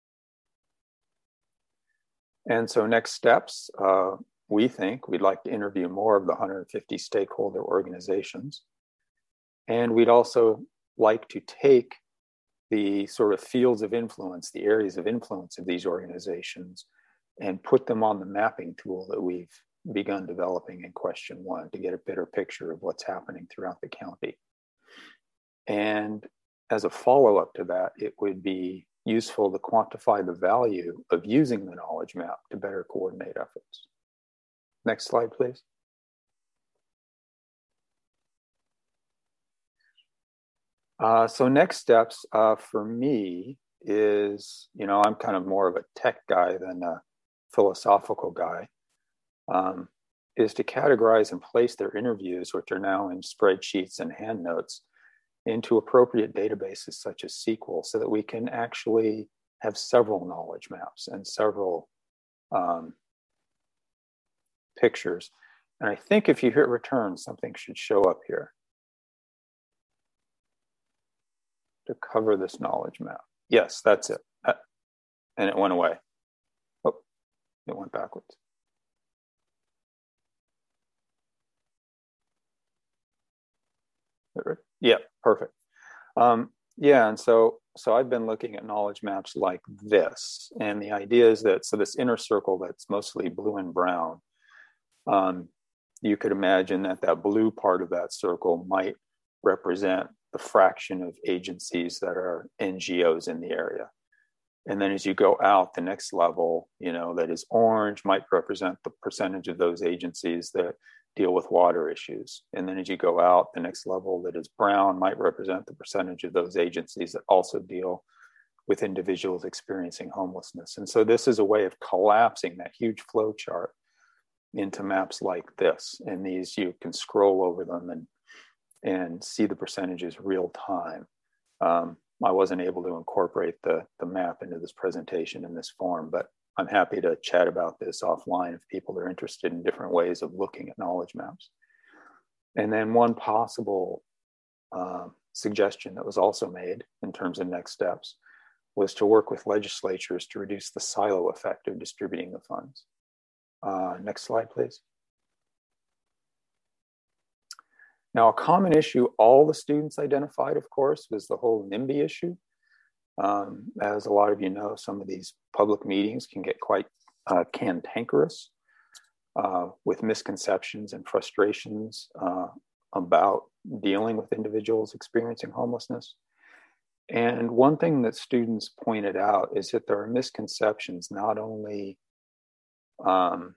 And so next steps, uh, we think we'd like to interview more of the one hundred fifty stakeholder organizations. And we'd also like to take the sort of fields of influence, the areas of influence of these organizations, and put them on the mapping tool that we've begun developing in question one to get a better picture of what's happening throughout the county. And as a follow-up to that, it would be useful to quantify the value of using the knowledge map to better coordinate efforts. Next slide, please. Uh, so next steps uh, for me is, you know, I'm kind of more of a tech guy than a philosophical guy, um, is to categorize and place their interviews, which are now in spreadsheets and hand notes, into appropriate databases such as S Q L so that we can actually have several knowledge maps and several um, pictures. And I think if you hit return, something should show up here to cover this knowledge map. Yes, that's it. Uh, and it went away. Oh, it went backwards. Yeah, perfect. Um, yeah, and so so I've been looking at knowledge maps like this, and the idea is that, so this inner circle that's mostly blue and brown, um, you could imagine that that blue part of that circle might represent the fraction of agencies that are N G Os in the area. And then as you go out, the next level, you know, that is orange might represent the percentage of those agencies that deal with water issues. And then as you go out, the next level that is brown might represent the percentage of those agencies that also deal with individuals experiencing homelessness. And so this is a way of collapsing that huge flow chart into maps like this. And these, you can scroll over them and, and see the percentages real time. Um, I wasn't able to incorporate the, the map into this presentation in this form, but I'm happy to chat about this offline if people are interested in different ways of looking at knowledge maps. And then one possible uh, suggestion that was also made in terms of next steps was to work with legislatures to reduce the silo effect of distributing the funds. Uh, next slide, please. Now, a common issue all the students identified, of course, was the whole NIMBY issue. Um, as a lot of you know, some of these public meetings can get quite uh, cantankerous uh, with misconceptions and frustrations uh, about dealing with individuals experiencing homelessness. And one thing that students pointed out is that there are misconceptions not only, um,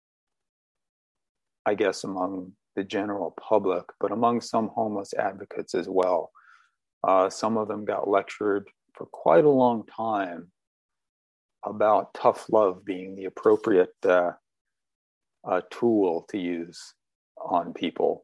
I guess, among the general public, but among some homeless advocates as well. Uh, some of them got lectured for quite a long time about tough love being the appropriate uh, uh, tool to use on people.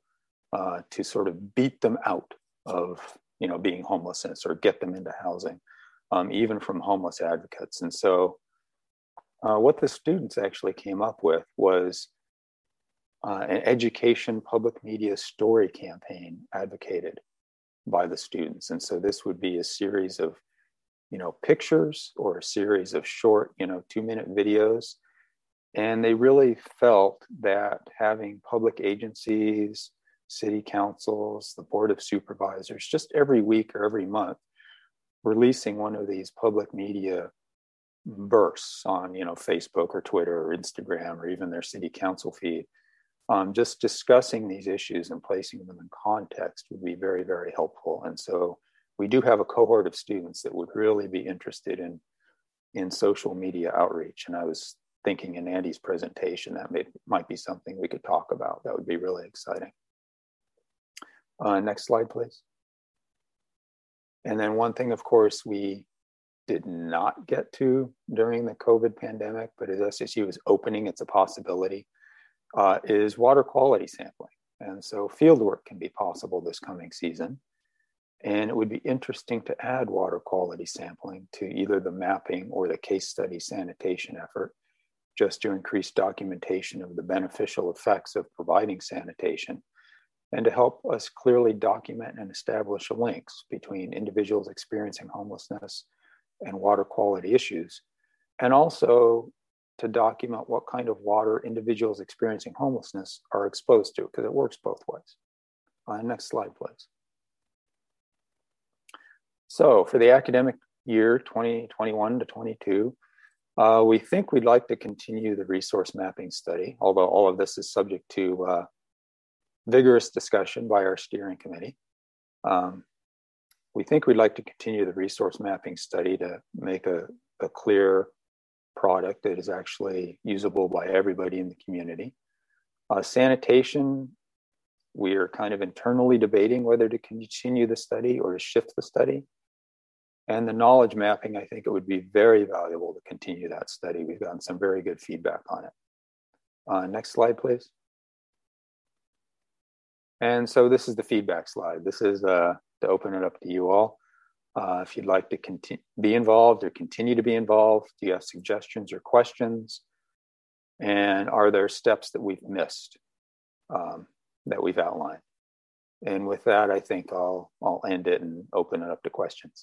uh, to sort of beat them out of, you know, being homelessness or get them into housing, um, even from homeless advocates. And so uh, what the students actually came up with was uh, an education public media story campaign advocated by the students. And so this would be a series of, you know, pictures or a series of short, you know, two minute videos. And they really felt that having public agencies, city councils, the board of supervisors, just every week or every month, releasing one of these public media bursts on, you know, Facebook or Twitter or Instagram or even their city council feed, um, just discussing these issues and placing them in context would be very, very helpful. And so we do have a cohort of students that would really be interested in, in social media outreach. And I was thinking in Andy's presentation that may, might be something we could talk about. That would be really exciting. Uh, next slide, please. And then one thing, of course, we did not get to during the COVID pandemic, but as S S U is opening, it's a possibility, uh, is water quality sampling. And so field work can be possible this coming season. And it would be interesting to add water quality sampling to either the mapping or the case study sanitation effort, just to increase documentation of the beneficial effects of providing sanitation, and to help us clearly document and establish links between individuals experiencing homelessness and water quality issues, and also to document what kind of water individuals experiencing homelessness are exposed to, because it works both ways. Uh, next slide, please. So for the academic year twenty twenty-one to twenty-two, uh, we think we'd like to continue the resource mapping study, although all of this is subject to uh, vigorous discussion by our steering committee. Um, we think we'd like to continue the resource mapping study to make a, a clear product that is actually usable by everybody in the community. Uh, sanitation, we are kind of internally debating whether to continue the study or to shift the study. And the knowledge mapping, I think it would be very valuable to continue that study. We've gotten some very good feedback on it. Uh, next slide, please. And so this is the feedback slide. This is uh, to open it up to you all. Uh, if you'd like to continue, be involved or continue to be involved, do you have suggestions or questions? And are there steps that we've missed um, that we've outlined? And with that, I think I'll, I'll end it and open it up to questions.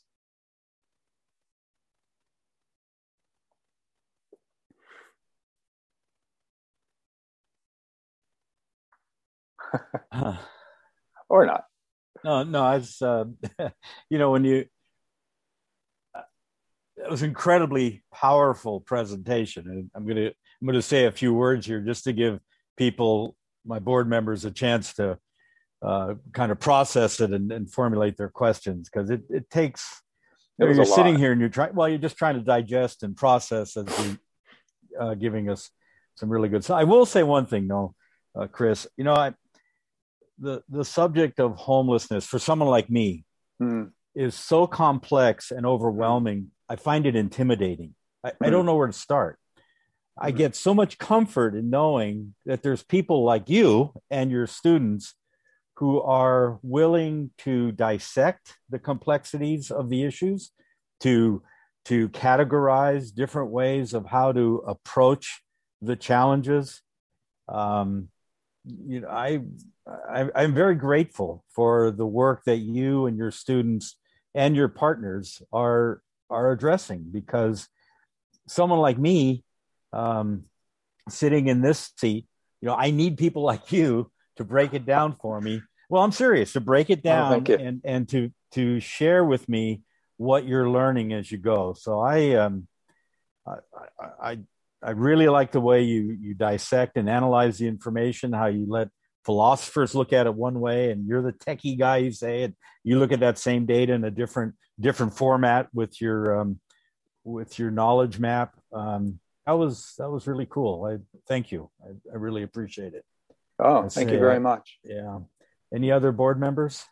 Or not. No, no, it's, uh, you know, when you, uh, it was incredibly powerful presentation. And I'm going to, I'm going to say a few words here just to give people, my board members, a chance to uh, kind of process it and, and formulate their questions. Cause it, it takes, you know, you're sitting here and you're trying, well, you're just trying to digest and process as you uh, giving us some really good. So I will say one thing though, uh, Chris, you know, I, The, the subject of homelessness for someone like me mm. is so complex and overwhelming. I find it intimidating. I, mm. I don't know where to start. Mm. I get so much comfort in knowing that there's people like you and your students who are willing to dissect the complexities of the issues, to, to categorize different ways of how to approach the challenges. Um, you know, I, I, I'm very grateful for the work that you and your students and your partners are, are addressing, because someone like me, um, sitting in this seat, you know, I need people like you to break it down for me. Well, I'm serious, to break it down oh, and, and to, to share with me what you're learning as you go. So I, um, I, I, I really like the way you, you dissect and analyze the information, how you let philosophers look at it one way and you're the techie guy, you say it, you look at that same data in a different, different format with your, um, with your knowledge map. Um, that was, that was really cool. I thank you. I, I really appreciate it. Oh, I thank say, you very much. Yeah. Any other board members?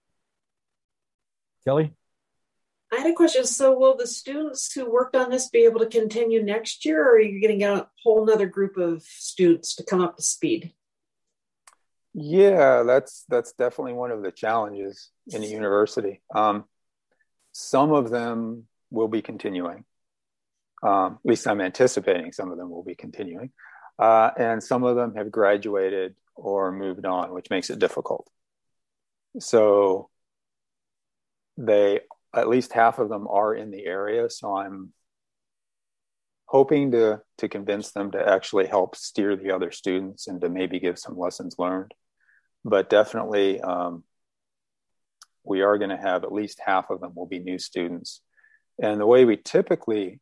Kelly? I had a question. So will the students who worked on this be able to continue next year, or are you getting a whole nother group of students to come up to speed? Yeah, that's that's definitely one of the challenges in the university. Um, some of them will be continuing. Um, at least I'm anticipating some of them will be continuing. Uh, and some of them have graduated or moved on, which makes it difficult. So they, at least half of them are in the area. So I'm hoping to, to convince them to actually help steer the other students and to maybe give some lessons learned. But definitely, um, we are going to have at least half of them will be new students. And the way we typically,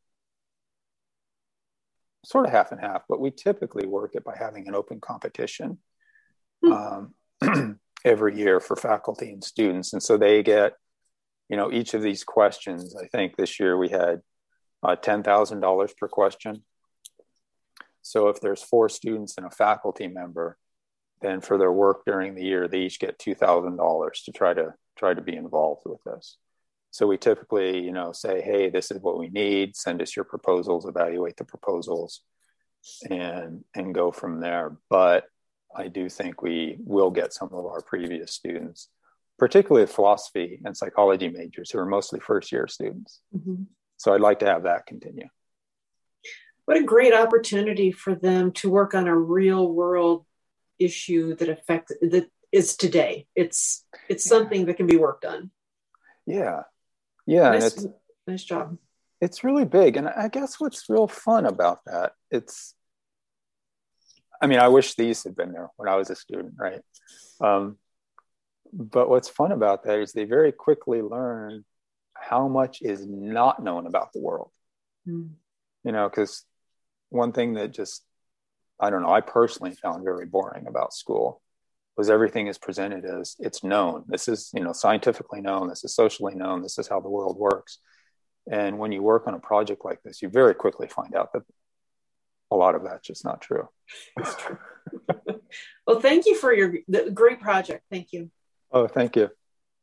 sort of half and half, but we typically work it by having an open competition um, every year for faculty and students. And so they get, you know, each of these questions. I think this year we had uh, ten thousand dollars per question. So if there's four students and a faculty member, then for their work during the year, they each get two thousand dollars to try to try to be involved with this. So we typically, you know, say, hey, this is what we need. Send us your proposals, evaluate the proposals, and and go from there. But I do think we will get some of our previous students, particularly philosophy and psychology majors, who are mostly first year students. Mm-hmm. So I'd like to have that continue. What a great opportunity for them to work on a real world issue that affects that is today. It's it's something that can be worked on. Yeah. Yeah. Nice, and it's, nice job. It's really big. And I guess what's real fun about that, it's, I mean, I wish these had been there when I was a student, right? Um, but what's fun about that is they very quickly learn how much is not known about the world. Mm. You know, because one thing that just, I don't know, I personally found very boring about school was everything is presented as it's known. This is, you know, scientifically known. This is socially known. This is how the world works. And when you work on a project like this, you very quickly find out that a lot of that's just not true. It's true. Well, thank you for your the great project. Thank you. Oh, thank you.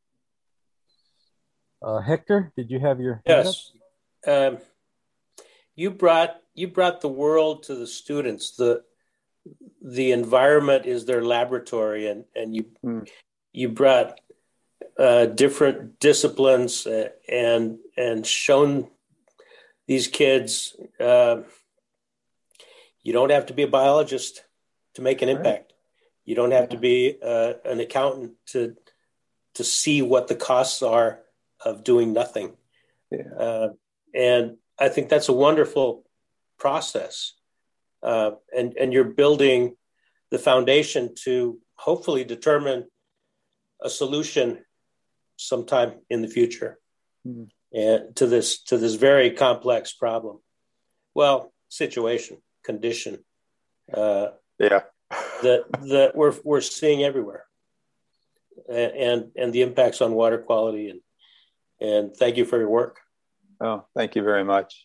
Uh, Hector, did you have your yes? Um, you brought you brought the world to the students. The the environment is their laboratory, and and you mm. you brought uh, different disciplines uh, and and shown these kids. Uh, you don't have to be a biologist to make an impact. Right. You don't have yeah. to be uh, an accountant to to see what the costs are of doing nothing. Yeah. Uh, and I think that's a wonderful process. Uh, and, and you're building the foundation to hopefully determine a solution sometime in the future mm-hmm. and to this, to this very complex problem. Well, situation, condition, uh, yeah, that, that we're, we're seeing everywhere, and, and, and the impacts on water quality. And, and thank you for your work. Oh, thank you very much.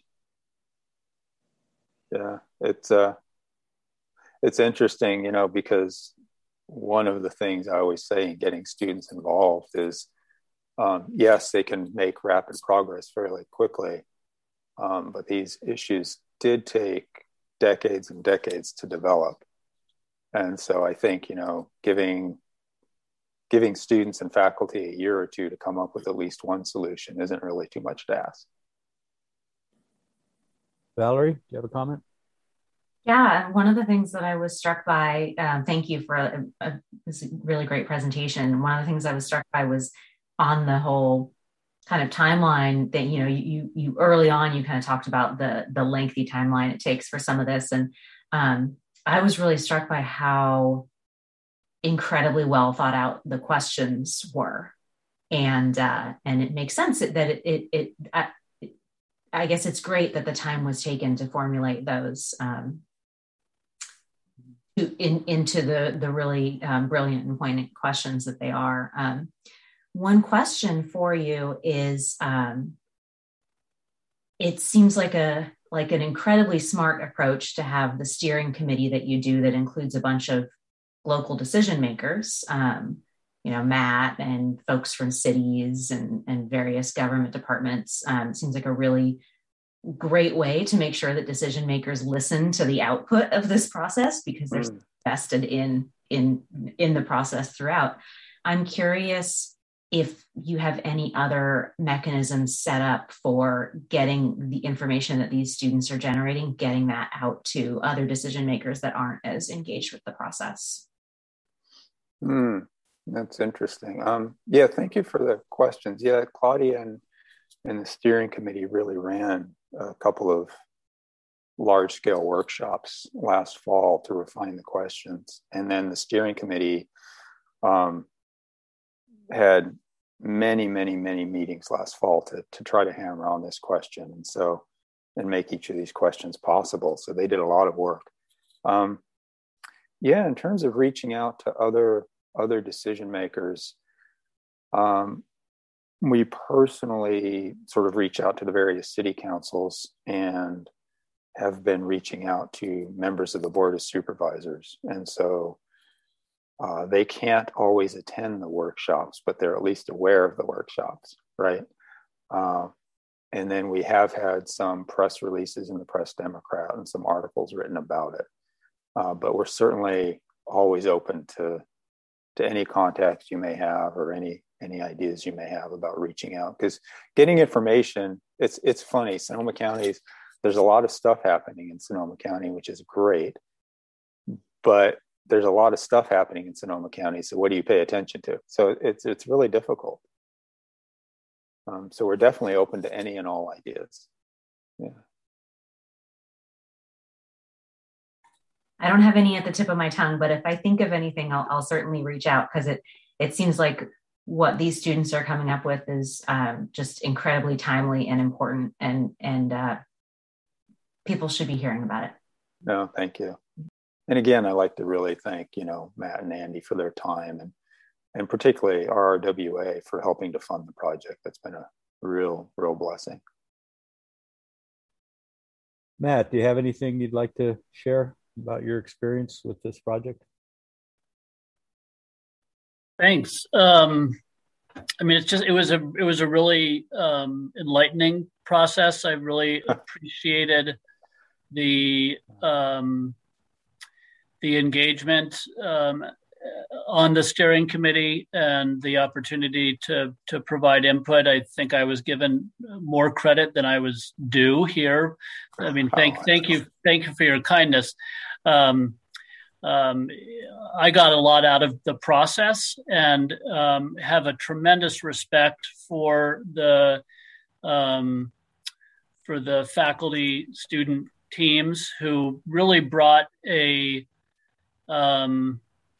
Yeah, it's uh, it's interesting, you know, because one of the things I always say in getting students involved is, um, yes, they can make rapid progress fairly quickly, um, but these issues did take decades and decades to develop. And so I think, you know, giving giving students and faculty a year or two to come up with at least one solution isn't really too much to ask. Valerie, do you have a comment? Yeah, one of the things that I was struck by, um, thank you for a, a, this really great presentation. One of the things I was struck by was on the whole kind of timeline that, you know, you you early on, you kind of talked about the, the lengthy timeline it takes for some of this. And um, I was really struck by how incredibly well thought out the questions were. And uh, and it makes sense that it, it, it I, I guess it's great that the time was taken to formulate those um, to, in, into the, the really um, brilliant and poignant questions that they are. Um, one question for you is, um, it seems like a like an incredibly smart approach to have the steering committee that you do that includes a bunch of local decision makers, um, you know, Matt and folks from cities and, and various government departments. Um, it seems like a really great way to make sure that decision makers listen to the output of this process because they're mm. vested in in in the process throughout. I'm curious if you have any other mechanisms set up for getting the information that these students are generating, getting that out to other decision makers that aren't as engaged with the process. Hmm, that's interesting. Um, yeah, thank you for the questions. Yeah, Claudia and, and the steering committee really ran a couple of large scale workshops last fall to refine the questions. And then the steering committee um, had many, many, many meetings last fall to, to try to hammer on this question. And so, and make each of these questions possible. So they did a lot of work. Um, yeah, in terms of reaching out to other, other decision makers, um, we personally sort of reach out to the various city councils and have been reaching out to members of the Board of Supervisors. And so uh, they can't always attend the workshops, but they're at least aware of the workshops, right? Uh, and then we have had some press releases in the Press Democrat and some articles written about it. Uh, but we're certainly always open to, to any contacts you may have or any any ideas you may have about reaching out, because getting information, it's it's funny, Sonoma County's, there's a lot of stuff happening in Sonoma County, which is great, but there's a lot of stuff happening in Sonoma County. So what do you pay attention to? So it's it's really difficult. Um, so we're definitely open to any and all ideas. Yeah. I don't have any at the tip of my tongue, but if I think of anything, I'll, I'll certainly reach out, because it it seems like what these students are coming up with is um, just incredibly timely and important, and and uh, people should be hearing about it. No, thank you. And again, I'd like to really thank, you know, Matt and Andy for their time, and and particularly R R W A for helping to fund the project. That's been a real, real blessing. Matt, do you have anything you'd like to share about your experience with this project? Thanks. Um, I mean, it's just, it was a, it was a really um, enlightening process. I really appreciated the, um, the engagement um, on the steering committee and the opportunity to, to provide input. I think I was given more credit than I was due here. I mean, thank, thank you. Thank you for your kindness. Um, Um, I got a lot out of the process, and um, have a tremendous respect for the um, for the faculty student teams who really brought a um,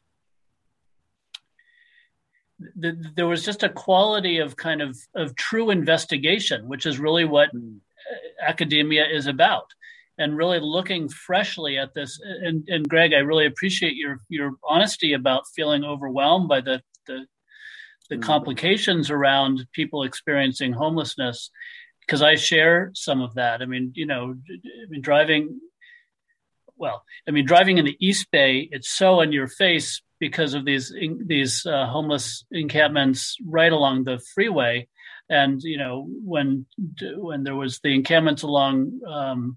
th- there was just a quality of kind of of true investigation, which is really what mm. academia is about. And really looking freshly at this. And, and Greg, I really appreciate your your honesty about feeling overwhelmed by the the, the mm-hmm. complications around people experiencing homelessness, because I share some of that. I mean, you know, I mean, driving, well, I mean, driving in the East Bay, it's so in your face because of these these uh, homeless encampments right along the freeway. And, you know, when when there was the encampments along um,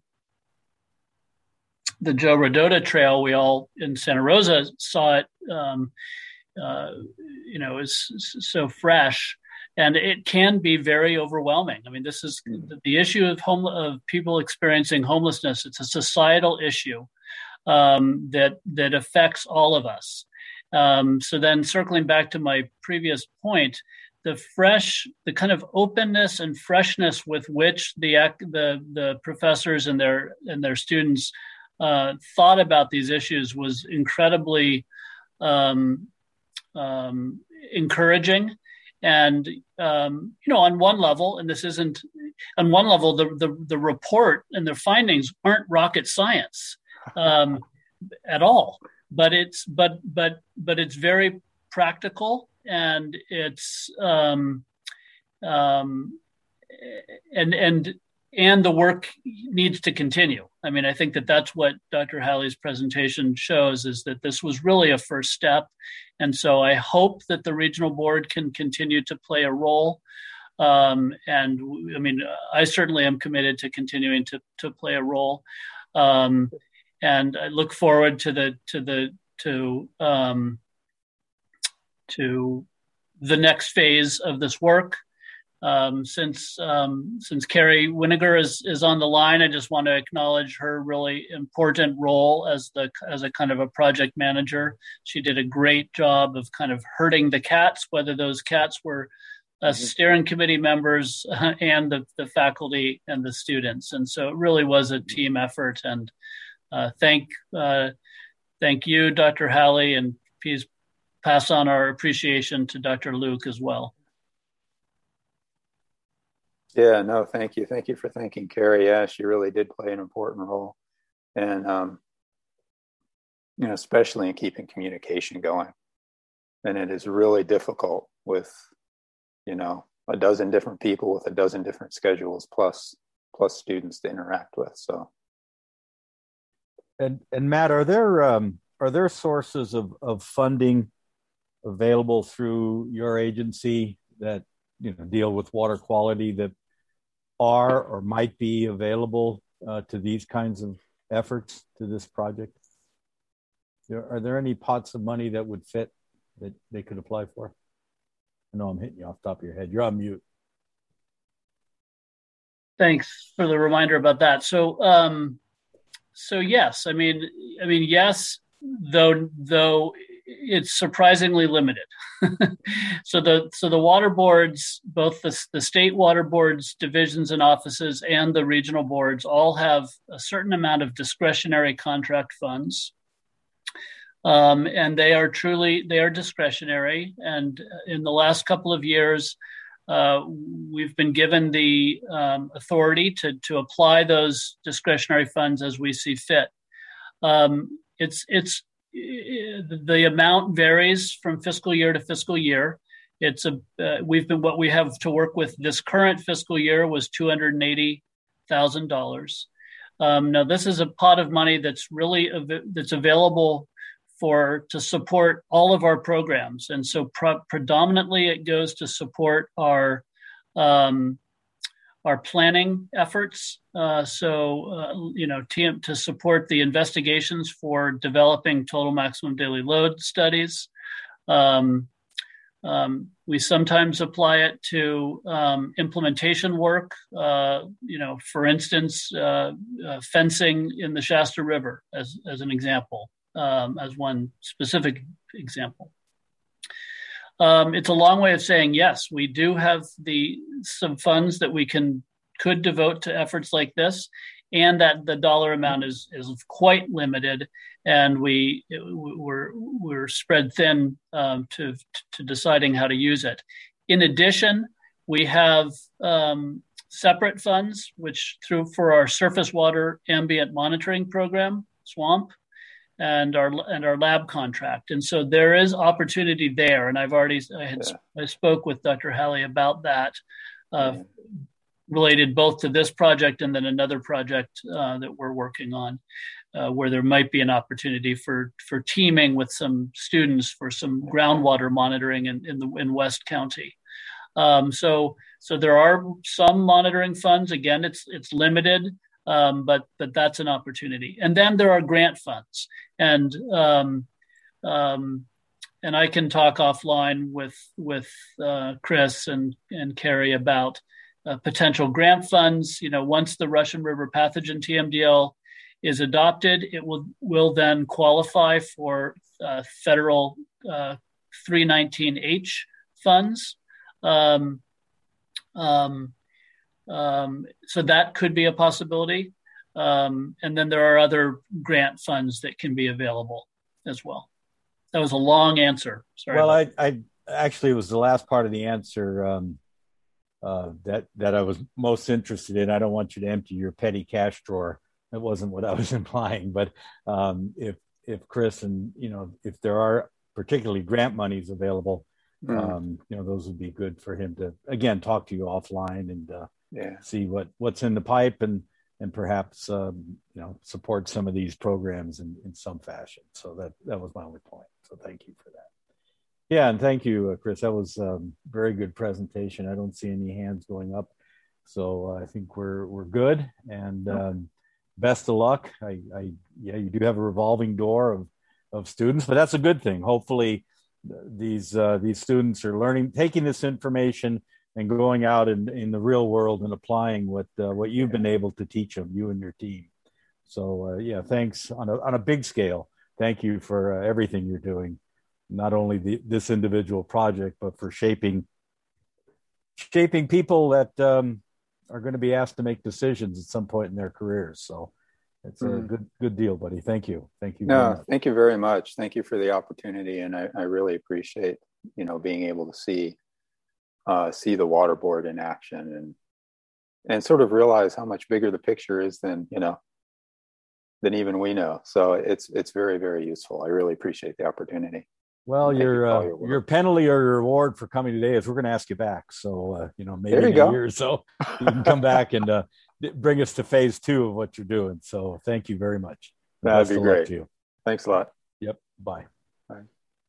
the Joe Rodota Trail, we all in Santa Rosa saw it, um, uh, you know, is so fresh, and it can be very overwhelming. I mean, this is the issue of home of people experiencing homelessness. It's a societal issue um, that that affects all of us. Um, so then, circling back to my previous point, the fresh, the kind of openness and freshness with which the the the professors and their and their students Uh, thought about these issues was incredibly um, um, encouraging. And, um, you know, on one level, and this isn't, on one level, the, the, the report and the findings aren't rocket science um, at all, but it's, but, but, but it's very practical, and it's, um, um, and, and, and the work needs to continue. I mean, I think that that's what Doctor Halley's presentation shows, is that this was really a first step. And so I hope that the regional board can continue to play a role. Um, and I mean, I certainly am committed to continuing to, to play a role. Um, and I look forward to the, to the, to um, to the next phase of this work. Um, since um, since Carrie Winiger is is on the line, I just want to acknowledge her really important role as the as a kind of a project manager. She did a great job of kind of herding the cats, whether those cats were uh, steering committee members uh, and the, the faculty and the students. And so it really was a team effort. And uh, thank uh, thank you, Doctor Halley, and please pass on our appreciation to Doctor Luke as well. Yeah, no, thank you. Thank you for thanking Carrie. Yeah, she really did play an important role. And, um, you know, especially in keeping communication going. And it is really difficult with, you know, a dozen different people with a dozen different schedules plus plus students to interact with. So, and and Matt, are there um, are there sources of of funding available through your agency that, you know, deal with water quality that are or might be available uh, to these kinds of efforts, to this project? Are there any pots of money that would fit that they could apply for? I know I'm hitting you off the top of your head. You're on mute. Thanks for the reminder about that. So, um, so yes, I mean, I mean, yes, though, though it's surprisingly limited. so the so the water boards, both the, the state water boards, divisions and offices, and the regional boards all have a certain amount of discretionary contract funds. Um, and they are truly, they are discretionary. And in the last couple of years, uh, we've been given the um, authority to, to apply those discretionary funds as we see fit. Um, it's, it's, the amount varies from fiscal year to fiscal year. It's a, uh, we've been, what we have to work with this current fiscal year was two hundred eighty thousand dollars. Um, now this is a pot of money that's really, av- that's available for to support all of our programs. And so pro- predominantly it goes to support our um, our planning efforts. Uh, so, uh, you know, T M, to support the investigations for developing total maximum daily load studies. Um, um, we sometimes apply it to um, implementation work, uh, you know, for instance, uh, uh, fencing in the Shasta River as, as an example. Um, as one specific example. Um, it's a long way of saying, yes, we do have the some funds that we can could devote to efforts like this, and that the dollar amount is is quite limited, and we we're we're spread thin um, to to deciding how to use it. In addition, we have um, separate funds, which through for our surface water ambient monitoring program, SWAMP, and our and our lab contract. And so there is opportunity there. And I've already, I had, yeah. I spoke with Doctor Halley about that, uh, yeah. related both to this project and then another project uh, that we're working on, uh, where there might be an opportunity for, for teaming with some students for some groundwater monitoring in, in the in West County. Um, so, so there are some monitoring funds. Again, it's it's limited. Um, but but that's an opportunity. And then there are grant funds, and um, um, and I can talk offline with with uh, Chris and and Carrie about uh, potential grant funds. You know, once the Russian River pathogen T M D L is adopted, it will will then qualify for uh, federal uh, three nineteen H funds. Um, um, Um, so that could be a possibility. Um, and then there are other grant funds that can be available as well. That was a long answer. Sorry. Well, I, I actually, it was the last part of the answer um, uh, that, that I was most interested in. I don't want you to empty your petty cash drawer. That wasn't what I was implying, but um, if, if Chris and, you know, if there are particularly grant monies available, mm. um, you know, those would be good for him to, again, talk to you offline and, uh, yeah, see what what's in the pipe and and perhaps um, you know, support some of these programs in, in some fashion. So that that was my only point. So thank you for that. Yeah, and thank you, uh, Chris. That was a um, very good presentation. I don't see any hands going up, so uh, I think we're we're good. And um, best of luck. I, I yeah, you do have a revolving door of of students, but that's a good thing. Hopefully these uh, these students are learning, taking this information and going out in, in the real world and applying what uh, what you've been able to teach them, you and your team. So uh, yeah, thanks on a on a big scale. Thank you for uh, everything you're doing, not only the, this individual project, but for shaping shaping people that um, are going to be asked to make decisions at some point in their careers. So it's mm. a good good deal, buddy. Thank you. Thank you. No, thank you very much. Thank you for the opportunity, and I, I really appreciate you know being able to see uh, see the water board in action and and sort of realize how much bigger the picture is than you know. than even we know. So it's it's very, very useful. I really appreciate the opportunity. Well, your you uh, your, your penalty or your reward for coming today is we're going to ask you back. So, uh, you know, maybe you in go. a year or so, you can come back and uh, bring us to phase two of what you're doing. So thank you very much. That'd be great. To you. Thanks a lot. Yep. Bye. Bye.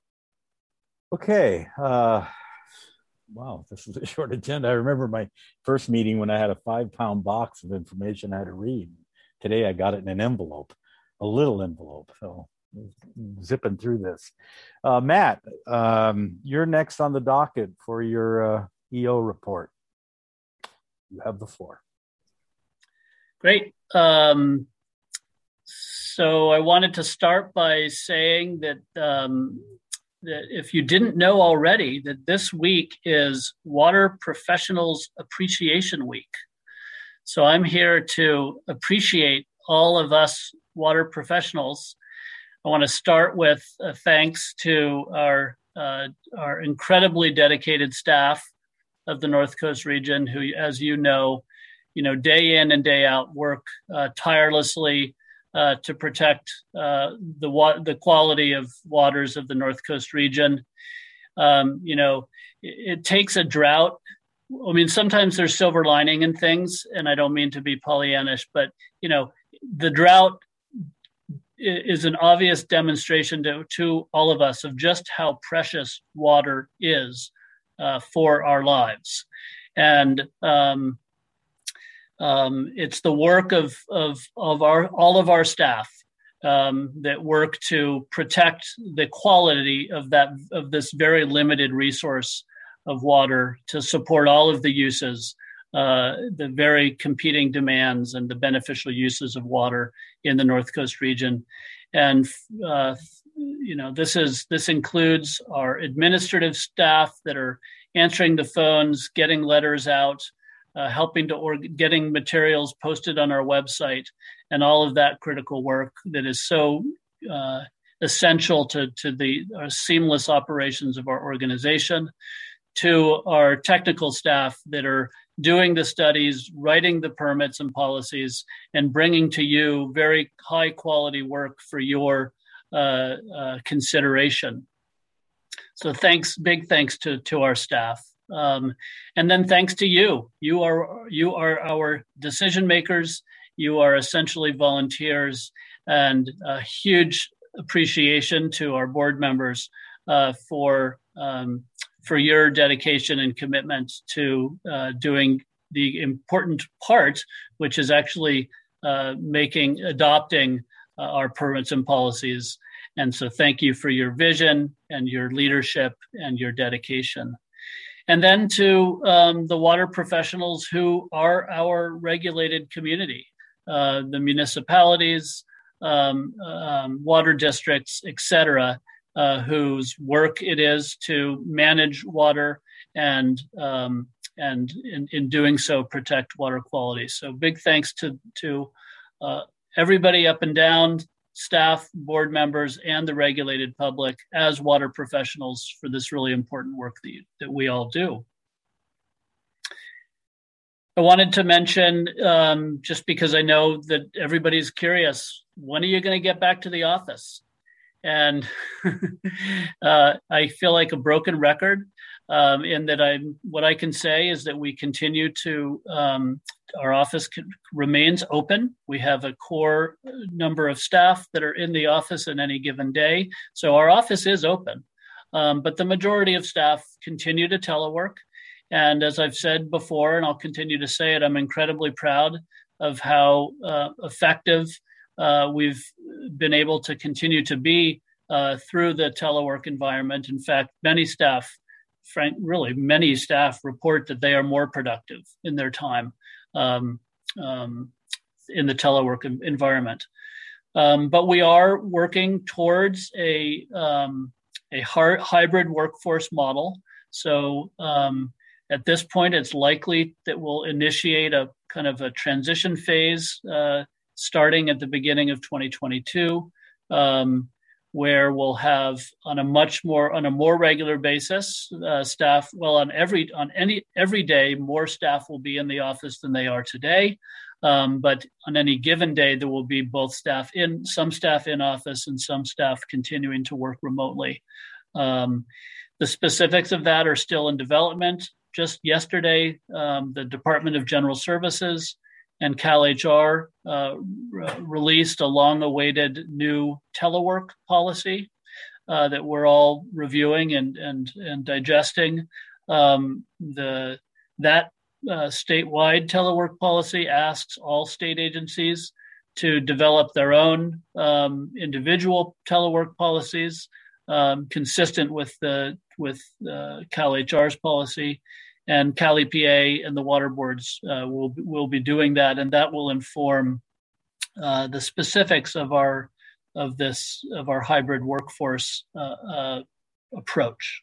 Okay. Uh, wow, this is a short agenda. I remember my first meeting when I had a five pound box of information I had to read. Today I got it in an envelope, a little envelope. So zipping through this. Uh, Matt, um, you're next on the docket for your uh, E O report. You have the floor. Great. Um, so I wanted to start by saying that, um, that if you didn't know already, that this week is Water Professionals Appreciation Week. So I'm here to appreciate all of us water professionals. I want to start with a thanks to our uh, our incredibly dedicated staff of the North Coast region, who, as you know, you know, day in and day out work uh, tirelessly uh, to protect uh, the wa- the quality of waters of the North Coast region. Um, you know, it, it takes a drought. I mean, sometimes there's silver lining in things, and I don't mean to be Pollyannish, but, you know, the drought is an obvious demonstration to, to all of us of just how precious water is uh, for our lives. And um, um, it's the work of, of, of our, all of our staff um, that work to protect the quality of that, of this very limited resource of water to support all of the uses, uh, the very competing demands and the beneficial uses of water in the North Coast region. And, uh, you know, this is this includes our administrative staff that are answering the phones, getting letters out, uh, helping to or getting materials posted on our website, and all of that critical work that is so uh, essential to, to the uh, seamless operations of our organization. To our technical staff that are doing the studies, writing the permits and policies, and bringing to you very high quality work for your uh, uh, consideration. So thanks, big thanks to, to our staff. Um, and then thanks to you. You are, you are our decision makers. You are essentially volunteers, and a huge appreciation to our board members uh, for um, for your dedication and commitment to uh, doing the important part, which is actually uh, making, adopting uh, our permits and policies. And so thank you for your vision and your leadership and your dedication. And then to um, the water professionals who are our regulated community, uh, the municipalities, um, um, water districts, et cetera, Uh, whose work it is to manage water and um, and in, in doing so protect water quality. So big thanks to to uh, everybody up and down, staff, board members, and the regulated public as water professionals for this really important work that, you, that we all do. I wanted to mention, um, just because I know that everybody's curious, when are you going to get back to the office? And uh, I feel like a broken record um, in that I'm, what I can say is that we continue to, um, our office can, remains open. We have a core number of staff that are in the office in any given day. So our office is open, um, but the majority of staff continue to telework. And as I've said before, and I'll continue to say it, I'm incredibly proud of how uh, effective Uh, we've been able to continue to be uh, through the telework environment. In fact, many staff, frank, really many staff report that they are more productive in their time um, um, in the telework environment. Um, but we are working towards a, um, a hard, hybrid workforce model. So um, at this point, it's likely that we'll initiate a kind of a transition phase uh, starting at the beginning of twenty twenty-two, um, where we'll have on a much more on a more regular basis uh, staff. Well, on every on any every day, more staff will be in the office than they are today. Um, but on any given day, there will be both staff in some staff in office and some staff continuing to work remotely. Um, the specifics of that are still in development. Just yesterday, um, the Department of General Services and CalHR uh, re- released a long-awaited new telework policy uh, that we're all reviewing and and and digesting. Um, the that uh, statewide telework policy asks all state agencies to develop their own um, individual telework policies um, consistent with the with uh, CalHR's policy. And Cal E P A and the water boards uh, will will be doing that, and that will inform uh, the specifics of our of this of our hybrid workforce uh, uh, approach.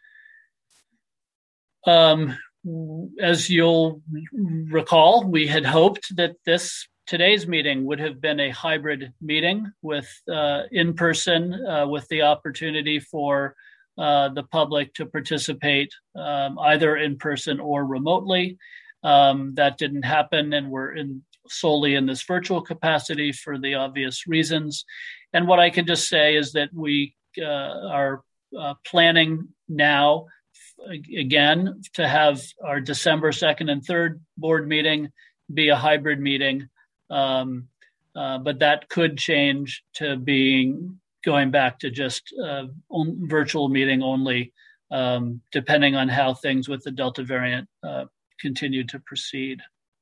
Um, as you'll recall, we had hoped that this today's meeting would have been a hybrid meeting with uh, in person, uh, with the opportunity for Uh, the public to participate um, either in person or remotely. Um, that didn't happen, and we're in solely in this virtual capacity for the obvious reasons. And what I can just say is that we uh, are uh, planning now, again, to have our December second and third board meeting be a hybrid meeting, um, uh, but that could change to being going back to just uh, on, virtual meeting only, um, depending on how things with the Delta variant uh, continue to proceed.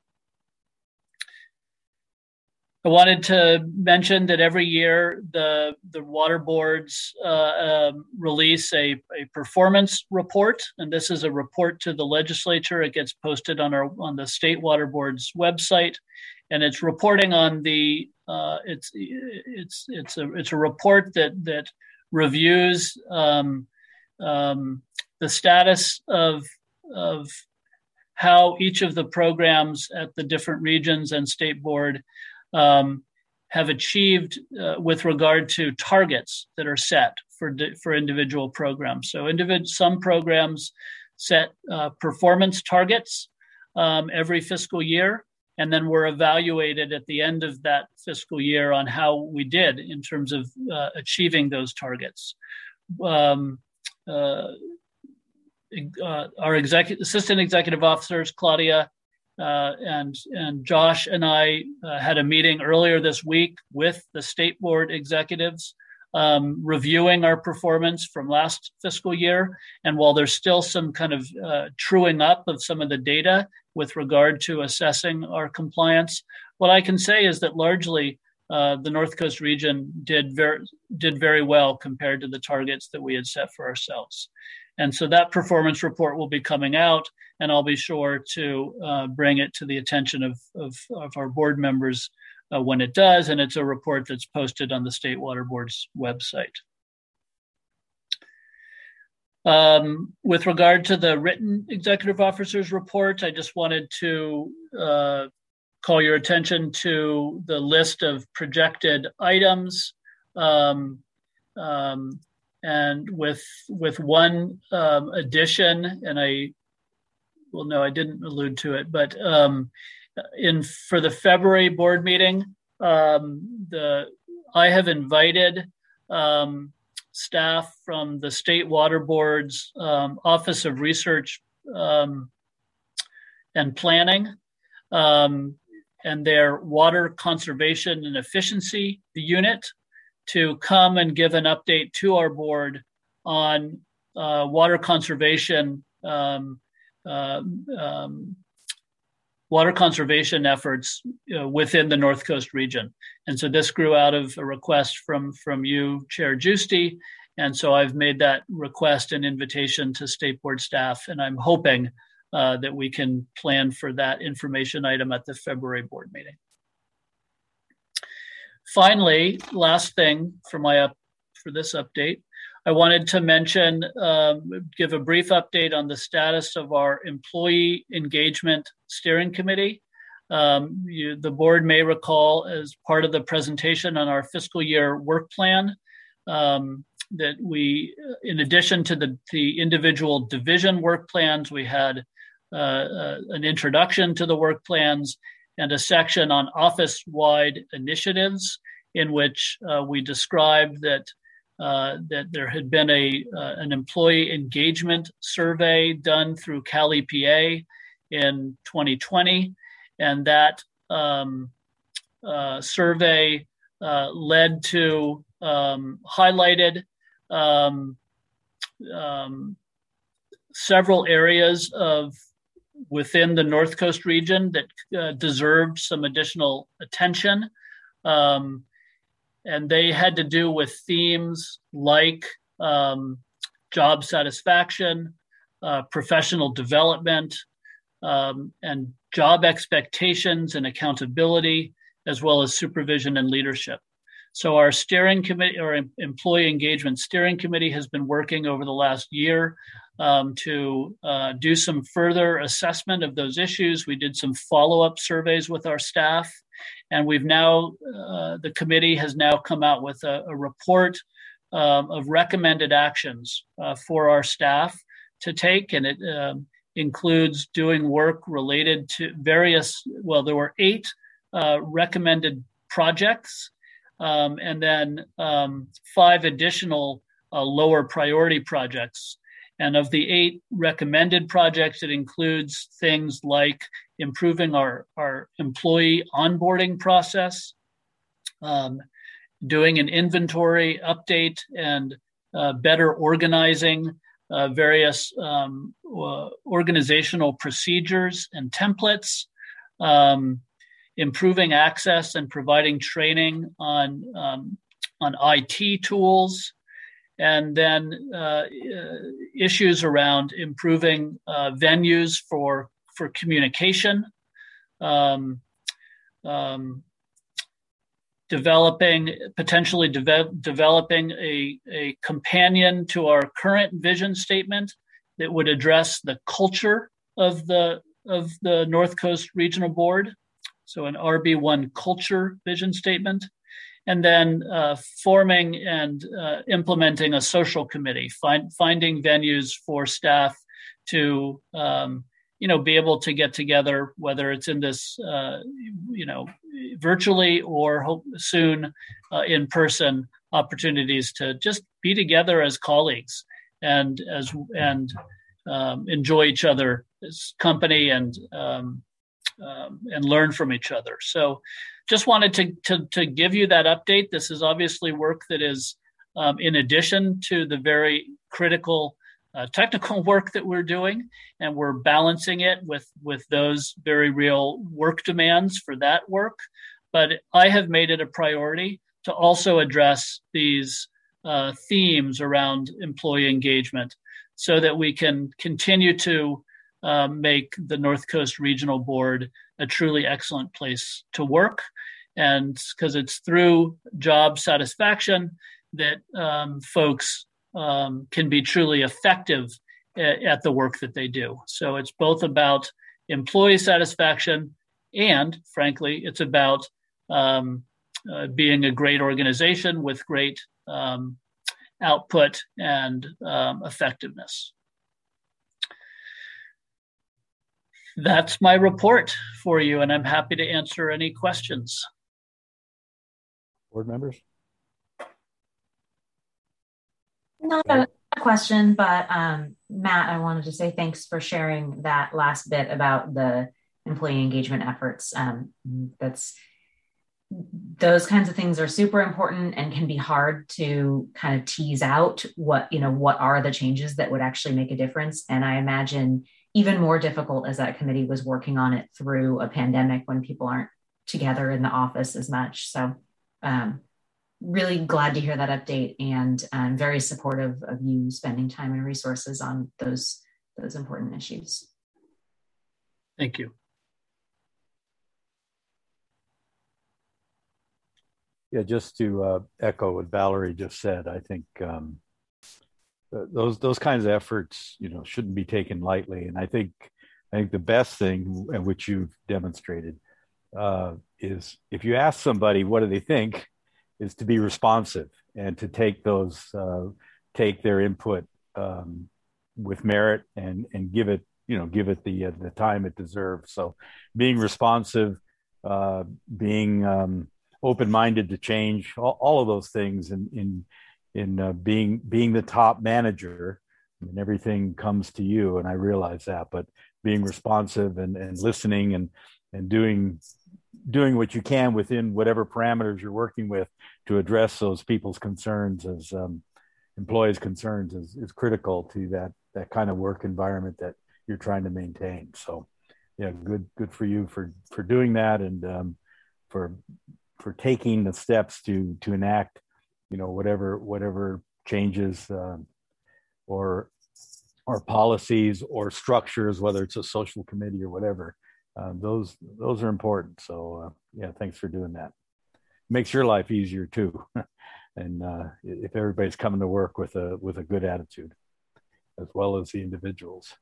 I wanted to mention that every year the, the water boards uh, uh, release a, a performance report, and this is a report to the legislature. It gets posted on our on the state water board's website, and it's reporting on the uh, it's it's it's a it's a report that that reviews um, um, the status of of how each of the programs at the different regions and state board um, have achieved uh, with regard to targets that are set for for individual programs. So individ- some programs set uh, performance targets um, every fiscal year, and then we're evaluated at the end of that fiscal year on how we did in terms of uh, achieving those targets. Um, uh, uh, our executive, assistant executive officers, Claudia uh, and, and Josh and I uh, had a meeting earlier this week with the state board executives, um, reviewing our performance from last fiscal year. And while there's still some kind of uh, truing up of some of the data with regard to assessing our compliance, what I can say is that largely uh, the North Coast region did very, did very well compared to the targets that we had set for ourselves. And so that performance report will be coming out, and I'll be sure to uh, bring it to the attention of, of, of our board members uh, when it does. And it's a report that's posted on the State Water Board's website. Um, with regard to the written executive officer's report, I just wanted to uh, call your attention to the list of projected items. Um, um, and with with one um, addition, and I, well, no, I didn't allude to it, but um, in for the February board meeting, um, the I have invited um, staff from the State Water Board's um, Office of Research um, and Planning um, and their Water Conservation and Efficiency Unit to come and give an update to our board on uh, water conservation um, uh, um, water conservation efforts uh, within the North Coast region. And so this grew out of a request from, from you, Chair Giusti. And so I've made that request and invitation to State Board staff, and I'm hoping uh, that we can plan for that information item at the February board meeting. Finally, last thing for my up for this update, I wanted to mention, um, give a brief update on the status of our employee engagement steering committee. Um, you, the board may recall, as part of the presentation on our fiscal year work plan, um, that we, in addition to the, the individual division work plans, we had uh, uh, an introduction to the work plans and a section on office-wide initiatives in which uh, we described that uh, that there had been a uh, an employee engagement survey done through Cal E P A in twenty twenty, and that um, uh, survey uh, led to um, highlighted um, um, several areas of within the North Coast region that uh, deserved some additional attention. Um, and they had to do with themes like um, job satisfaction, uh, professional development, um, and job expectations and accountability, as well as supervision and leadership. So our steering committee, or employee engagement steering committee, has been working over the last year um, to uh, do some further assessment of those issues. We did some follow-up surveys with our staff, and we've now, uh, the committee has now come out with a, a report um, of recommended actions uh, for our staff to take, and it um, includes doing work related to various, well, there were eight uh, recommended projects, Um, and then um, five additional uh, lower priority projects. And of the eight recommended projects, it includes things like improving our, our employee onboarding process, um, doing an inventory update, and uh, better organizing uh, various um, uh, organizational procedures and templates, um, improving access and providing training on um, on I T tools, and then uh, uh, issues around improving uh, venues for for communication, um, um, developing potentially de- developing a, a companion to our current vision statement that would address the culture of the of the North Coast Regional Board. So an R B one culture vision statement, and then uh, forming and uh, implementing a social committee, find, finding venues for staff to, um, you know, be able to get together, whether it's in this, uh, you know, virtually or hope soon uh, in person opportunities to just be together as colleagues and as and um, enjoy each other's company and. Um, Um, and learn from each other. So just wanted to, to, to give you that update. This is obviously work that is um, in addition to the very critical uh, technical work that we're doing, and we're balancing it with, with those very real work demands for that work. But I have made it a priority to also address these uh, themes around employee engagement so that we can continue to Uh, make the North Coast Regional Board a truly excellent place to work. And because it's through job satisfaction that um, folks um, can be truly effective at, at the work that they do. So it's both about employee satisfaction and, frankly, it's about um, uh, being a great organization with great um, output and um, effectiveness. That's my report for you, and I'm happy to answer any questions. Board members? Not a question, but um, Matt, I wanted to say thanks for sharing that last bit about the employee engagement efforts. Um, that's those kinds of things are super important and can be hard to kind of tease out what, you know, what are the changes that would actually make a difference. And I imagine even more difficult as that committee was working on it through a pandemic when people aren't together in the office as much. So um, really glad to hear that update, and I'm very supportive of you spending time and resources on those, those important issues. Thank you. Yeah, just to uh, echo what Valerie just said, I think um, th- those those kinds of efforts, you know, shouldn't be taken lightly. And I think I think the best thing, and which you've demonstrated, uh, is if you ask somebody what do they think, is to be responsive and to take those uh, take their input um, with merit and and give it you know give it the uh, the time it deserves. So being responsive, uh, being um, open-minded to change, all, all of those things, in in in uh, being being the top manager, and everything comes to you. And I realize that, but being responsive and, and listening and and doing doing what you can within whatever parameters you're working with to address those people's concerns as um, employees' concerns is, is critical to that that kind of work environment that you're trying to maintain. So, yeah, good good for you for for doing that, and um, for for taking the steps to to enact, you know, whatever whatever changes uh, or or policies or structures, whether it's a social committee or whatever. Uh, those those are important. So uh, yeah, thanks for doing that. Makes your life easier too, and uh, if everybody's coming to work with a with a good attitude, as well as the individuals.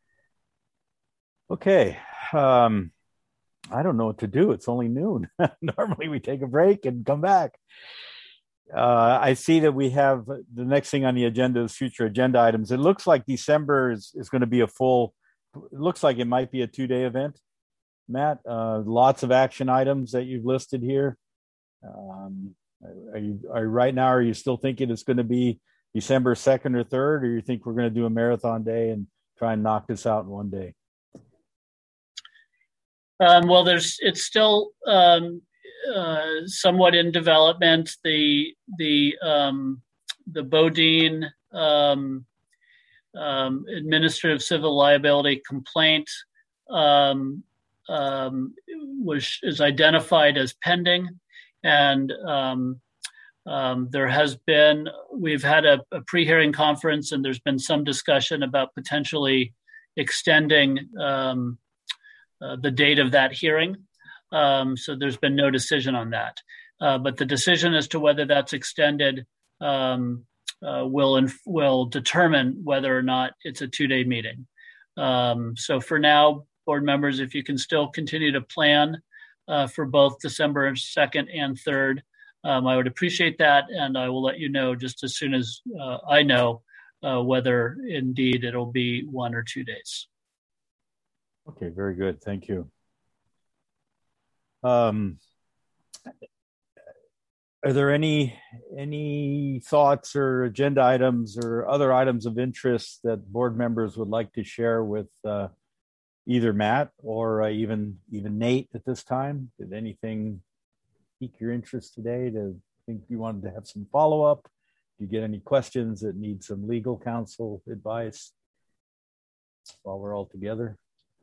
Okay. Um, I don't know what to do. It's only noon. Normally we take a break and come back. Uh, I see that we have the next thing on the agenda is future agenda items. It looks like December is, is going to be a full, it looks like it might be a two-day event. Matt, uh, lots of action items that you've listed here. Um, are you, are right now, are you still thinking it's going to be December second or third, or you think we're going to do a marathon day and try and knock this out in one day? Um, well, there's it's still um, uh, somewhat in development. The the um, the Bodine um, um, administrative civil liability complaint um, um, was is identified as pending, and um, um, there has been we've had a, a pre-hearing conference, and there's been some discussion about potentially extending Um, Uh, the date of that hearing. Um, so there's been no decision on that. Uh, but the decision as to whether that's extended um, uh, will inf- will determine whether or not it's a two-day meeting. Um, so for now, board members, if you can still continue to plan uh, for both December second and third, um, I would appreciate that. And I will let you know just as soon as uh, I know uh, whether indeed it'll be one or two days. Okay, very good. Thank you. Um, are there any any thoughts or agenda items or other items of interest that board members would like to share with uh, either Matt or uh, even even Nate at this time? Did anything pique your interest today? To think you wanted to have some follow up? Do you get any questions that need some legal counsel advice while we're all together?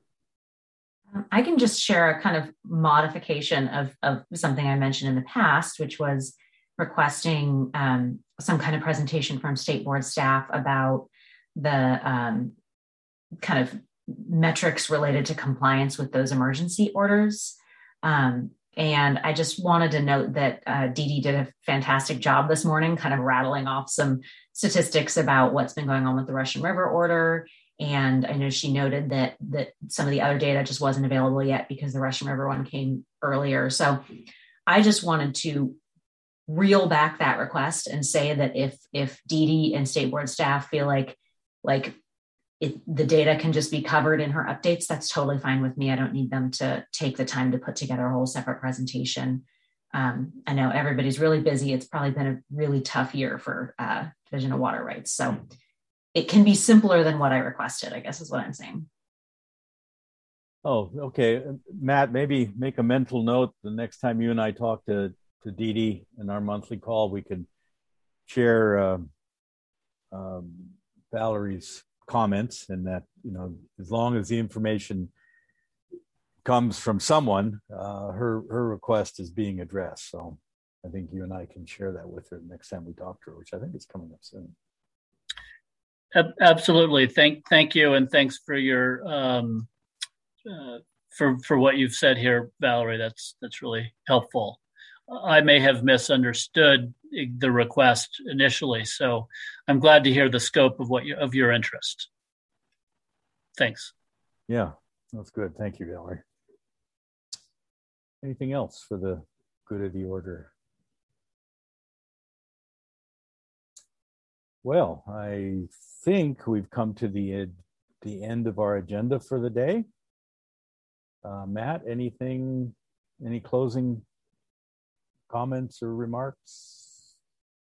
I can just share a kind of modification of, of something I mentioned in the past, which was requesting um, some kind of presentation from state board staff about the um, kind of metrics related to compliance with those emergency orders. Um, and I just wanted to note that uh, Dee Dee did a fantastic job this morning, kind of rattling off some statistics about what's been going on with the Russian River order. And I know she noted that that some of the other data just wasn't available yet because the Russian River one came earlier. So I just wanted to reel back that request and say that if if Dee Dee and state board staff feel like like it, the data can just be covered in her updates, that's totally fine with me. I don't need them to take the time to put together a whole separate presentation. Um, I know everybody's really busy. It's probably been a really tough year for uh, Division of Water Rights. So it can be simpler than what I requested, I guess is what I'm saying. Oh, okay. Matt, maybe make a mental note the next time you and I talk to, to Dee Dee in our monthly call, we can share um, um, Valerie's comments, and that, you know, as long as the information comes from someone, uh, her her request is being addressed. So I think you and I can share that with her next time we talk to her, which I think is coming up soon. Absolutely. Thank thank you, and thanks for your um, uh, for for what you've said here, Valerie. That's that's really helpful. I may have misunderstood the request initially, so I'm glad to hear the scope of what you, of your interest. Thanks. Yeah, that's good. Thank you, Valerie. Anything else for the good of the order? Well, I think we've come to the, uh, the end of our agenda for the day. Uh, Matt, anything, any closing comments or remarks?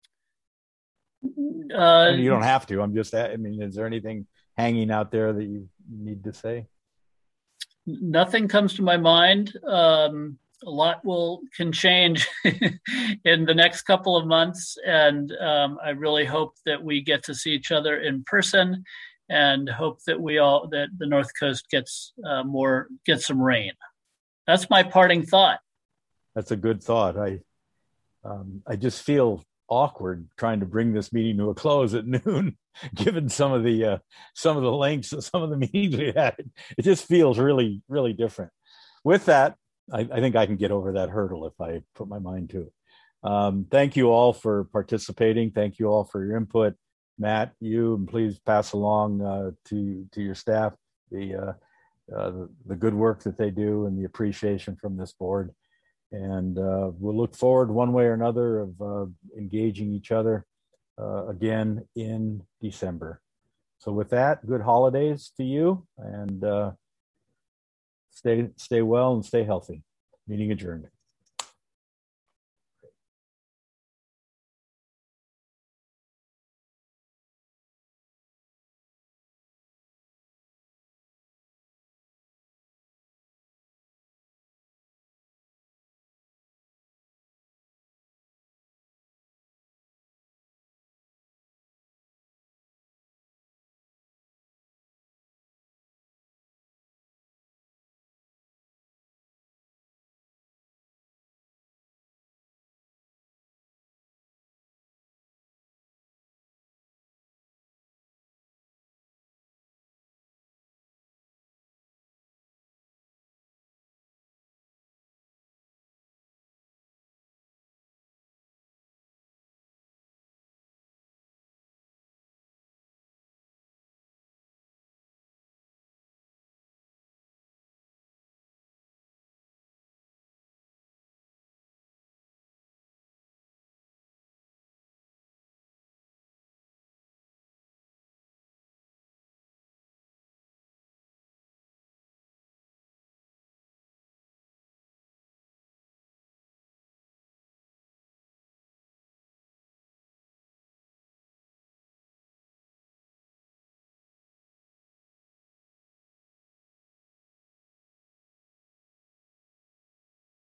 Uh, I mean, you don't have to. I'm just, I mean, is there anything hanging out there that you need to say? Nothing comes to my mind. Um, a lot will can change in the next couple of months, and um, I really hope that we get to see each other in person, and hope that we all that the North Coast gets uh, more gets some rain. That's my parting thought. That's a good thought. I um, I just feel awkward trying to bring this meeting to a close at noon, given some of the uh, some of the lengths of some of the meetings we had. It just feels really, really different. With that, I, I think I can get over that hurdle if I put my mind to it. Um, thank you all for participating. Thank you all for your input. Matt, you, and please pass along uh, to to your staff the, uh, uh, the the good work that they do and the appreciation from this board. And uh, we'll look forward one way or another of uh, engaging each other uh, again in December. So with that, good holidays to you, and uh, stay stay well and stay healthy. Meeting adjourned.